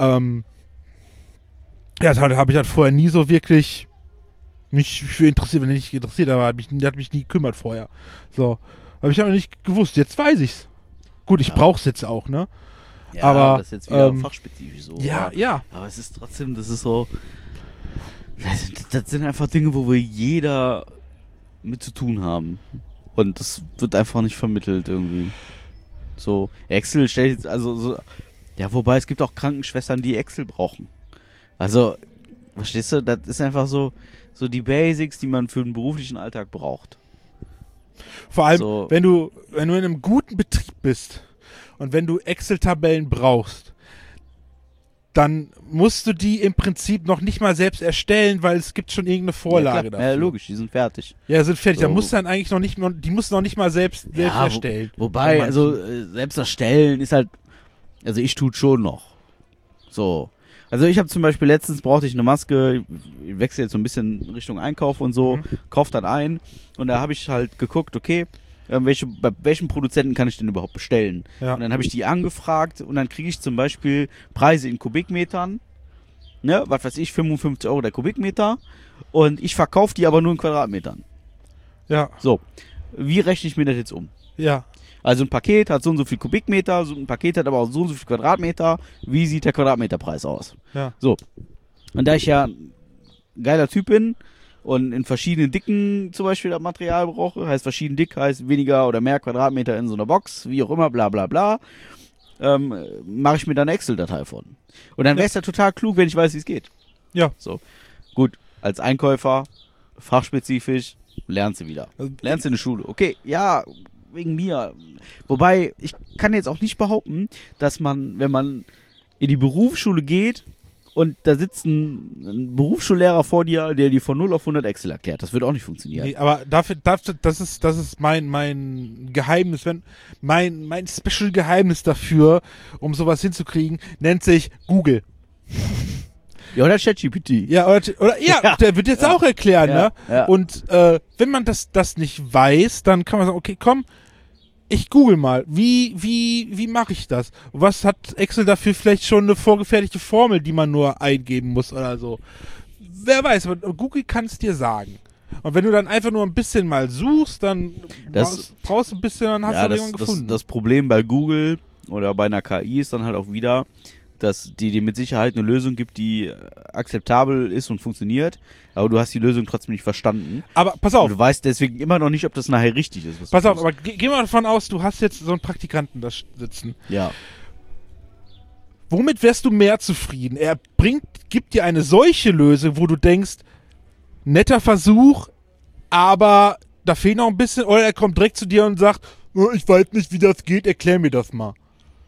Das habe ich halt vorher nie so wirklich mich für interessiert, wenn nicht interessiert, aber hat mich nie gekümmert vorher. So, aber ich habe nicht gewusst, jetzt weiß ich's. Gut, ich brauch's jetzt auch, ne? Ja, aber das ist jetzt wieder fachspezifisch so. Ja. Aber es ist trotzdem, das ist so, das sind einfach Dinge, wo wir jeder mit zu tun haben. Und das wird einfach nicht vermittelt irgendwie. So, Excel stellt jetzt, also so, ja, wobei es gibt auch Krankenschwestern, die Excel brauchen. Also, verstehst du, das ist einfach so die Basics, die man für den beruflichen Alltag braucht. Vor allem, So. wenn du in einem guten Betrieb bist und wenn du Excel-Tabellen brauchst, dann musst du die im Prinzip noch nicht mal selbst erstellen, weil es gibt schon irgendeine Vorlage dafür. Ja, logisch, die sind fertig. Ja, sind fertig. So. Da musst du dann eigentlich die musst du noch nicht mal selbst erstellen. Wobei, also selbst erstellen ist halt, also ich tue schon noch. So. Also ich habe zum Beispiel letztens brauchte ich eine Maske, ich wechsle jetzt so ein bisschen Richtung Einkauf und so, kauf dann ein und da habe ich halt geguckt, okay, bei welchem Produzenten kann ich denn überhaupt bestellen? Ja. Und dann habe ich die angefragt und dann kriege ich zum Beispiel Preise in Kubikmetern, ne, was weiß ich, 55 € der Kubikmeter und ich verkaufe die aber nur in Quadratmetern. Ja. So, wie rechne ich mir das jetzt um? Ja. Also ein Paket hat so und so viel Kubikmeter, so ein Paket hat aber auch so und so viel Quadratmeter. Wie sieht der Quadratmeterpreis aus? Ja. So. Und da ich ja ein geiler Typ bin und in verschiedenen Dicken zum Beispiel das Material brauche, heißt verschieden dick, heißt weniger oder mehr Quadratmeter in so einer Box, wie auch immer, bla bla bla, mache ich mir dann eine Excel-Datei von. Und dann wäre es ja total klug, wenn ich weiß, wie es geht. Ja. So. Gut, als Einkäufer, fachspezifisch, lernst du wieder. Lernst du in der Schule. Okay, ja, wegen mir. Wobei, ich kann jetzt auch nicht behaupten, dass man, wenn man in die Berufsschule geht und da sitzt ein Berufsschullehrer vor dir, der dir von 0 auf 100 Excel erklärt. Das wird auch nicht funktionieren. Nee, aber das ist mein Geheimnis, mein Special-Geheimnis dafür, um sowas hinzukriegen, nennt sich Google. Ja, oder ChatGPT. Ja, ja, der wird jetzt auch erklären, ja, ne? Ja. Und wenn man das nicht weiß, dann kann man sagen, okay, komm, ich google mal, wie mache ich das? Was hat Excel dafür vielleicht schon eine vorgefertigte Formel, die man nur eingeben muss oder so? Wer weiß, aber Google kann es dir sagen. Und wenn du dann einfach nur ein bisschen mal suchst, dann brauchst du ein bisschen, dann hast du irgendwann gefunden. Das Problem bei Google oder bei einer KI ist dann halt auch wieder, dass die dir mit Sicherheit eine Lösung gibt, die akzeptabel ist und funktioniert, aber du hast die Lösung trotzdem nicht verstanden. Aber pass auf. Und du weißt deswegen immer noch nicht, ob das nachher richtig ist. Pass auf, aber geh mal davon aus, du hast jetzt so einen Praktikanten da sitzen. Ja. Womit wärst du mehr zufrieden? Er gibt dir eine solche Lösung, wo du denkst, netter Versuch, aber da fehlt noch ein bisschen, oder er kommt direkt zu dir und sagt, oh, ich weiß nicht, wie das geht, erklär mir das mal.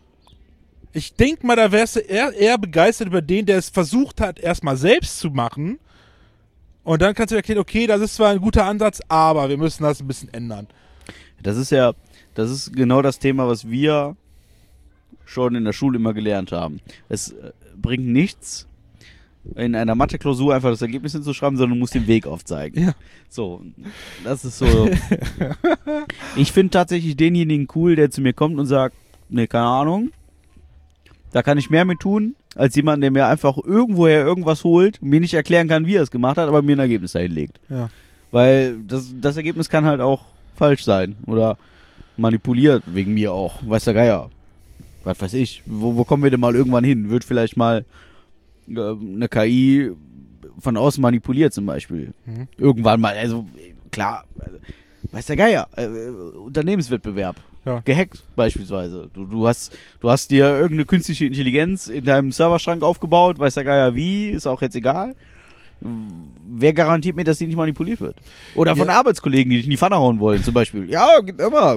Ich denke mal, da wärst du eher begeistert über den, der es versucht hat, erstmal selbst zu machen. Und dann kannst du erklären, okay, das ist zwar ein guter Ansatz, aber wir müssen das ein bisschen ändern. Das ist genau das Thema, was wir schon in der Schule immer gelernt haben. Es bringt nichts, in einer Mathe-Klausur einfach das Ergebnis hinzuschreiben, sondern du musst den Weg aufzeigen. Ja. So, das ist so. Ich finde tatsächlich denjenigen cool, der zu mir kommt und sagt, nee, keine Ahnung, da kann ich mehr mit tun, als jemand, der mir einfach irgendwoher irgendwas holt, mir nicht erklären kann, wie er es gemacht hat, aber mir ein Ergebnis dahin legt. Ja. Weil das Ergebnis kann halt auch falsch sein oder manipuliert, wegen mir auch. Weiß der Geier. Was weiß ich. Wo kommen wir denn mal irgendwann hin? Wird vielleicht mal eine KI von außen manipuliert zum Beispiel. Irgendwann mal. Also klar, weiß der Geier. Unternehmenswettbewerb. Ja. Gehackt beispielsweise. Du hast dir irgendeine künstliche Intelligenz in deinem Serverschrank aufgebaut, weiß der Geier wie, ist auch jetzt egal. Wer garantiert mir, dass die nicht manipuliert wird? Oder von Arbeitskollegen, die dich in die Pfanne hauen wollen, zum Beispiel. Ja, gibt immer.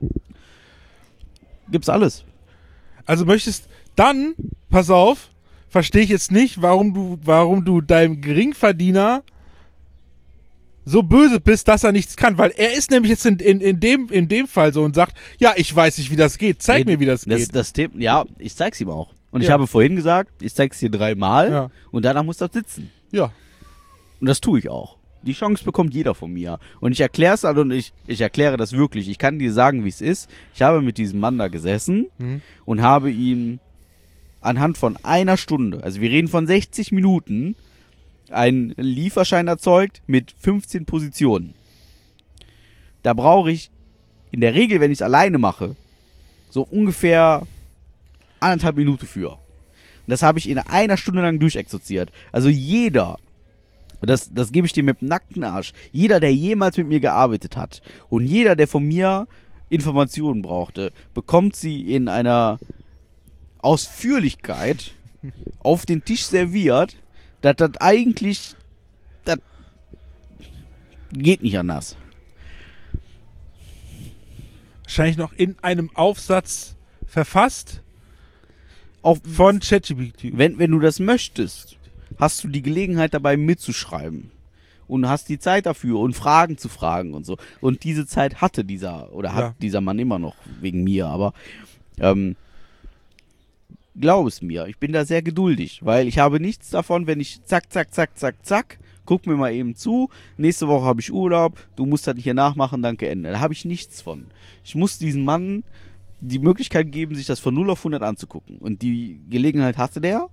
Gibt's alles. Also möchtest dann, pass auf, verstehe ich jetzt nicht, warum du deinem Geringverdiener so böse bist, dass er nichts kann. Weil er ist nämlich jetzt in dem Fall so und sagt, ja, ich weiß nicht, wie das geht. Zeig mir, wie das geht. Ja, ich zeig's ihm auch. Und ich habe vorhin gesagt, ich zeig's dir 3-mal Ja. und danach muss das sitzen. Ja. Und das tue ich auch. Die Chance bekommt jeder von mir. Und ich erkläre es halt und ich erkläre das wirklich. Ich kann dir sagen, wie es ist. Ich habe mit diesem Mann da gesessen und habe ihm anhand von einer Stunde, also wir reden von 60 Minuten, einen Lieferschein erzeugt mit 15 Positionen. Da brauche ich in der Regel, wenn ich es alleine mache, so ungefähr 1,5 Minuten für. Und das habe ich in einer Stunde lang durchexerziert. Also jeder, das gebe ich dir mit dem nackten Arsch, jeder, der jemals mit mir gearbeitet hat und jeder, der von mir Informationen brauchte, bekommt sie in einer Ausführlichkeit auf den Tisch serviert, dass das eigentlich, das geht nicht anders. Wahrscheinlich noch in einem Aufsatz verfasst Auch von ChatGPT. wenn du das möchtest, hast du die Gelegenheit dabei mitzuschreiben und hast die Zeit dafür und Fragen zu fragen und so. Und diese Zeit hat dieser Mann immer noch wegen mir, aber glaub es mir, ich bin da sehr geduldig, weil ich habe nichts davon, wenn ich zack, guck mir mal eben zu, nächste Woche habe ich Urlaub, du musst das hier nachmachen, danke, Ende. Da habe ich nichts von. Ich muss diesem Mann die Möglichkeit geben, sich das von 0 auf 100 anzugucken. Und die Gelegenheit hatte der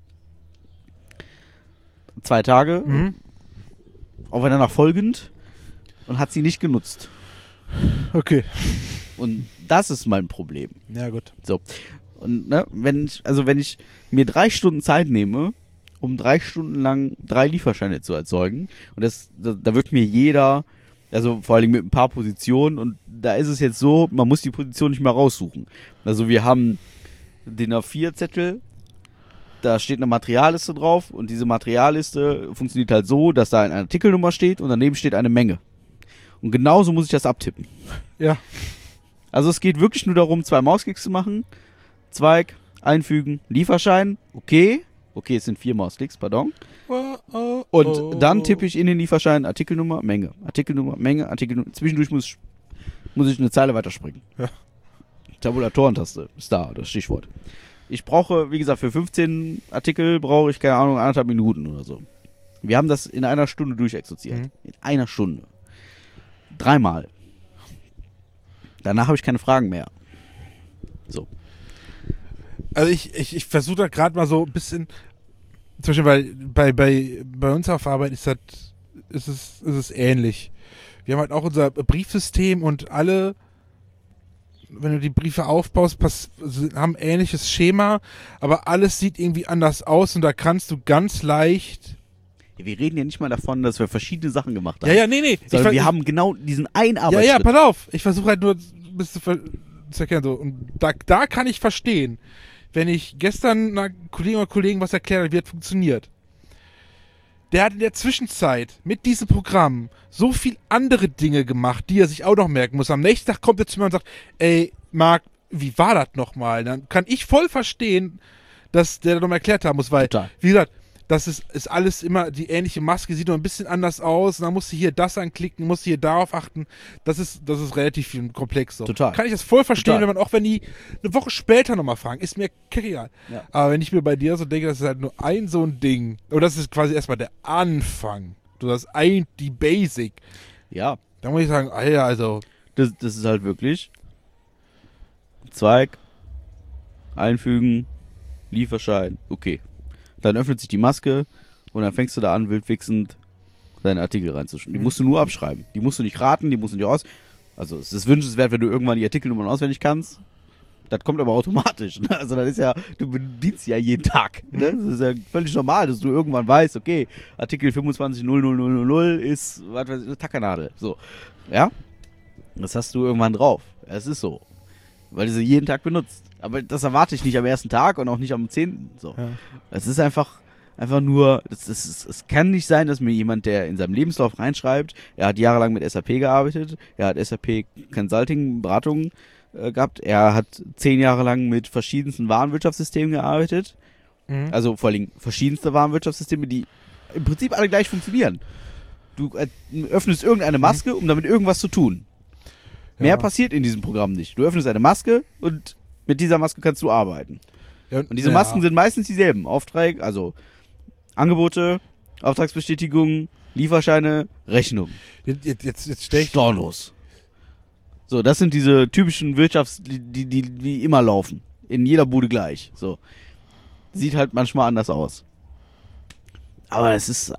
2 Tage, aufeinander folgend, und hat sie nicht genutzt. Okay. Und das ist mein Problem. Ja, gut. So. Und ne, wenn ich mir 3 Stunden Zeit nehme, um 3 Stunden lang 3 Lieferscheine zu erzeugen, und da wird mir jeder, also vor allem mit ein paar Positionen, und da ist es jetzt so, man muss die Position nicht mehr raussuchen. Also wir haben den A4-Zettel, da steht eine Materialliste drauf, und diese Materialliste funktioniert halt so, dass da eine Artikelnummer steht und daneben steht eine Menge. Und genauso muss ich das abtippen. Ja. Also es geht wirklich nur darum, 2 Mausklicks zu machen, Zweig, einfügen, Lieferschein, okay, es sind 4 Mausklicks, pardon. Und dann tippe ich in den Lieferschein Artikelnummer, Menge, Artikelnummer. Zwischendurch muss ich eine Zeile weiterspringen. Ja. Tabulatoren-Taste ist da, das Stichwort. Ich brauche, wie gesagt, für 15 Artikel brauche ich, keine Ahnung, 1,5 Minuten oder so. Wir haben das in einer Stunde durchexerziert. In einer Stunde. 3-mal. Danach habe ich keine Fragen mehr. So. Also ich versuche da gerade mal so ein bisschen, zum Beispiel bei uns auf Arbeit ist es ähnlich. Wir haben halt auch unser Briefsystem und alle, wenn du die Briefe aufbaust, haben ein ähnliches Schema, aber alles sieht irgendwie anders aus und da kannst du ganz leicht... Wir reden ja nicht mal davon, dass wir verschiedene Sachen gemacht haben. Ja, nee. Sondern wir haben genau diesen einen Arbeitsschritt. Ja, pass auf. Ich versuche halt nur ein bisschen zu erklären. So. Und da kann ich verstehen, wenn ich gestern einer Kollegin oder Kollegen was erklärt habe, wie das funktioniert. Der hat in der Zwischenzeit mit diesem Programm so viel andere Dinge gemacht, die er sich auch noch merken muss. Am nächsten Tag kommt er zu mir und sagt, ey, Marc, wie war das nochmal? Dann kann ich voll verstehen, dass der das nochmal erklärt haben muss, weil, Total. wie gesagt, das ist alles immer die ähnliche Maske, sieht nur ein bisschen anders aus. Und dann musst du hier das anklicken, musst du hier darauf achten. Das ist relativ viel komplex so. Total. Kann ich das voll verstehen, Total. wenn man, auch wenn die eine Woche später nochmal fragen, ist mir egal. Ja. Aber wenn ich mir bei dir so denke, das ist halt nur ein so ein Ding. Und das ist quasi erstmal der Anfang. Du hast die Basic. Ja, Da muss ich sagen, Alter, also. das ist halt wirklich Zweig, einfügen, Lieferschein, okay. Dann öffnet sich die Maske und dann fängst du da an, wildwichsend deine Artikel reinzuschreiben. Die musst du nur abschreiben. Die musst du nicht raten, die musst du nicht aus. Also es ist wünschenswert, wenn du irgendwann die Artikelnummern auswendig kannst. Das kommt aber automatisch. Ne? Also das ist ja, du bedienst ja jeden Tag. Ne? Das ist ja völlig normal, dass du irgendwann weißt, okay, Artikel 25.00000 ist, was weiß ich, eine Tackernadel. So. Ja? Das hast du irgendwann drauf. Es ist so. Weil du sie jeden Tag benutzt. Aber das erwarte ich nicht am ersten Tag und auch nicht am 10. So. Ja. Es ist einfach nur, es kann nicht sein, dass mir jemand, der in seinem Lebenslauf reinschreibt, er hat jahrelang mit SAP gearbeitet, er hat SAP Consulting, Beratung gehabt, er hat 10 Jahre lang mit verschiedensten Warenwirtschaftssystemen gearbeitet, also vor allem verschiedenste Warenwirtschaftssysteme, die im Prinzip alle gleich funktionieren. Du öffnest irgendeine Maske, um damit irgendwas zu tun. Mehr passiert in diesem Programm nicht. Du öffnest eine Maske und mit dieser Maske kannst du arbeiten. Ja, Und diese Masken sind meistens dieselben. Aufträge, also Angebote, Auftragsbestätigungen, Lieferscheine, Rechnungen. Jetzt stell ich. Stornos. So, das sind diese typischen die immer laufen. In jeder Bude gleich. So. Sieht halt manchmal anders aus. Aber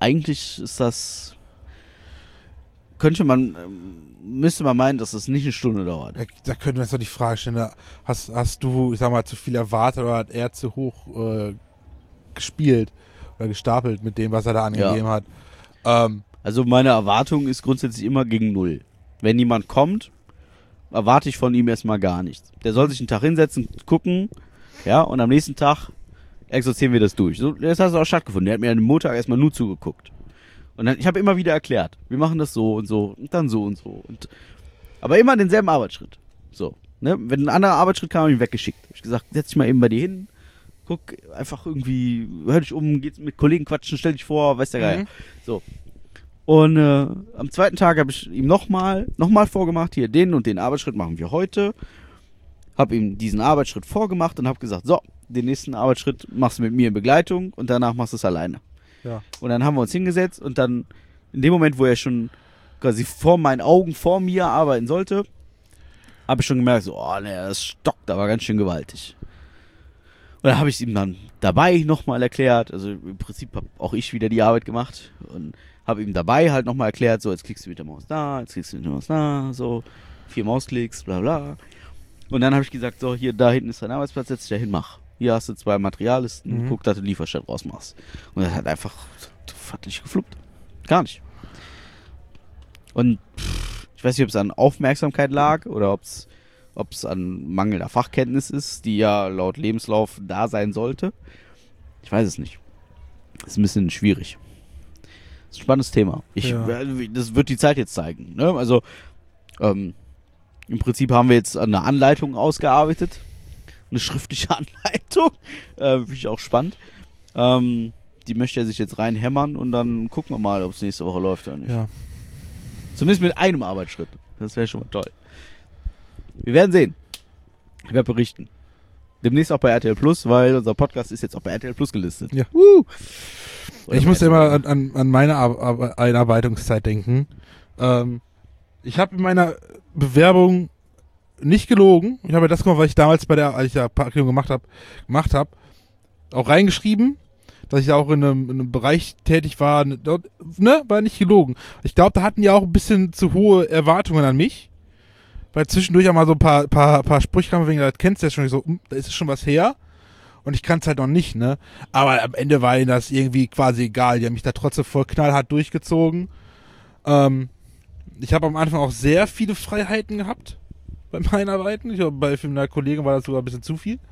müsste man meinen, dass das nicht eine Stunde dauert. Da könnten wir jetzt noch die Frage stellen, hast du, ich sag mal, zu viel erwartet oder hat er zu hoch gespielt oder gestapelt mit dem, was er da angegeben hat? Also meine Erwartung ist grundsätzlich immer gegen 0. Wenn jemand kommt, erwarte ich von ihm erstmal gar nichts. Der soll sich einen Tag hinsetzen, gucken, ja, und am nächsten Tag exerzieren wir das durch. So, das hat auch stattgefunden. Der hat mir an dem Montag erstmal nur zugeguckt. Und dann, ich habe immer wieder erklärt, wir machen das so und so und dann so und so. Aber immer denselben Arbeitsschritt. So, ne? Wenn ein anderer Arbeitsschritt kam, habe ich ihn weggeschickt. Habe ich gesagt, setz dich mal eben bei dir hin, guck, einfach irgendwie, hör dich um, geht's mit Kollegen quatschen, stell dich vor, weiß der Geier. So. Und am zweiten Tag habe ich ihm nochmal vorgemacht, hier, den und den Arbeitsschritt machen wir heute. Habe ihm diesen Arbeitsschritt vorgemacht und habe gesagt, so, den nächsten Arbeitsschritt machst du mit mir in Begleitung und danach machst du es alleine. Ja. Und dann haben wir uns hingesetzt und dann, in dem Moment, wo er schon quasi vor meinen Augen, vor mir arbeiten sollte, habe ich schon gemerkt, so, oh ne, das stockt aber ganz schön gewaltig. Und dann habe ich es ihm dann dabei nochmal erklärt, also im Prinzip habe auch ich wieder die Arbeit gemacht und habe ihm dabei halt nochmal erklärt, so, jetzt klickst du mit der Maus da, jetzt klickst du mit der Maus da, so, 4 Mausklicks, bla bla. Und dann habe ich gesagt, so, hier, da hinten ist dein Arbeitsplatz, setz dich da hin, mach. Hier hast du 2 Materiallisten, guck, dass du Lieferschein rausmachst. Und das hat einfach, hat nicht gefluppt. Gar nicht. Und ich weiß nicht, ob es an Aufmerksamkeit lag oder ob es an mangelnder Fachkenntnis ist, die ja laut Lebenslauf da sein sollte. Ich weiß es nicht. Das ist ein bisschen schwierig. Das ist ein spannendes Thema. Das wird die Zeit jetzt zeigen. Ne? Also, im Prinzip haben wir jetzt eine Anleitung ausgearbeitet. Eine schriftliche Anleitung. Finde ich auch spannend. Die möchte er sich jetzt reinhämmern und dann gucken wir mal, ob es nächste Woche läuft oder nicht. Ja. Zumindest mit einem Arbeitsschritt. Das wäre schon mal toll. Wir werden sehen. Ich werde berichten. Demnächst auch bei RTL Plus, weil unser Podcast ist jetzt auch bei RTL Plus gelistet. Ja. Ich muss immer an meine Einarbeitungszeit denken. Ich habe in meiner Bewerbung nicht gelogen. Ich habe das gemacht, weil ich damals als ich da Praktikum gemacht habe, auch reingeschrieben, dass ich da auch in einem Bereich tätig war. Dort, ne, war nicht gelogen. Ich glaube, da hatten die auch ein bisschen zu hohe Erwartungen an mich. Weil zwischendurch auch mal so ein paar Sprüche kamen, wegen, das kennst du ja schon, so, da ist schon was her. Und ich kann es halt noch nicht, ne. Aber am Ende war ihnen das irgendwie quasi egal. Die haben mich da trotzdem voll knallhart durchgezogen. Ich habe am Anfang auch sehr viele Freiheiten gehabt beim Einarbeiten. Ich glaube, bei einer Kollegin war das sogar ein bisschen zu viel.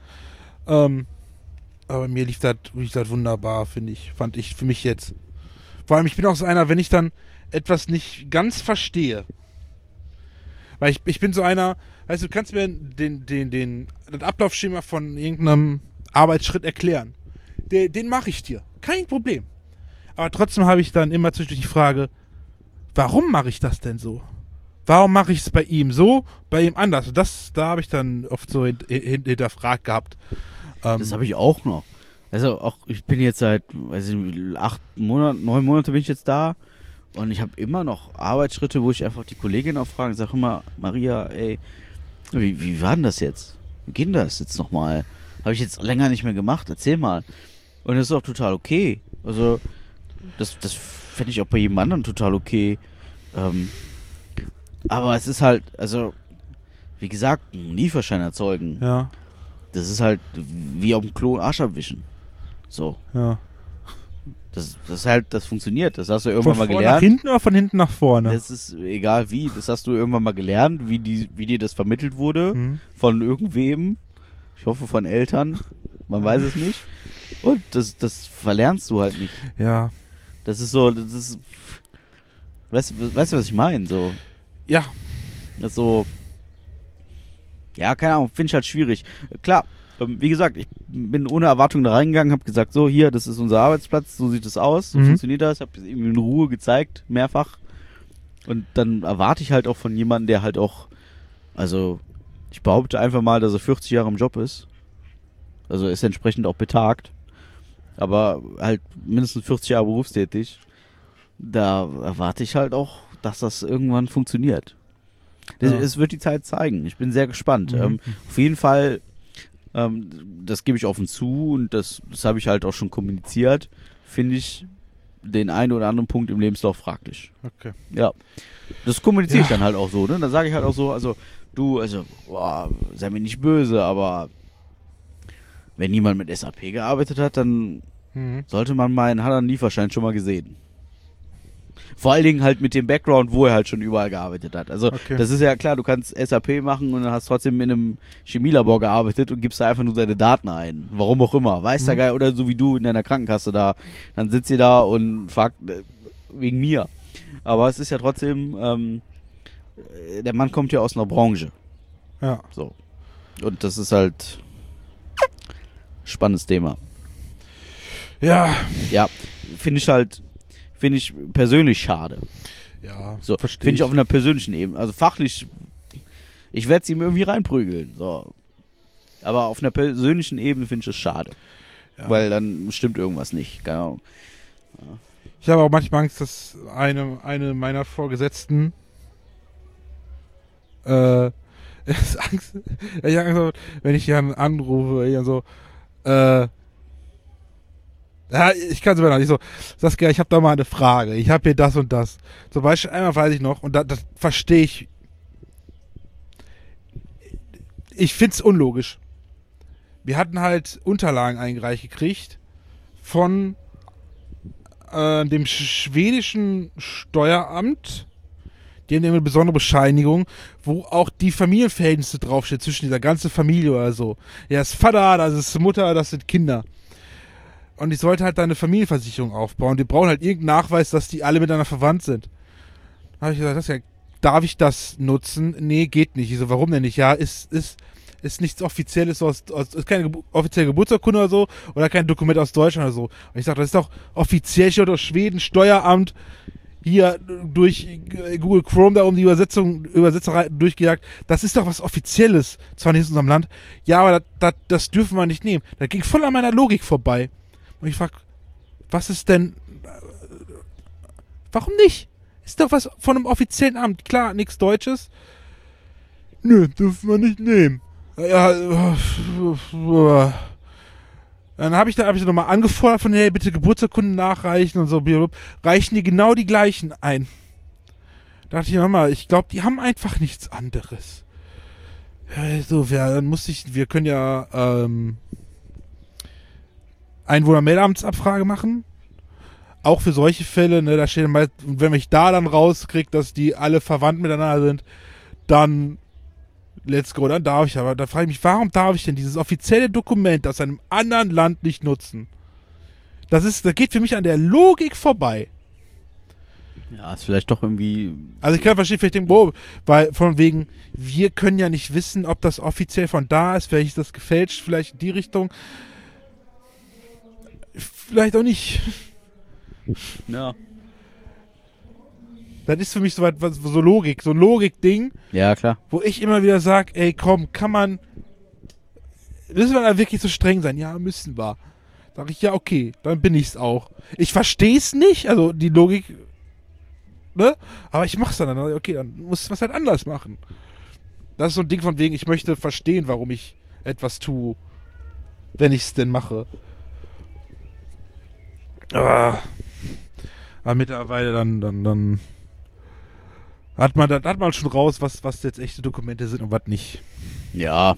Aber mir lief das wunderbar, fand ich für mich jetzt. Vor allem, ich bin auch so einer, wenn ich dann etwas nicht ganz verstehe. Weil ich bin so einer, weißt du, kannst mir das Ablaufschema von irgendeinem Arbeitsschritt erklären. Den mache ich dir. Kein Problem. Aber trotzdem habe ich dann immer zwischendurch die Frage, warum mache ich das denn so? Warum mache ich es bei ihm so, bei ihm anders? Und da habe ich dann oft so hinterfragt gehabt. Das habe ich auch noch. Also auch, ich bin jetzt seit, weiß ich nicht, 9 Monate bin ich jetzt da und ich habe immer noch Arbeitsschritte, wo ich einfach die Kollegin auch frage, sag immer, Maria, ey, wie war denn das jetzt? Wie geht denn das jetzt nochmal? Habe ich jetzt länger nicht mehr gemacht, erzähl mal. Und das ist auch total okay. Also, das fände ich auch bei jedem anderen total okay. Aber es ist halt, also, wie gesagt, einen Lieferschein erzeugen. Ja. Das ist halt wie auf dem Klo Arsch abwischen. So. Ja. Das ist halt, das funktioniert. Das hast du irgendwann mal Von vorne gelernt. nach hinten oder von hinten nach vorne? Das ist egal wie. Das hast du irgendwann mal gelernt, wie dir das vermittelt wurde. Mhm. Von irgendwem. Ich hoffe von Eltern. Man weiß es nicht. Und das verlernst du halt nicht. Ja. Das ist so, weißt du, was ich meine? So. Ja. Das ist so. Ja, keine Ahnung, finde ich halt schwierig. Klar, wie gesagt, ich bin ohne Erwartung da reingegangen, habe gesagt, so hier, das ist unser Arbeitsplatz, so sieht es aus, so funktioniert das, habe es ihm in Ruhe gezeigt, mehrfach. Und dann erwarte ich halt auch von jemandem, der halt auch, also ich behaupte einfach mal, dass er 40 Jahre im Job ist. Also ist entsprechend auch betagt, aber halt mindestens 40 Jahre berufstätig. Da erwarte ich halt auch, dass das irgendwann funktioniert. Es wird die Zeit zeigen. Ich bin sehr gespannt. Auf jeden Fall, das gebe ich offen zu und das habe ich halt auch schon kommuniziert, finde ich den einen oder anderen Punkt im Lebenslauf fraglich. Okay. Ja. Das kommuniziere ich dann halt auch so, ne? Dann sage ich halt auch so, also du, boah, sei mir nicht böse, aber wenn jemand mit SAP gearbeitet hat, dann sollte man meinen, hat er einen Lieferschein schon mal gesehen. Vor allen Dingen halt mit dem Background, wo er halt schon überall gearbeitet hat. Also das ist ja klar, du kannst SAP machen und dann hast trotzdem in einem Chemielabor gearbeitet und gibst da einfach nur deine Daten ein. Warum auch immer. Weiß der Geil, oder so wie du in deiner Krankenkasse da. Dann sitzt ihr da und fragt wegen mir. Aber es ist ja trotzdem, der Mann kommt ja aus einer Branche. Ja. So. Und das ist halt spannendes Thema. Ja. Ja, finde ich persönlich schade. Ja, so, finde ich auf einer persönlichen Ebene. Also fachlich, ich werde es ihm irgendwie reinprügeln. So. Aber auf einer persönlichen Ebene finde ich es schade. Ja. Weil dann stimmt irgendwas nicht. Keine Ahnung. Ja. Ich habe auch manchmal Angst, dass eine meiner Vorgesetzten ist Angst, ich habe Angst, wenn ich jemanden anrufe, so, ja, ich kann es immer noch nicht so. Saskia, ich habe da mal eine Frage. Ich habe hier das und das. Zum Beispiel, einmal weiß ich noch, und das verstehe ich. Ich finde es unlogisch. Wir hatten halt Unterlagen eingereicht gekriegt von dem schwedischen Steueramt. Die haben eine besondere Bescheinigung, wo auch die Familienverhältnisse draufsteht, zwischen dieser ganzen Familie oder so. Ja, das ist Vater, das ist Mutter, das sind Kinder. Und ich sollte halt da eine Familienversicherung aufbauen. Die brauchen halt irgendeinen Nachweis, dass die alle miteinander verwandt sind. Da habe ich gesagt, darf ich das nutzen? Nee, geht nicht. Ich so, warum denn nicht? Ja, ist nichts Offizielles, ist keine offizielle Geburtsurkunde oder so, oder kein Dokument aus Deutschland oder so. Und ich sage, das ist doch offiziell, steht aus Schweden, Steueramt, hier durch Google Chrome da um die Übersetzerei durchgejagt. Das ist doch was Offizielles, zwar nicht in unserem Land. Ja, aber das dürfen wir nicht nehmen. Das ging voll an meiner Logik vorbei. Und ich frage, was ist denn, warum nicht? Ist doch was von einem offiziellen Amt. Klar, nichts Deutsches. Nö, dürfen wir nicht nehmen. Ja, dann habe ich nochmal angefordert von, hey, bitte Geburtsurkunden nachreichen und so. Reichen die genau die gleichen ein. Da dachte ich nochmal, ich glaube, die haben einfach nichts anderes. Ja, so, dann wir können ja, Einwohnermeldeamtsabfrage machen. Auch für solche Fälle, ne, da steht meist, wenn ich da dann rauskriege, dass die alle verwandt miteinander sind, dann let's go, dann darf ich. Aber da frage ich mich, warum darf ich denn dieses offizielle Dokument aus einem anderen Land nicht nutzen? Das geht für mich an der Logik vorbei. Ja, ist vielleicht doch irgendwie. Also ich kann verstehen, vielleicht denken, weil von wegen, wir können ja nicht wissen, ob das offiziell von da ist, vielleicht ist das gefälscht, vielleicht in die Richtung. Vielleicht auch nicht. Ja. Das ist für mich so ein Logik-Ding, Ja, klar. wo ich immer wieder sage, ey komm, müssen wir da wirklich so streng sein? Ja, müssen wir. Sag ich, ja, okay, dann bin ich's auch. Ich versteh's nicht, also die Logik, ne? Aber ich mach's dann. Okay, dann muss ich was halt anders machen. Das ist so ein Ding von wegen, ich möchte verstehen, warum ich etwas tue, wenn ich's denn mache. Aber mittlerweile dann hat man schon raus, was jetzt echte Dokumente sind und was nicht. Ja.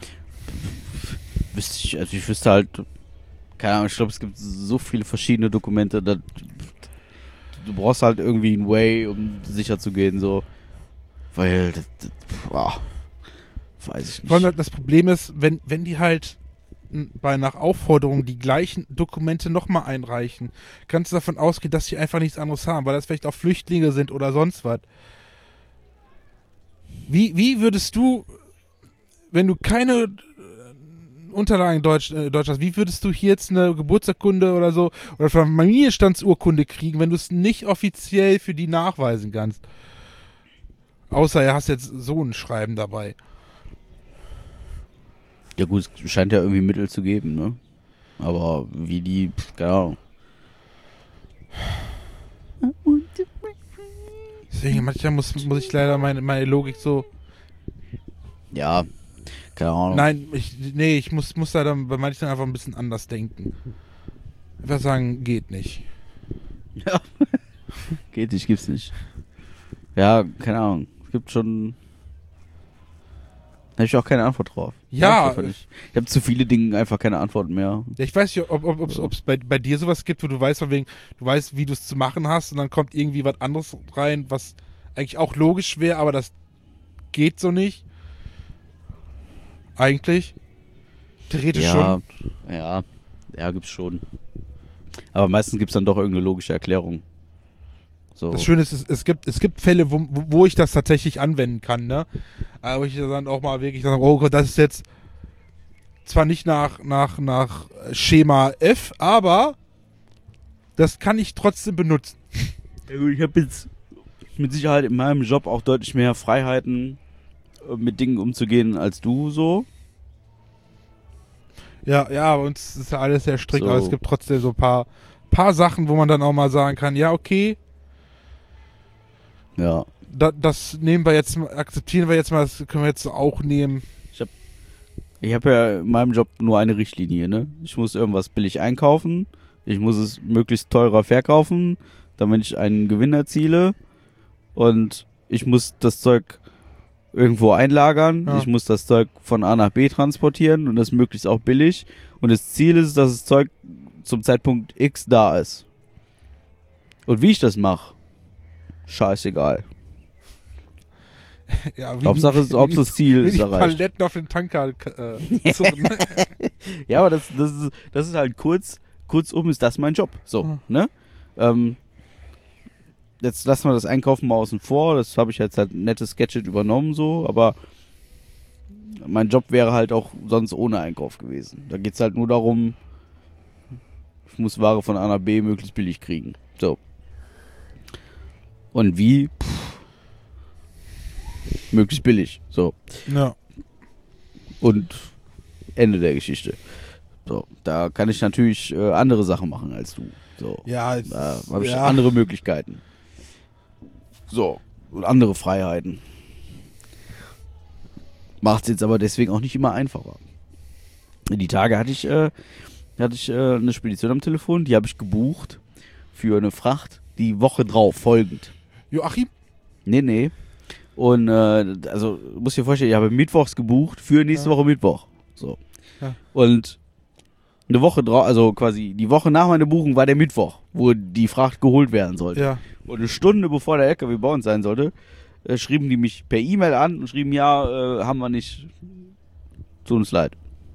Ich wüsste halt, keine Ahnung, ich glaube, es gibt so viele verschiedene Dokumente, du brauchst halt irgendwie einen Way, um sicher zu gehen, so. Weil, weiß ich nicht. Vor allem das Problem ist, wenn die halt nach Aufforderung die gleichen Dokumente nochmal einreichen, kannst du davon ausgehen, dass sie einfach nichts anderes haben, weil das vielleicht auch Flüchtlinge sind oder sonst was. Wie würdest du, wenn du keine Unterlagen in Deutsch hast, wie würdest du hier jetzt eine Geburtsurkunde oder so oder Familienstandsurkunde kriegen, wenn du es nicht offiziell für die nachweisen kannst? Außer er hast jetzt so ein Schreiben dabei. Ja gut, es scheint ja irgendwie Mittel zu geben, ne? Aber wie die, keine Ahnung. Deswegen manchmal muss ich leider meine Logik so... Ja, keine Ahnung. Nein, ich muss da dann bei manchen einfach ein bisschen anders denken. Einfach sagen, geht nicht. Ja. Geht nicht, gibt's nicht. Ja, keine Ahnung. Es gibt schon... Da habe ich auch keine Antwort drauf. Ja. Ich habe zu viele Dinge einfach keine Antworten mehr. Ja, ich weiß nicht, ob es bei dir sowas gibt, wo du weißt, von wegen, du weißt, wie du es zu machen hast und dann kommt irgendwie was anderes rein, was eigentlich auch logisch wäre, aber das geht so nicht. Eigentlich. Theoretisch schon. Ja, gibt's schon. Aber meistens gibt's dann doch irgendeine logische Erklärung. So. Das Schöne ist, es gibt Fälle, wo ich das tatsächlich anwenden kann, ne? Aber ich dann auch mal wirklich sage, oh Gott, das ist jetzt zwar nicht nach Schema F, aber das kann ich trotzdem benutzen. Ich habe jetzt mit Sicherheit in meinem Job auch deutlich mehr Freiheiten, mit Dingen umzugehen als du so. Ja, bei uns ist ja alles sehr strikt, So. aber es gibt trotzdem so ein paar Sachen, wo man dann auch mal sagen kann, ja, okay, Ja. das nehmen wir jetzt, akzeptieren wir jetzt mal, das können wir jetzt auch nehmen. Ich habe ja in meinem Job nur eine Richtlinie, ne? Ich muss irgendwas billig einkaufen, ich muss es möglichst teurer verkaufen, damit ich einen Gewinn erziele und ich muss das Zeug irgendwo einlagern, Ja. ich muss das Zeug von A nach B transportieren und das möglichst auch billig und das Ziel ist, dass das Zeug zum Zeitpunkt X da ist. Und wie ich das mache, scheißegal. Ja, Hauptsache das Ziel wie ist die erreicht. Paletten auf den Tanker Ja, aber das ist halt kurzum ist das mein Job. So, ne? Jetzt lassen wir das Einkaufen mal außen vor. Das habe ich jetzt halt ein nettes Gadget übernommen, so, aber mein Job wäre halt auch sonst ohne Einkauf gewesen. Da geht's halt nur darum, ich muss Ware von A nach B möglichst billig kriegen. So. Und wie? Möglichst billig. So. Ja. Und Ende der Geschichte. So, da kann ich natürlich andere Sachen machen als du. So, Ja, da habe ich ja. andere Möglichkeiten. So, und andere Freiheiten. Macht es jetzt aber deswegen auch nicht immer einfacher. Die Tage hatte ich eine Spedition am Telefon, die habe ich gebucht für eine Fracht die Woche drauf, folgend. Joachim? Nee. Und also, du musst dir vorstellen, ich habe mittwochs gebucht für nächste Woche Mittwoch. So. Ja. Und eine Woche drauf, also quasi die Woche nach meiner Buchung war der Mittwoch, wo die Fracht geholt werden sollte. Ja. Und eine Stunde bevor der LKW bei uns sein sollte, schrieben die mich per E-Mail an und schrieben, ja, haben wir nicht. Tut uns leid.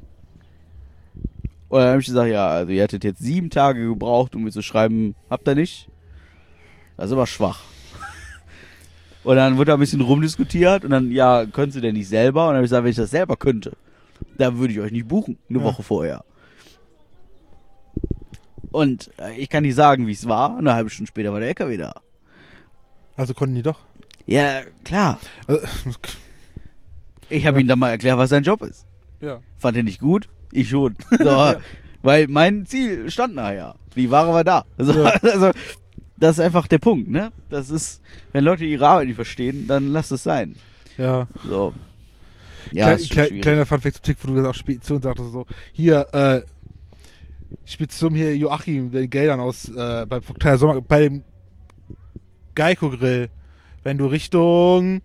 Und dann habe ich gesagt, ja, also ihr hättet jetzt 7 Tage gebraucht, um mir zu schreiben, habt ihr nicht? Das ist aber schwach. Und dann wurde da ein bisschen rumdiskutiert und dann, ja, könntest du denn nicht selber? Und dann habe ich gesagt, wenn ich das selber könnte, dann würde ich euch nicht buchen, eine Woche vorher. Und ich kann nicht sagen, wie es war. Eine halbe Stunde später war der LKW da. Also konnten die doch. Ja, klar. Also, Ich habe ihm dann mal erklärt, was sein Job ist. ja. Fand er nicht gut? Ich schon. So, weil mein Ziel stand nachher. Die Ware war da. Also, das ist einfach der Punkt, ne? Das ist, wenn Leute ihre Arbeit nicht verstehen, dann lass es sein. Ja. So. Ja, ist schon schwierig. Kleiner Funfact zum Tick, wo du das auch Spedition sagtest, so, hier, Spedition hier Joachim, den Geldern aus, beim Vogteier Sommer, bei dem Geico-Grill, wenn du Richtung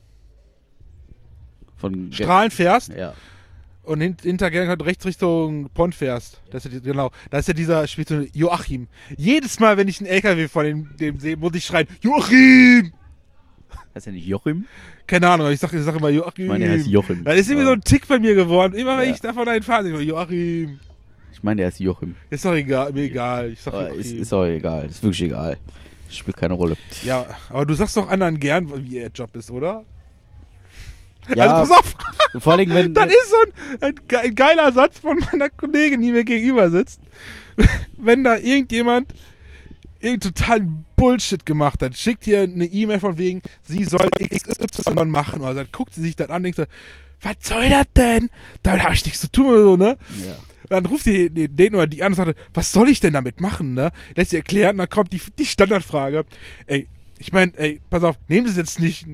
Von Strahlen fährst Ja. und hinter rechts Richtung Pont fährst, das ist ja, genau, da ist ja dieser Spedition Joachim. Jedes Mal, wenn ich einen LKW von dem sehe, muss ich schreien, Joachim! Heißt ja nicht Joachim? Keine Ahnung, ich sag immer Joachim. Ich meine, der heißt Joachim. Das ist irgendwie so ein Tick bei mir geworden. Immer wenn Ja. ich davon einen fahre, ich Joachim. Ich meine, der heißt Joachim. Ist doch egal, mir egal. Ich sag Aber Joachim. ist auch egal. Ist wirklich egal. Das spielt keine Rolle. Ja, aber du sagst doch anderen gern, wie ihr Job ist, oder? Ja, Also pass auf, vor allem, wenn. das ist so ein geiler Satz von meiner Kollegin, die mir gegenüber sitzt. Wenn da irgendjemand totalen Bullshit gemacht hat, schickt ihr eine E-Mail von wegen, sie soll XY machen. Oder dann guckt sie sich das an und denkt so, was soll das denn? Damit habe ich nichts zu tun oder so, ne? Ja. Dann ruft sie den oder die an und sagt, was soll ich denn damit machen, ne? Lässt sie erklären, dann kommt die Standardfrage. Ey, ich meine, pass auf, nehmen Sie es jetzt nicht,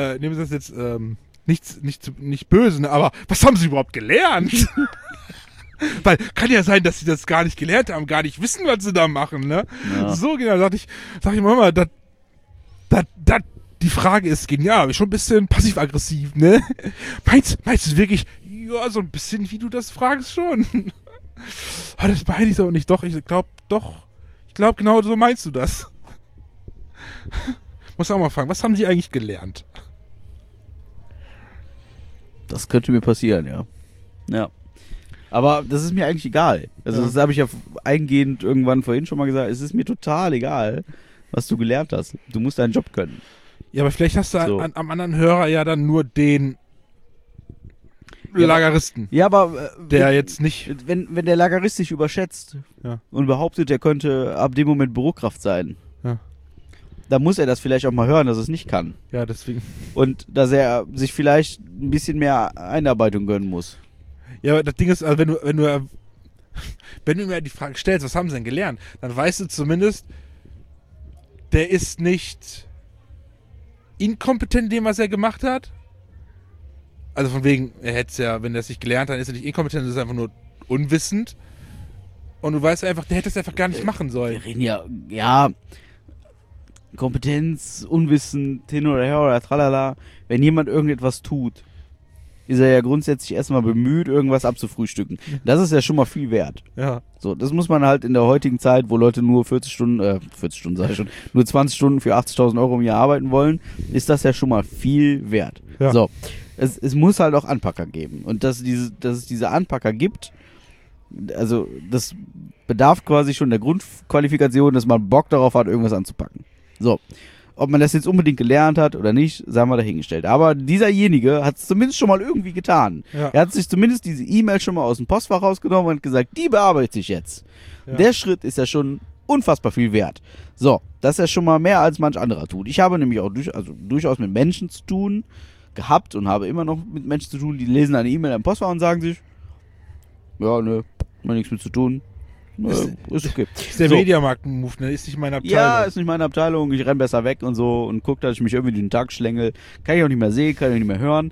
nicht böse, ne? Aber was haben Sie überhaupt gelernt? Weil, kann ja sein, dass sie das gar nicht gelernt haben, gar nicht wissen, was sie da machen, ne? Ja. So, genau, sag ich Mama, die Frage ist genial, schon ein bisschen passiv-aggressiv, ne? Meinst du wirklich, ja, so ein bisschen, wie du das fragst, schon. Aber das meine ich so nicht, doch, ich glaube, genau so meinst du das. Muss auch mal fragen, was haben sie eigentlich gelernt? Das könnte mir passieren, ja. Ja. Aber das ist mir eigentlich egal. Also Ja. das habe ich ja eingehend irgendwann vorhin schon mal gesagt. Es ist mir total egal, was du gelernt hast. Du musst deinen Job können. Ja, aber vielleicht hast du So. am anderen Hörer ja dann nur den Ja, Lageristen, Ja, aber der jetzt nicht... wenn der Lagerist sich überschätzt Ja. und behauptet, er könnte ab dem Moment Bürokraft sein, Ja. dann muss er das vielleicht auch mal hören, dass er es nicht kann. Ja, deswegen. Und dass er sich vielleicht ein bisschen mehr Einarbeitung gönnen muss. Ja, aber das Ding ist, also wenn du mir die Frage stellst, was haben sie denn gelernt, dann weißt du zumindest, der ist nicht inkompetent in dem, was er gemacht hat. Also von wegen, er hätte es ja, wenn er es nicht gelernt hat, ist er nicht inkompetent, ist einfach nur unwissend. Und du weißt einfach, der hätte es einfach gar nicht machen sollen. Wir reden ja, Kompetenz, Unwissen, hin oder her oder tralala. Wenn jemand irgendetwas tut, ist er ja grundsätzlich erstmal bemüht, irgendwas abzufrühstücken. Das ist ja schon mal viel wert. Ja. So, das muss man halt in der heutigen Zeit, wo Leute nur 40 Stunden sage ich schon, nur 20 Stunden für 80.000 Euro im Jahr arbeiten wollen, ist das ja schon mal viel wert. Ja. So, es muss halt auch Anpacker geben. Und dass es diese Anpacker gibt, also das bedarf quasi schon der Grundqualifikation, dass man Bock darauf hat, irgendwas anzupacken. So, ob man das jetzt unbedingt gelernt hat oder nicht, sei mal dahingestellt. Aber dieserjenige hat es zumindest schon mal irgendwie getan. Ja. Er hat sich zumindest diese E-Mail schon mal aus dem Postfach rausgenommen und gesagt, die bearbeite ich jetzt. Ja. Der Schritt ist ja schon unfassbar viel wert. So, das ist ja schon mal mehr, als manch anderer tut. Ich habe nämlich auch durchaus mit Menschen zu tun gehabt und habe immer noch mit Menschen zu tun, die lesen eine E-Mail im Postfach und sagen sich, ja, nö, mal nichts mit zu tun. Ist okay. Ist der So. Mediamarkt-Move, ne? Ist nicht meine Abteilung. Ja, ist nicht meine Abteilung, ich renne besser weg und so und gucke, dass ich mich irgendwie den Tag schlängel. Kann ich auch nicht mehr sehen, kann ich auch nicht mehr hören.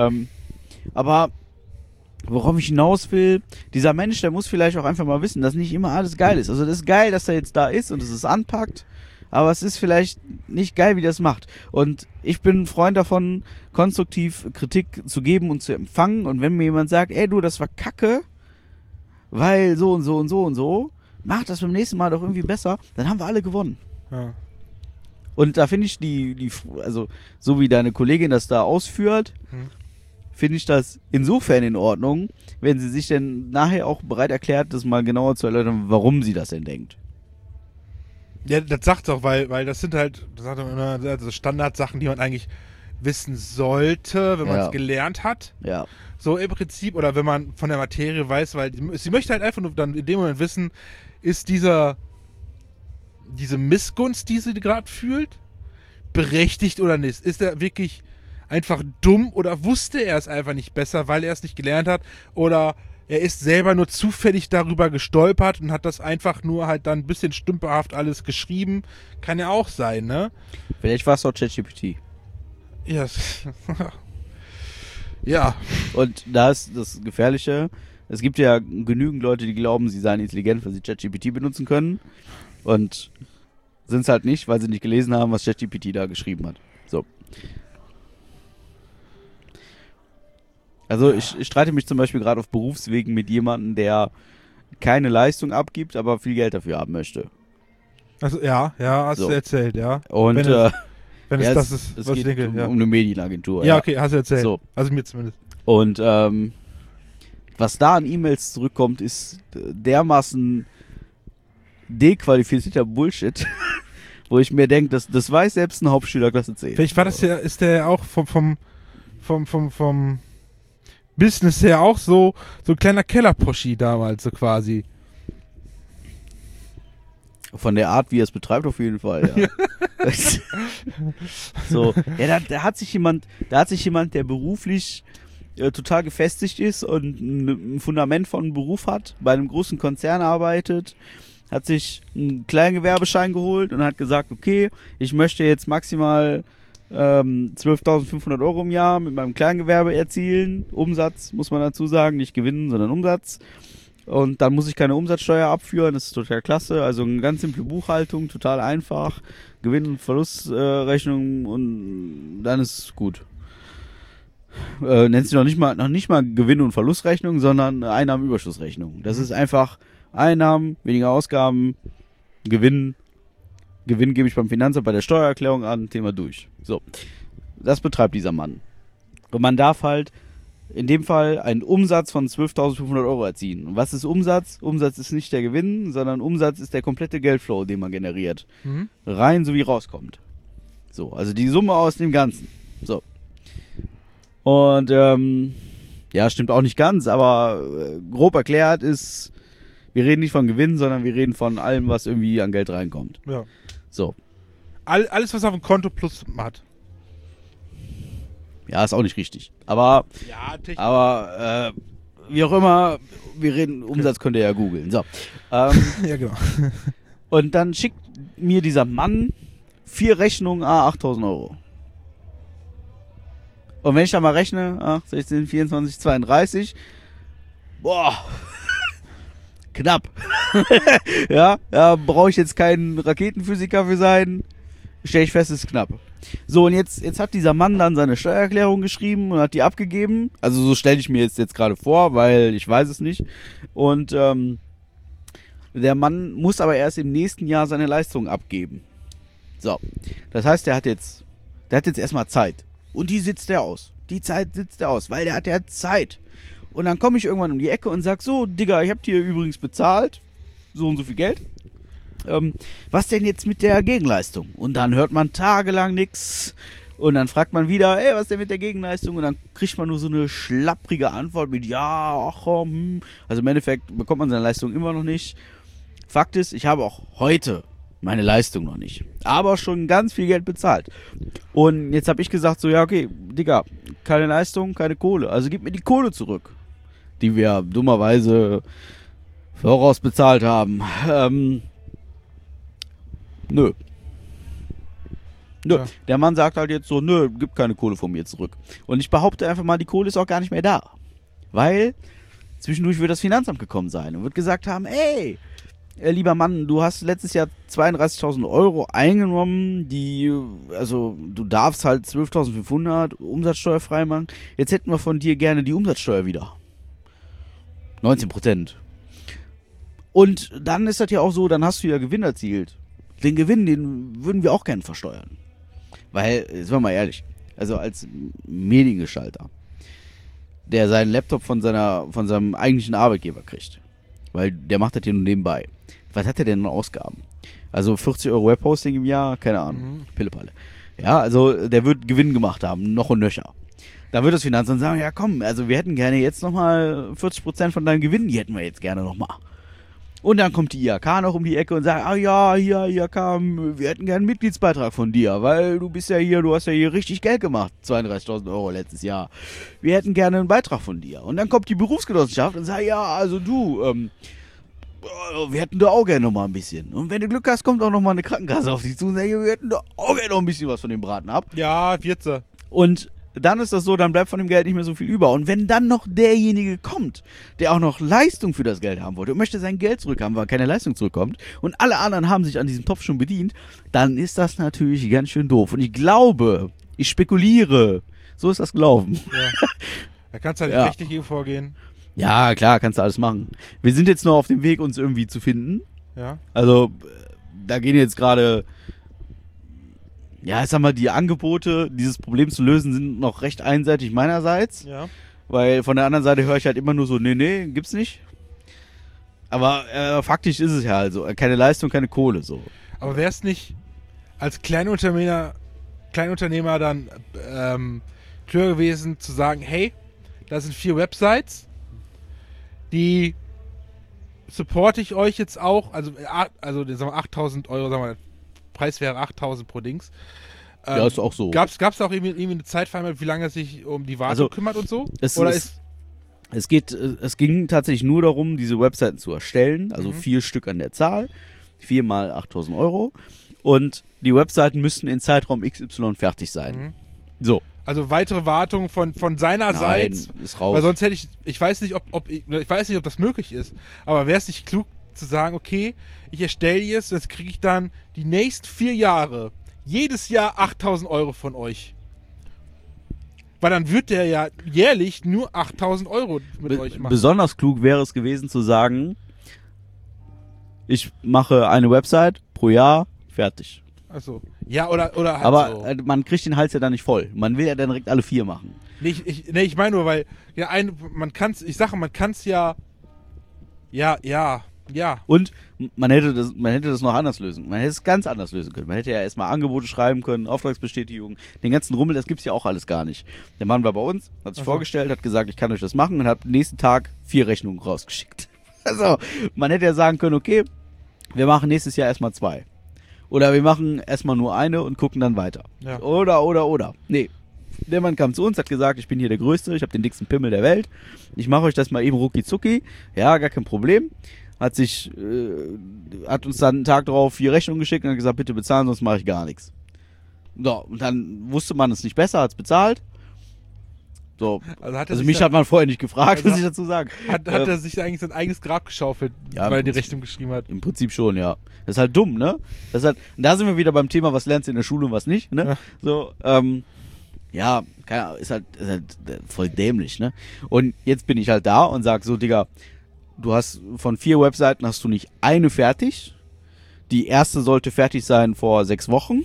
Aber worauf ich hinaus will, dieser Mensch, der muss vielleicht auch einfach mal wissen, dass nicht immer alles geil ist. Also das ist geil, dass er jetzt da ist und dass es anpackt, aber es ist vielleicht nicht geil, wie das macht. Und ich bin ein Freund davon, konstruktiv Kritik zu geben und zu empfangen. Und wenn mir jemand sagt, ey du, das war Kacke, weil so und so und so und so, mach das beim nächsten Mal doch irgendwie besser, dann haben wir alle gewonnen. Ja. Und da finde ich also so wie deine Kollegin das da ausführt, finde ich das insofern in Ordnung, wenn sie sich denn nachher auch bereit erklärt, das mal genauer zu erläutern, warum sie das denn denkt. Ja, das sagt doch, weil das sind halt, das sagt man immer, also Standardsachen, die man eigentlich wissen sollte, wenn man es gelernt hat. Ja. So im Prinzip, oder wenn man von der Materie weiß, weil sie möchte halt einfach nur dann in dem Moment wissen, ist diese Missgunst, die sie gerade fühlt, berechtigt oder nicht? Ist er wirklich einfach dumm oder wusste er es einfach nicht besser, weil er es nicht gelernt hat? Oder er ist selber nur zufällig darüber gestolpert und hat das einfach nur halt dann ein bisschen stümperhaft alles geschrieben? Kann ja auch sein, ne? Vielleicht war es auch ChatGPT. Ja. Ja. Und da ist das Gefährliche. Es gibt ja genügend Leute, die glauben, sie seien intelligent, weil sie ChatGPT benutzen können. Und sind es halt nicht, weil sie nicht gelesen haben, was ChatGPT da geschrieben hat. So. Also ich streite mich zum Beispiel gerade auf Berufswegen mit jemandem, der keine Leistung abgibt, aber viel Geld dafür haben möchte. Also ja, hast So. du erzählt, ja. Und Wenn es das ist, es was ich geht denke, ja. um eine Medienagentur. Ja, okay, hast du erzählt. So. Also mir zumindest. Und was da an E-Mails zurückkommt, ist dermaßen dequalifizierter Bullshit, wo ich mir denke, das weiß selbst ein Hauptschüler Klasse 10. Vielleicht war das ja, ist der auch vom Business her auch so ein kleiner Kellerposchi damals, so quasi. Von der Art, wie er es betreibt, auf jeden Fall, ja. So, ja, da hat sich jemand, der beruflich total gefestigt ist und ein Fundament von einem Beruf hat, bei einem großen Konzern arbeitet, hat sich einen Kleingewerbeschein geholt und hat gesagt, okay, ich möchte jetzt maximal 12.500 Euro im Jahr mit meinem Kleingewerbe erzielen. Umsatz, muss man dazu sagen, nicht Gewinn, sondern Umsatz. Und dann muss ich keine Umsatzsteuer abführen, das ist total klasse. Also eine ganz simple Buchhaltung, total einfach. Gewinn- und Verlustrechnung und dann ist es gut. Nennt sich noch nicht mal Gewinn- und Verlustrechnung, sondern Einnahmenüberschussrechnung. Das ist einfach Einnahmen, weniger Ausgaben, Gewinn gebe ich beim Finanzamt bei der Steuererklärung an, Thema durch. So, das betreibt dieser Mann. Und man darf halt in dem Fall einen Umsatz von 12.500 Euro erzielen. Und was ist Umsatz? Umsatz ist nicht der Gewinn, sondern Umsatz ist der komplette Geldflow, den man generiert. Rein sowie rauskommt. So, also die Summe aus dem Ganzen. So. Und, ja, stimmt auch nicht ganz, aber grob erklärt ist, wir reden nicht von Gewinn, sondern wir reden von allem, was irgendwie an Geld reinkommt. Ja. So. Alles, was auf dem Konto plus hat. Ja, ist auch nicht richtig. Aber, Ja, wie auch immer, wir reden, Umsatz könnt ihr ja googeln. So. ja, genau. Und dann schickt mir dieser Mann 4 Rechnungen, 8.000 Euro. Und wenn ich da mal rechne, 8, 16, 24, 32, boah, knapp. ja, brauche ich jetzt keinen Raketenphysiker für sein, stelle ich fest, ist knapp. So, und jetzt hat dieser Mann dann seine Steuererklärung geschrieben und hat die abgegeben. Also so stelle ich mir jetzt gerade vor, weil ich weiß es nicht. Und der Mann muss aber erst im nächsten Jahr seine Leistung abgeben. So, das heißt, der hat jetzt erstmal Zeit. Und die sitzt er aus. Die Zeit sitzt er aus, weil der hat ja Zeit. Und dann komme ich irgendwann um die Ecke und sag so, Digga, ich hab dir übrigens bezahlt, so und so viel Geld. Was denn jetzt mit der Gegenleistung? Und dann hört man tagelang nix. Und dann fragt man wieder, ey, was denn mit der Gegenleistung? Und dann kriegt man nur so eine schlapprige Antwort mit, ja, ach, Also im Endeffekt bekommt man seine Leistung immer noch nicht. Fakt ist, ich habe auch heute meine Leistung noch nicht. Aber schon ganz viel Geld bezahlt. Und jetzt habe ich gesagt so, ja, okay, Digga, keine Leistung, keine Kohle. Also gib mir die Kohle zurück, die wir dummerweise vorausbezahlt haben. Nö. Ja. Der Mann sagt halt jetzt so, nö, gib keine Kohle von mir zurück. Und ich behaupte einfach mal, die Kohle ist auch gar nicht mehr da. Weil zwischendurch wird das Finanzamt gekommen sein und wird gesagt haben, ey, lieber Mann, du hast letztes Jahr 32.000 Euro eingenommen, also du darfst halt 12.500 umsatzsteuerfrei machen. Jetzt hätten wir von dir gerne die Umsatzsteuer wieder. 19%. Und dann ist das ja auch so, dann hast du ja Gewinn erzielt. Den Gewinn, den würden wir auch gerne versteuern. Weil, jetzt sind wir mal ehrlich, also als Mediengestalter, der seinen Laptop von seinem eigentlichen Arbeitgeber kriegt, weil der macht das hier nur nebenbei. Was hat er denn an Ausgaben? Also 40 Euro Webhosting im Jahr, keine Ahnung, Pillepalle. Ja, also der wird Gewinn gemacht haben, noch und nöcher. Da wird das Finanzamt sagen, ja komm, also wir hätten gerne jetzt nochmal 40% von deinem Gewinn, die hätten wir jetzt gerne nochmal. Und dann kommt die IHK noch um die Ecke und sagt, ah ja, hier, IHK, wir hätten gerne einen Mitgliedsbeitrag von dir, weil du hast ja hier richtig Geld gemacht, 32.000 Euro letztes Jahr. Wir hätten gerne einen Beitrag von dir. Und dann kommt die Berufsgenossenschaft und sagt, ja, also du, wir hätten da auch gerne noch mal ein bisschen. Und wenn du Glück hast, kommt auch noch mal eine Krankenkasse auf dich zu und sagt, wir hätten da auch gerne noch ein bisschen was von dem Braten ab. Ja, wird sie. Und dann ist das so, dann bleibt von dem Geld nicht mehr so viel über. Und wenn dann noch derjenige kommt, der auch noch Leistung für das Geld haben wollte und möchte sein Geld zurückhaben, weil keine Leistung zurückkommt und alle anderen haben sich an diesem Topf schon bedient, dann ist das natürlich ganz schön doof. Und ich glaube, ich spekuliere, so ist das gelaufen. Ja. Da kannst du halt Ja. rechtlich gegen vorgehen. Ja, klar, kannst du alles machen. Wir sind jetzt nur auf dem Weg, uns irgendwie zu finden. Ja. Also, da gehen jetzt gerade, ja, ich sag mal, die Angebote, dieses Problem zu lösen, sind noch recht einseitig meinerseits. Ja. Weil von der anderen Seite höre ich halt immer nur so, nee, gibt's nicht. Aber faktisch ist es ja also, keine Leistung, keine Kohle, so. Aber wäre es nicht als Kleinunternehmer dann klüger gewesen zu sagen, hey, da sind 4 Websites, die supporte ich euch jetzt auch, also sagen wir 8.000 Euro, sagen wir, der Preis wäre 8.000 pro Dings. Ja, ist auch so. Gab's auch irgendwie eine Zeitvereinbarung, wie lange er sich um die Wartung Also, kümmert und so? Es Oder ging tatsächlich nur darum, diese Webseiten zu erstellen, also 4 Stück an der Zahl, 4 mal 8.000 Euro. Und die Webseiten müssten in Zeitraum XY fertig sein. So. also weitere Wartung von seinerseits? Nein, ist raus. Weil sonst hätte ich weiß nicht, ob das möglich ist, aber wäre es nicht klug zu sagen, okay, ich erstelle jetzt, das kriege ich dann die nächsten 4 Jahre, jedes Jahr 8.000 Euro von euch. Weil dann wird der ja jährlich nur 8.000 Euro mit euch machen. Besonders klug wäre es gewesen zu sagen, ich mache eine Website pro Jahr, fertig. Also, ja, oder halt Aber so. man kriegt den Hals ja dann nicht voll. Man will ja dann direkt alle 4 machen. Ich meine nur, weil ja man kann es ja. Und man hätte das noch anders lösen. Man hätte es ganz anders lösen können. Man hätte ja erstmal Angebote schreiben können, Auftragsbestätigung, den ganzen Rummel, das gibt's ja auch alles gar nicht. Der Mann war bei uns, hat sich vorgestellt, hat gesagt, ich kann euch das machen und hat am nächsten Tag 4 Rechnungen rausgeschickt. Also, man hätte ja sagen können, okay, wir machen nächstes Jahr erstmal 2. Oder wir machen erstmal nur eine und gucken dann weiter. Ja. Oder. Nee. Der Mann kam zu uns, hat gesagt, ich bin hier der Größte, ich habe den dicksten Pimmel der Welt. Ich mache euch das mal eben rucki zucki. Ja, gar kein Problem. Hat uns dann einen Tag darauf 4 Rechnungen geschickt und hat gesagt, bitte bezahlen, sonst mache ich gar nichts. So, und dann wusste man es nicht besser, hat es bezahlt. So, Also mich hat man vorher nicht gefragt, muss ich dazu sagen. Hat er sich eigentlich sein eigenes Grab geschaufelt, Ja, weil er die im Prinzip. Rechnung geschrieben hat? Im Prinzip schon, ja. Das ist halt dumm, ne? Das ist halt, da sind wir wieder beim Thema, was lernst du in der Schule und was nicht, ne? Ja. So, ja, keine Ahnung, ist halt voll dämlich, ne? Und jetzt bin ich halt da und sag so, Digga, du hast von 4 Webseiten hast du nicht eine fertig. Die erste sollte fertig sein vor 6 Wochen.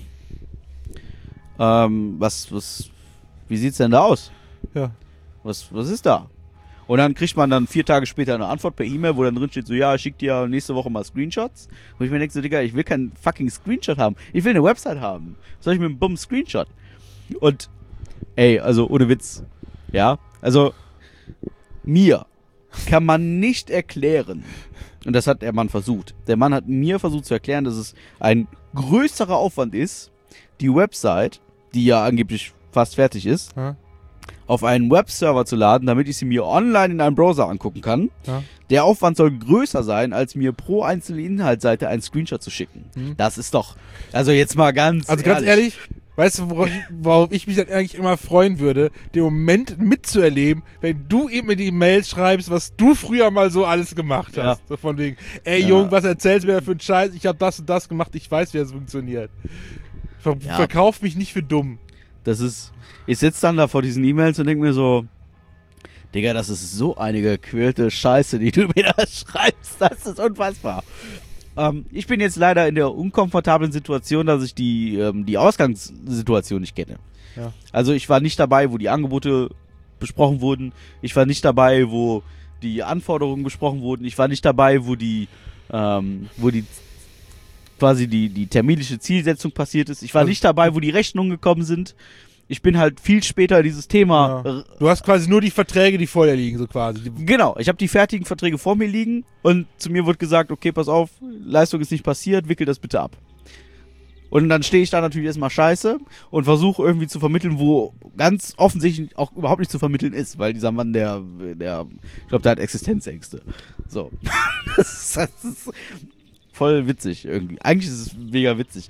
Wie sieht's denn da aus? Ja. Was ist da? Und dann kriegt man dann 4 Tage später eine Antwort per E-Mail, wo dann drin steht so, ja, ich schick dir nächste Woche mal Screenshots. Wo ich mir denke so, Digga, ich will keinen fucking Screenshot haben. Ich will eine Website haben. Was soll ich mit einem bummen Screenshot? Und, ey, also ohne Witz. Ja, also mir kann man nicht erklären, und das hat der Mann versucht. Der Mann hat mir versucht zu erklären, dass es ein größerer Aufwand ist, die Website, die ja angeblich fast fertig ist, Ja. auf einen Webserver zu laden, damit ich sie mir online in einem Browser angucken kann. Ja. Der Aufwand soll größer sein, als mir pro einzelne Inhaltsseite einen Screenshot zu schicken. Das ist doch, also jetzt mal ganz Ehrlich, weißt du, worauf ich mich dann eigentlich immer freuen würde, den Moment mitzuerleben, wenn du eben in die Mails schreibst, was du früher mal so alles gemacht hast. Ja. So von wegen, ey Ja. Junge, was erzählst du mir da für einen Scheiß? Ich habe das und das gemacht, ich weiß, wie das funktioniert. Verkauf mich nicht für dumm. Das ist, ich sitze dann da vor diesen E-Mails und denke mir so, Digga, das ist so eine gequälte Scheiße, die du mir da schreibst. Das ist unfassbar. Ich bin jetzt leider in der unkomfortablen Situation, dass ich die Ausgangssituation nicht kenne. Ja. Also ich war nicht dabei, wo die Angebote besprochen wurden. Ich war nicht dabei, wo die Anforderungen besprochen wurden. Ich war nicht dabei, wo die quasi die terminische Zielsetzung passiert ist. Ich war nicht dabei, wo die Rechnungen gekommen sind. Ich bin halt viel später dieses Thema... Ja. Du hast quasi nur die Verträge, die vor dir liegen, so quasi. Genau, ich habe die fertigen Verträge vor mir liegen und zu mir wurde gesagt, okay, pass auf, Leistung ist nicht passiert, wickel das bitte ab. Und dann stehe ich da natürlich erstmal scheiße und versuche irgendwie zu vermitteln, wo ganz offensichtlich auch überhaupt nicht zu vermitteln ist, weil dieser Mann, der ich glaube, der hat Existenzängste. So. Das ist voll witzig irgendwie. Eigentlich ist es mega witzig.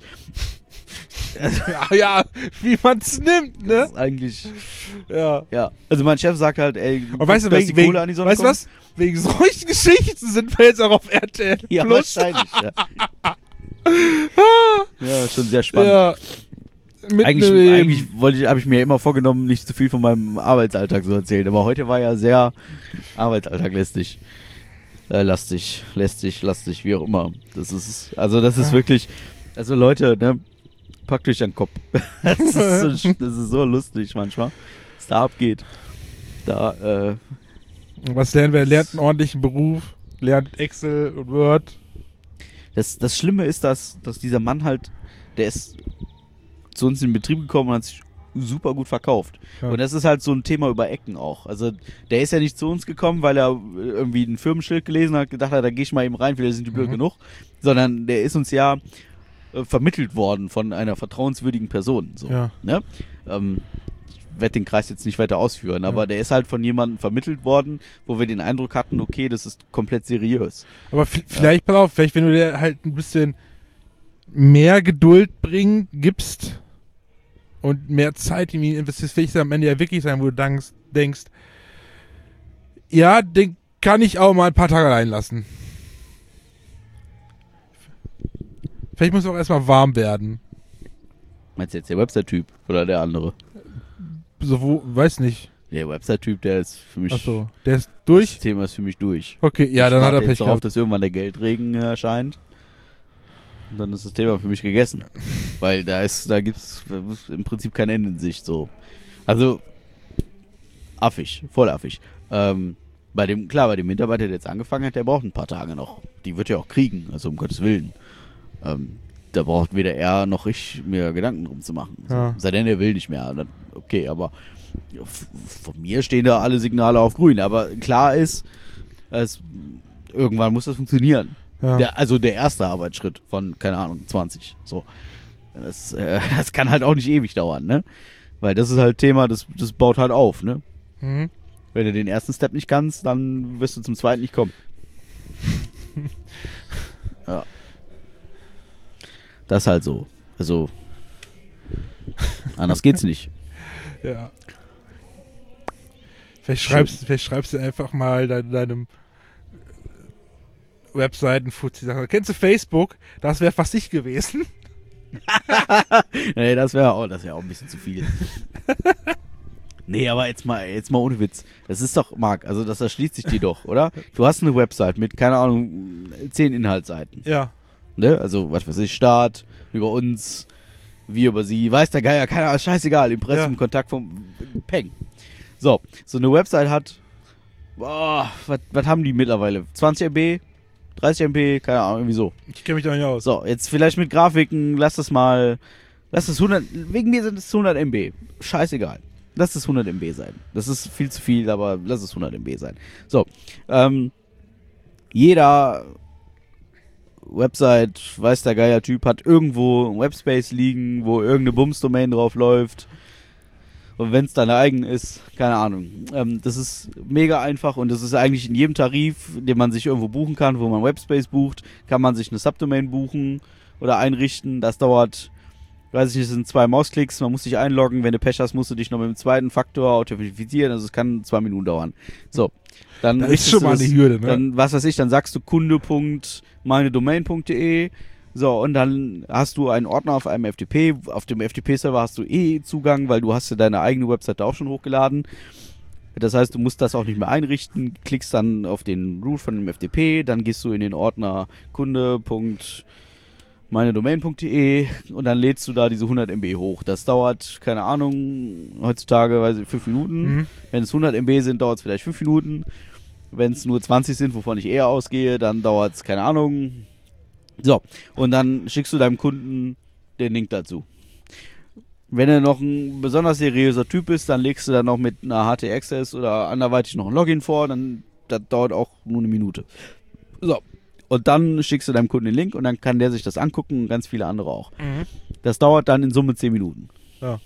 Ja, wie man es nimmt, ne? Das ist eigentlich... Ja. Ja. Also mein Chef sagt halt, ey, und weißt du, dass die Kohle an die Sonne weißt du kommt. was? Wegen solchen Geschichten sind wir jetzt auch auf RTL Ja, Plus. wahrscheinlich, ja. Ja, schon sehr spannend. Ja. Eigentlich habe ich mir immer vorgenommen, nicht zu viel von meinem Arbeitsalltag zu erzählen, aber heute war ja sehr Arbeitsalltag lästig, wie auch immer. Das ist wirklich, also Leute, ne, packt euch an den Kopf. Das ist so lustig manchmal, was da abgeht. Was lernen wir? Lernt einen ordentlichen Beruf, lernt Excel und Word. Das Schlimme ist, dass dieser Mann halt, der ist zu uns in den Betrieb gekommen und hat sich super gut verkauft. Ja. Und das ist halt so ein Thema über Ecken auch. Also der ist ja nicht zu uns gekommen, weil er irgendwie ein Firmenschild gelesen hat, gedacht hat, da gehe ich mal eben rein, vielleicht sind die blöd genug. Sondern der ist uns ja vermittelt worden von einer vertrauenswürdigen Person. So, ja. Ne? Ich werde den Kreis jetzt nicht weiter ausführen, aber der ist halt von jemandem vermittelt worden, wo wir den Eindruck hatten, okay, das ist komplett seriös. Aber vielleicht, pass auf, vielleicht wenn du dir halt ein bisschen mehr Geduld gibst und mehr Zeit in ihn investierst, vielleicht am Ende ja wirklich sein, wo du denkst, ja, den kann ich auch mal ein paar Tage allein lassen. Vielleicht muss er auch erstmal warm werden. Meinst du jetzt der Website-Typ oder der andere? So, weiß nicht. Der Website-Typ, der ist für mich... Ach so, der ist durch? Das Thema ist für mich durch. Okay, ja, dann hat er Pech Pech darauf, gehabt. dass irgendwann der Geldregen erscheint. Und dann ist das Thema für mich gegessen. Weil da gibt's im Prinzip kein Ende in Sicht, so. Also, affig, voll affig. Bei dem Mitarbeiter, der jetzt angefangen hat, der braucht ein paar Tage noch. Die wird er auch kriegen, also um Gottes Willen. Da braucht weder er noch ich mir Gedanken drum zu machen. So. Ja. Sei denn, er will nicht mehr. Dann, okay, aber von mir stehen da alle Signale auf grün. Aber klar ist, irgendwann muss das funktionieren. Ja. Der erste Arbeitsschritt von, keine Ahnung, 20. So. Das kann halt auch nicht ewig dauern, ne? Weil das ist halt Thema, das baut halt auf, ne? Mhm. Wenn du den ersten Step nicht kannst, dann wirst du zum zweiten nicht kommen. Ja. Das ist halt so. Also, anders geht's nicht. Ja. Vielleicht schreibst du einfach mal deinem Webseiten-Fuzzi. Kennst du Facebook? Das wäre fast ich gewesen. Nee, das wäre auch ein bisschen zu viel. Nee, aber jetzt mal ohne Witz. Das ist doch, Marc, also das erschließt sich dir doch, oder? Du hast eine Website mit, keine Ahnung, 10 Inhaltsseiten. Ja. Ne? Also, was weiß ich, Start, über uns, wir über sie, weiß der Geier, keine Ahnung, scheißegal, Impressum, Ja. Kontakt vom Peng. So eine Website hat, was haben die mittlerweile? 20 MB? 30 MB? Keine Ahnung, irgendwie so. Ich kenne mich da nicht aus. So, jetzt vielleicht mit Grafiken, lass es 100, wegen mir sind es 100 MB. Scheißegal. Lass es 100 MB sein. Das ist viel zu viel, aber lass es 100 MB sein. So, jeder Website, weiß der Geier-Typ, hat irgendwo ein Webspace liegen, wo irgendeine Bums-Domain drauf läuft. Und wenn es deine eigene ist, keine Ahnung. Das ist mega einfach und das ist eigentlich in jedem Tarif, den man sich irgendwo buchen kann, wo man Webspace bucht, kann man sich eine Subdomain buchen oder einrichten. Das dauert, weiß ich nicht, es sind 2 Mausklicks, man muss sich einloggen. Wenn du Pech hast, musst du dich noch mit dem zweiten Faktor authentifizieren. Also es kann 2 Minuten dauern. So, dann Das ist schon mal eine Hürde, ne? Dann, was weiß ich, dann sagst du kunde.meinedomain.de. So, und dann hast du einen Ordner auf einem FTP. Auf dem FTP-Server hast du Zugang, weil du hast ja deine eigene Webseite auch schon hochgeladen. Das heißt, du musst das auch nicht mehr einrichten. Klickst dann auf den Root von dem FTP, dann gehst du in den Ordner kunde.meinedomain.de und dann lädst du da diese 100 MB hoch. Das dauert, keine Ahnung, heutzutage, weiß ich, 5 Minuten. Mhm. Wenn es 100 MB sind, dauert es vielleicht 5 Minuten. Wenn es nur 20 sind, wovon ich eher ausgehe, dann dauert es, keine Ahnung, So, und dann schickst du deinem Kunden den Link dazu. Wenn er noch ein besonders seriöser Typ ist, dann legst du dann noch mit einer HT-Access oder anderweitig noch ein Login vor, dann das dauert auch nur eine Minute. So, und dann schickst du deinem Kunden den Link und dann kann der sich das angucken und ganz viele andere auch. Mhm. Das dauert dann in Summe 10 Minuten. Ja.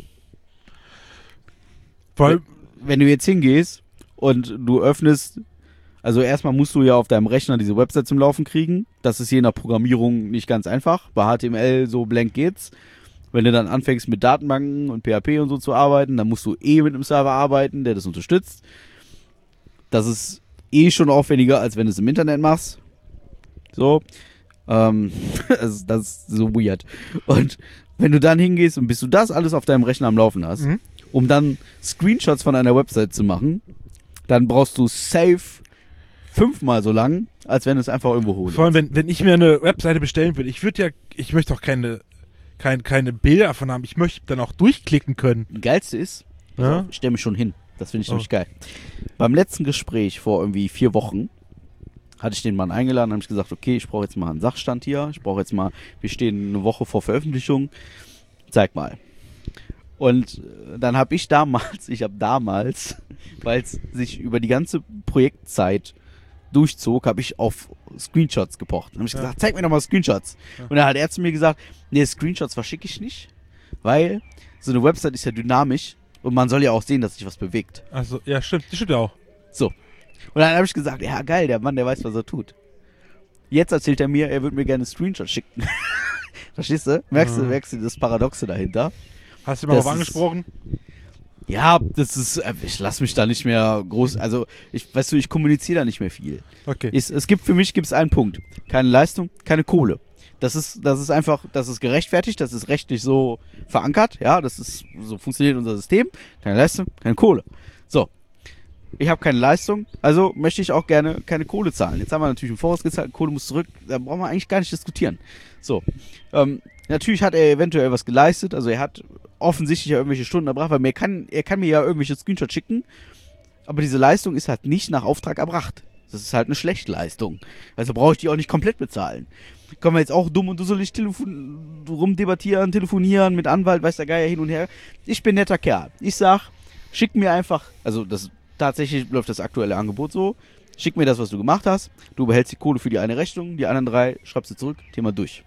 Weil, Wenn du jetzt hingehst und du öffnest, also erstmal musst du ja auf deinem Rechner diese Website zum Laufen kriegen. Das ist je nach Programmierung nicht ganz einfach. Bei HTML so blank geht's. Wenn du dann anfängst mit Datenbanken und PHP und so zu arbeiten, dann musst du mit einem Server arbeiten, der das unterstützt. Das ist schon aufwendiger, als wenn du es im Internet machst. So. Das ist so weird. Und wenn du dann hingehst und bis du das alles auf deinem Rechner am Laufen hast, um dann Screenshots von einer Website zu machen, dann brauchst du safe 5-mal so lang, als wenn du es einfach irgendwo holst. vor allem, wenn ich mir eine Webseite bestellen will, ich möchte auch keine Bilder davon haben. Ich möchte dann auch durchklicken können. Geilste ist, Ja? ich stelle mich schon hin. Das finde ich nämlich geil. Beim letzten Gespräch vor irgendwie 4 Wochen hatte ich den Mann eingeladen und habe ich gesagt, okay, ich brauche jetzt mal einen Sachstand hier. Wir stehen eine Woche vor Veröffentlichung. Zeig mal. Und dann habe ich damals, weil es sich über die ganze Projektzeit durchzog, habe ich auf Screenshots gepocht. Dann habe ich gesagt, zeig mir doch mal Screenshots. Ja. Und dann hat er zu mir gesagt, nee, Screenshots verschicke ich nicht, weil so eine Website ist ja dynamisch und man soll ja auch sehen, dass sich was bewegt. Also, ja, stimmt. Das stimmt ja auch. So. Und dann habe ich gesagt, ja geil, der Mann, der weiß, was er tut. Jetzt erzählt er mir, er würde mir gerne Screenshots schicken. Verstehst du? Merkst du das Paradoxe dahinter? Hast du mal Das drauf ist- angesprochen? Ja, das ist, ich lasse mich da nicht mehr groß, also ich kommuniziere da nicht mehr viel. Okay. Für mich gibt es einen Punkt. Keine Leistung, keine Kohle. Das ist einfach, das ist gerechtfertigt, das ist rechtlich so verankert, ja, so funktioniert unser System. Keine Leistung, keine Kohle. So. Ich habe keine Leistung, also möchte ich auch gerne keine Kohle zahlen. Jetzt haben wir natürlich im Voraus gezahlt, Kohle muss zurück, da brauchen wir eigentlich gar nicht diskutieren. So. Natürlich hat er eventuell was geleistet, also er hat offensichtlich ja irgendwelche Stunden erbracht, weil er kann mir ja irgendwelche Screenshots schicken, aber diese Leistung ist halt nicht nach Auftrag erbracht. Das ist halt eine Schlechtleistung. Also brauche ich die auch nicht komplett bezahlen. Können wir jetzt auch dumm und dusselig rumdebattieren, telefonieren mit Anwalt, weiß der Geier hin und her. Ich bin netter Kerl. Ich sag, schick mir einfach, also tatsächlich läuft das aktuelle Angebot so, schick mir das, was du gemacht hast, du behältst die Kohle für die eine Rechnung, die anderen 3 schreibst du zurück, Thema durch.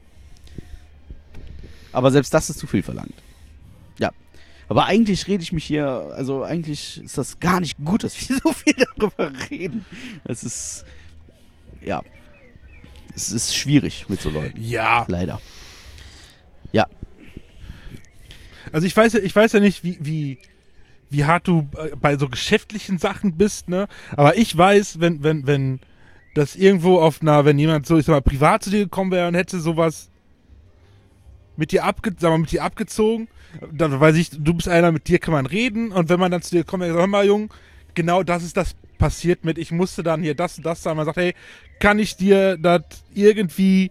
Aber selbst das ist zu viel verlangt. Ja. Aber eigentlich rede ich mich hier, also eigentlich ist das gar nicht gut, dass wir so viel darüber reden. Es ist, ja, es ist schwierig mit so Leuten. Ja. Leider. Ja. Also ich weiß ja nicht, wie hart du bei so geschäftlichen Sachen bist, ne? Aber ich weiß, wenn das irgendwo wenn jemand so, ich sag mal, privat zu dir gekommen wäre und hätte sowas mit dir abgezogen, dann weiß ich, du bist einer, mit dir kann man reden, und wenn man dann zu dir kommt und sagt, hör mal, Jung, genau das ist das passiert mit, ich musste dann hier das und das sagen, man sagt, hey, kann ich dir das irgendwie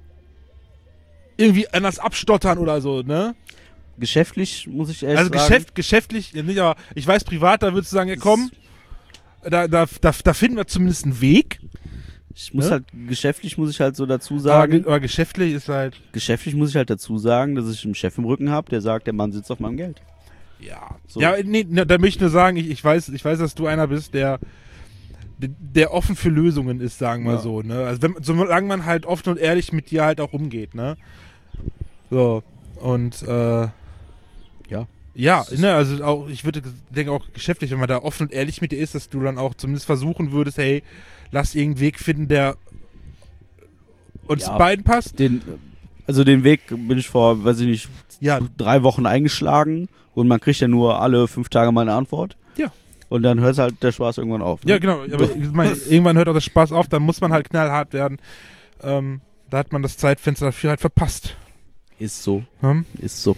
anders abstottern oder so, ne? Geschäftlich muss ich ehrlich Also sagen. geschäftlich, ja, nicht, aber ich weiß, privat, da würdest du sagen, ja komm, da finden wir zumindest einen Weg. Geschäftlich muss ich halt so dazu sagen, Aber geschäftlich ist halt, dazu sagen, dass ich einen Chef im Rücken habe, der sagt, der Mann sitzt auf meinem Geld. ja. So. Ja, nee, da möchte ich nur sagen, ich weiß, dass du einer bist, der offen für Lösungen ist, sagen wir Ja. so, ne? Also solange man halt offen und ehrlich mit dir halt auch umgeht, ne? So, und, Ja. ja, ne, also auch, ich denke auch geschäftlich, wenn man da offen und ehrlich mit dir ist, dass du dann auch zumindest versuchen würdest, hey, lass irgendeinen Weg finden, der uns Ja. beiden passt. Den Weg bin ich vor, weiß ich nicht, Ja, 3 Wochen eingeschlagen und man kriegt ja nur alle 5 Tage mal eine Antwort. Ja. Und dann hört halt der Spaß irgendwann auf. Ne? ja, genau. Aber ich meine, irgendwann hört auch der Spaß auf, dann muss man halt knallhart werden. Da hat man das Zeitfenster dafür halt verpasst. Ist so. Hm? Ist so.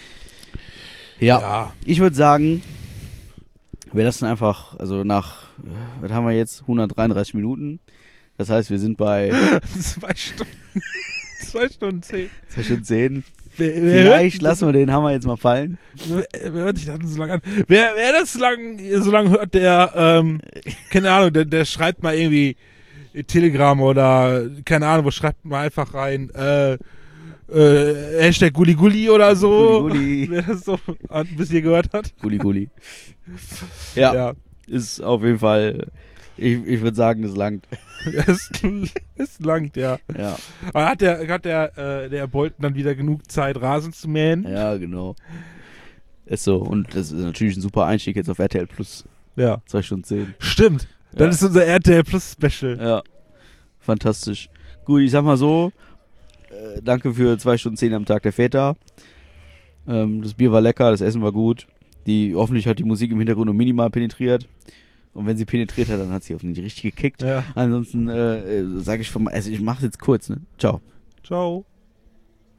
Ja. Ich würde sagen, wir lassen einfach, also was haben wir jetzt? 133 Minuten. Das heißt, wir sind bei 2 Stunden. 2 Stunden 10. 2 Stunden 10. Wer Vielleicht lassen wir den Hammer jetzt mal fallen. wer hört sich das so lange an? Wer das so lang hört, der, keine Ahnung, der schreibt mal irgendwie Telegram oder keine Ahnung, wo schreibt man einfach rein, Hashtag Gulli oder so. Gulli. Wer das so bis hier gehört hat. Gulli. Ja, ist auf jeden Fall, ich würde sagen, es langt. Es langt, ja. Ja. Aber hat der Bolton dann wieder genug Zeit, Rasen zu mähen? Ja, genau. Ist so. Und das ist natürlich ein super Einstieg jetzt auf RTL Plus. Ja. 2 Stunden 10. Stimmt. Dann ist unser RTL Plus Special. Ja. Fantastisch. Gut, ich sag mal so, danke für 2 Stunden 10 am Tag der Väter. Das Bier war lecker, das Essen war gut. Hoffentlich hat die Musik im Hintergrund nur minimal penetriert. Und wenn sie penetriert hat, dann hat sie hoffentlich richtig gekickt. Ja. Ansonsten sage ich also ich mach's jetzt kurz, ne? Ciao. Ciao.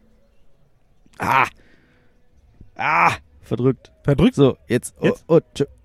Verdrückt. Verdrückt? So, jetzt. Jetzt? Oh, tschö.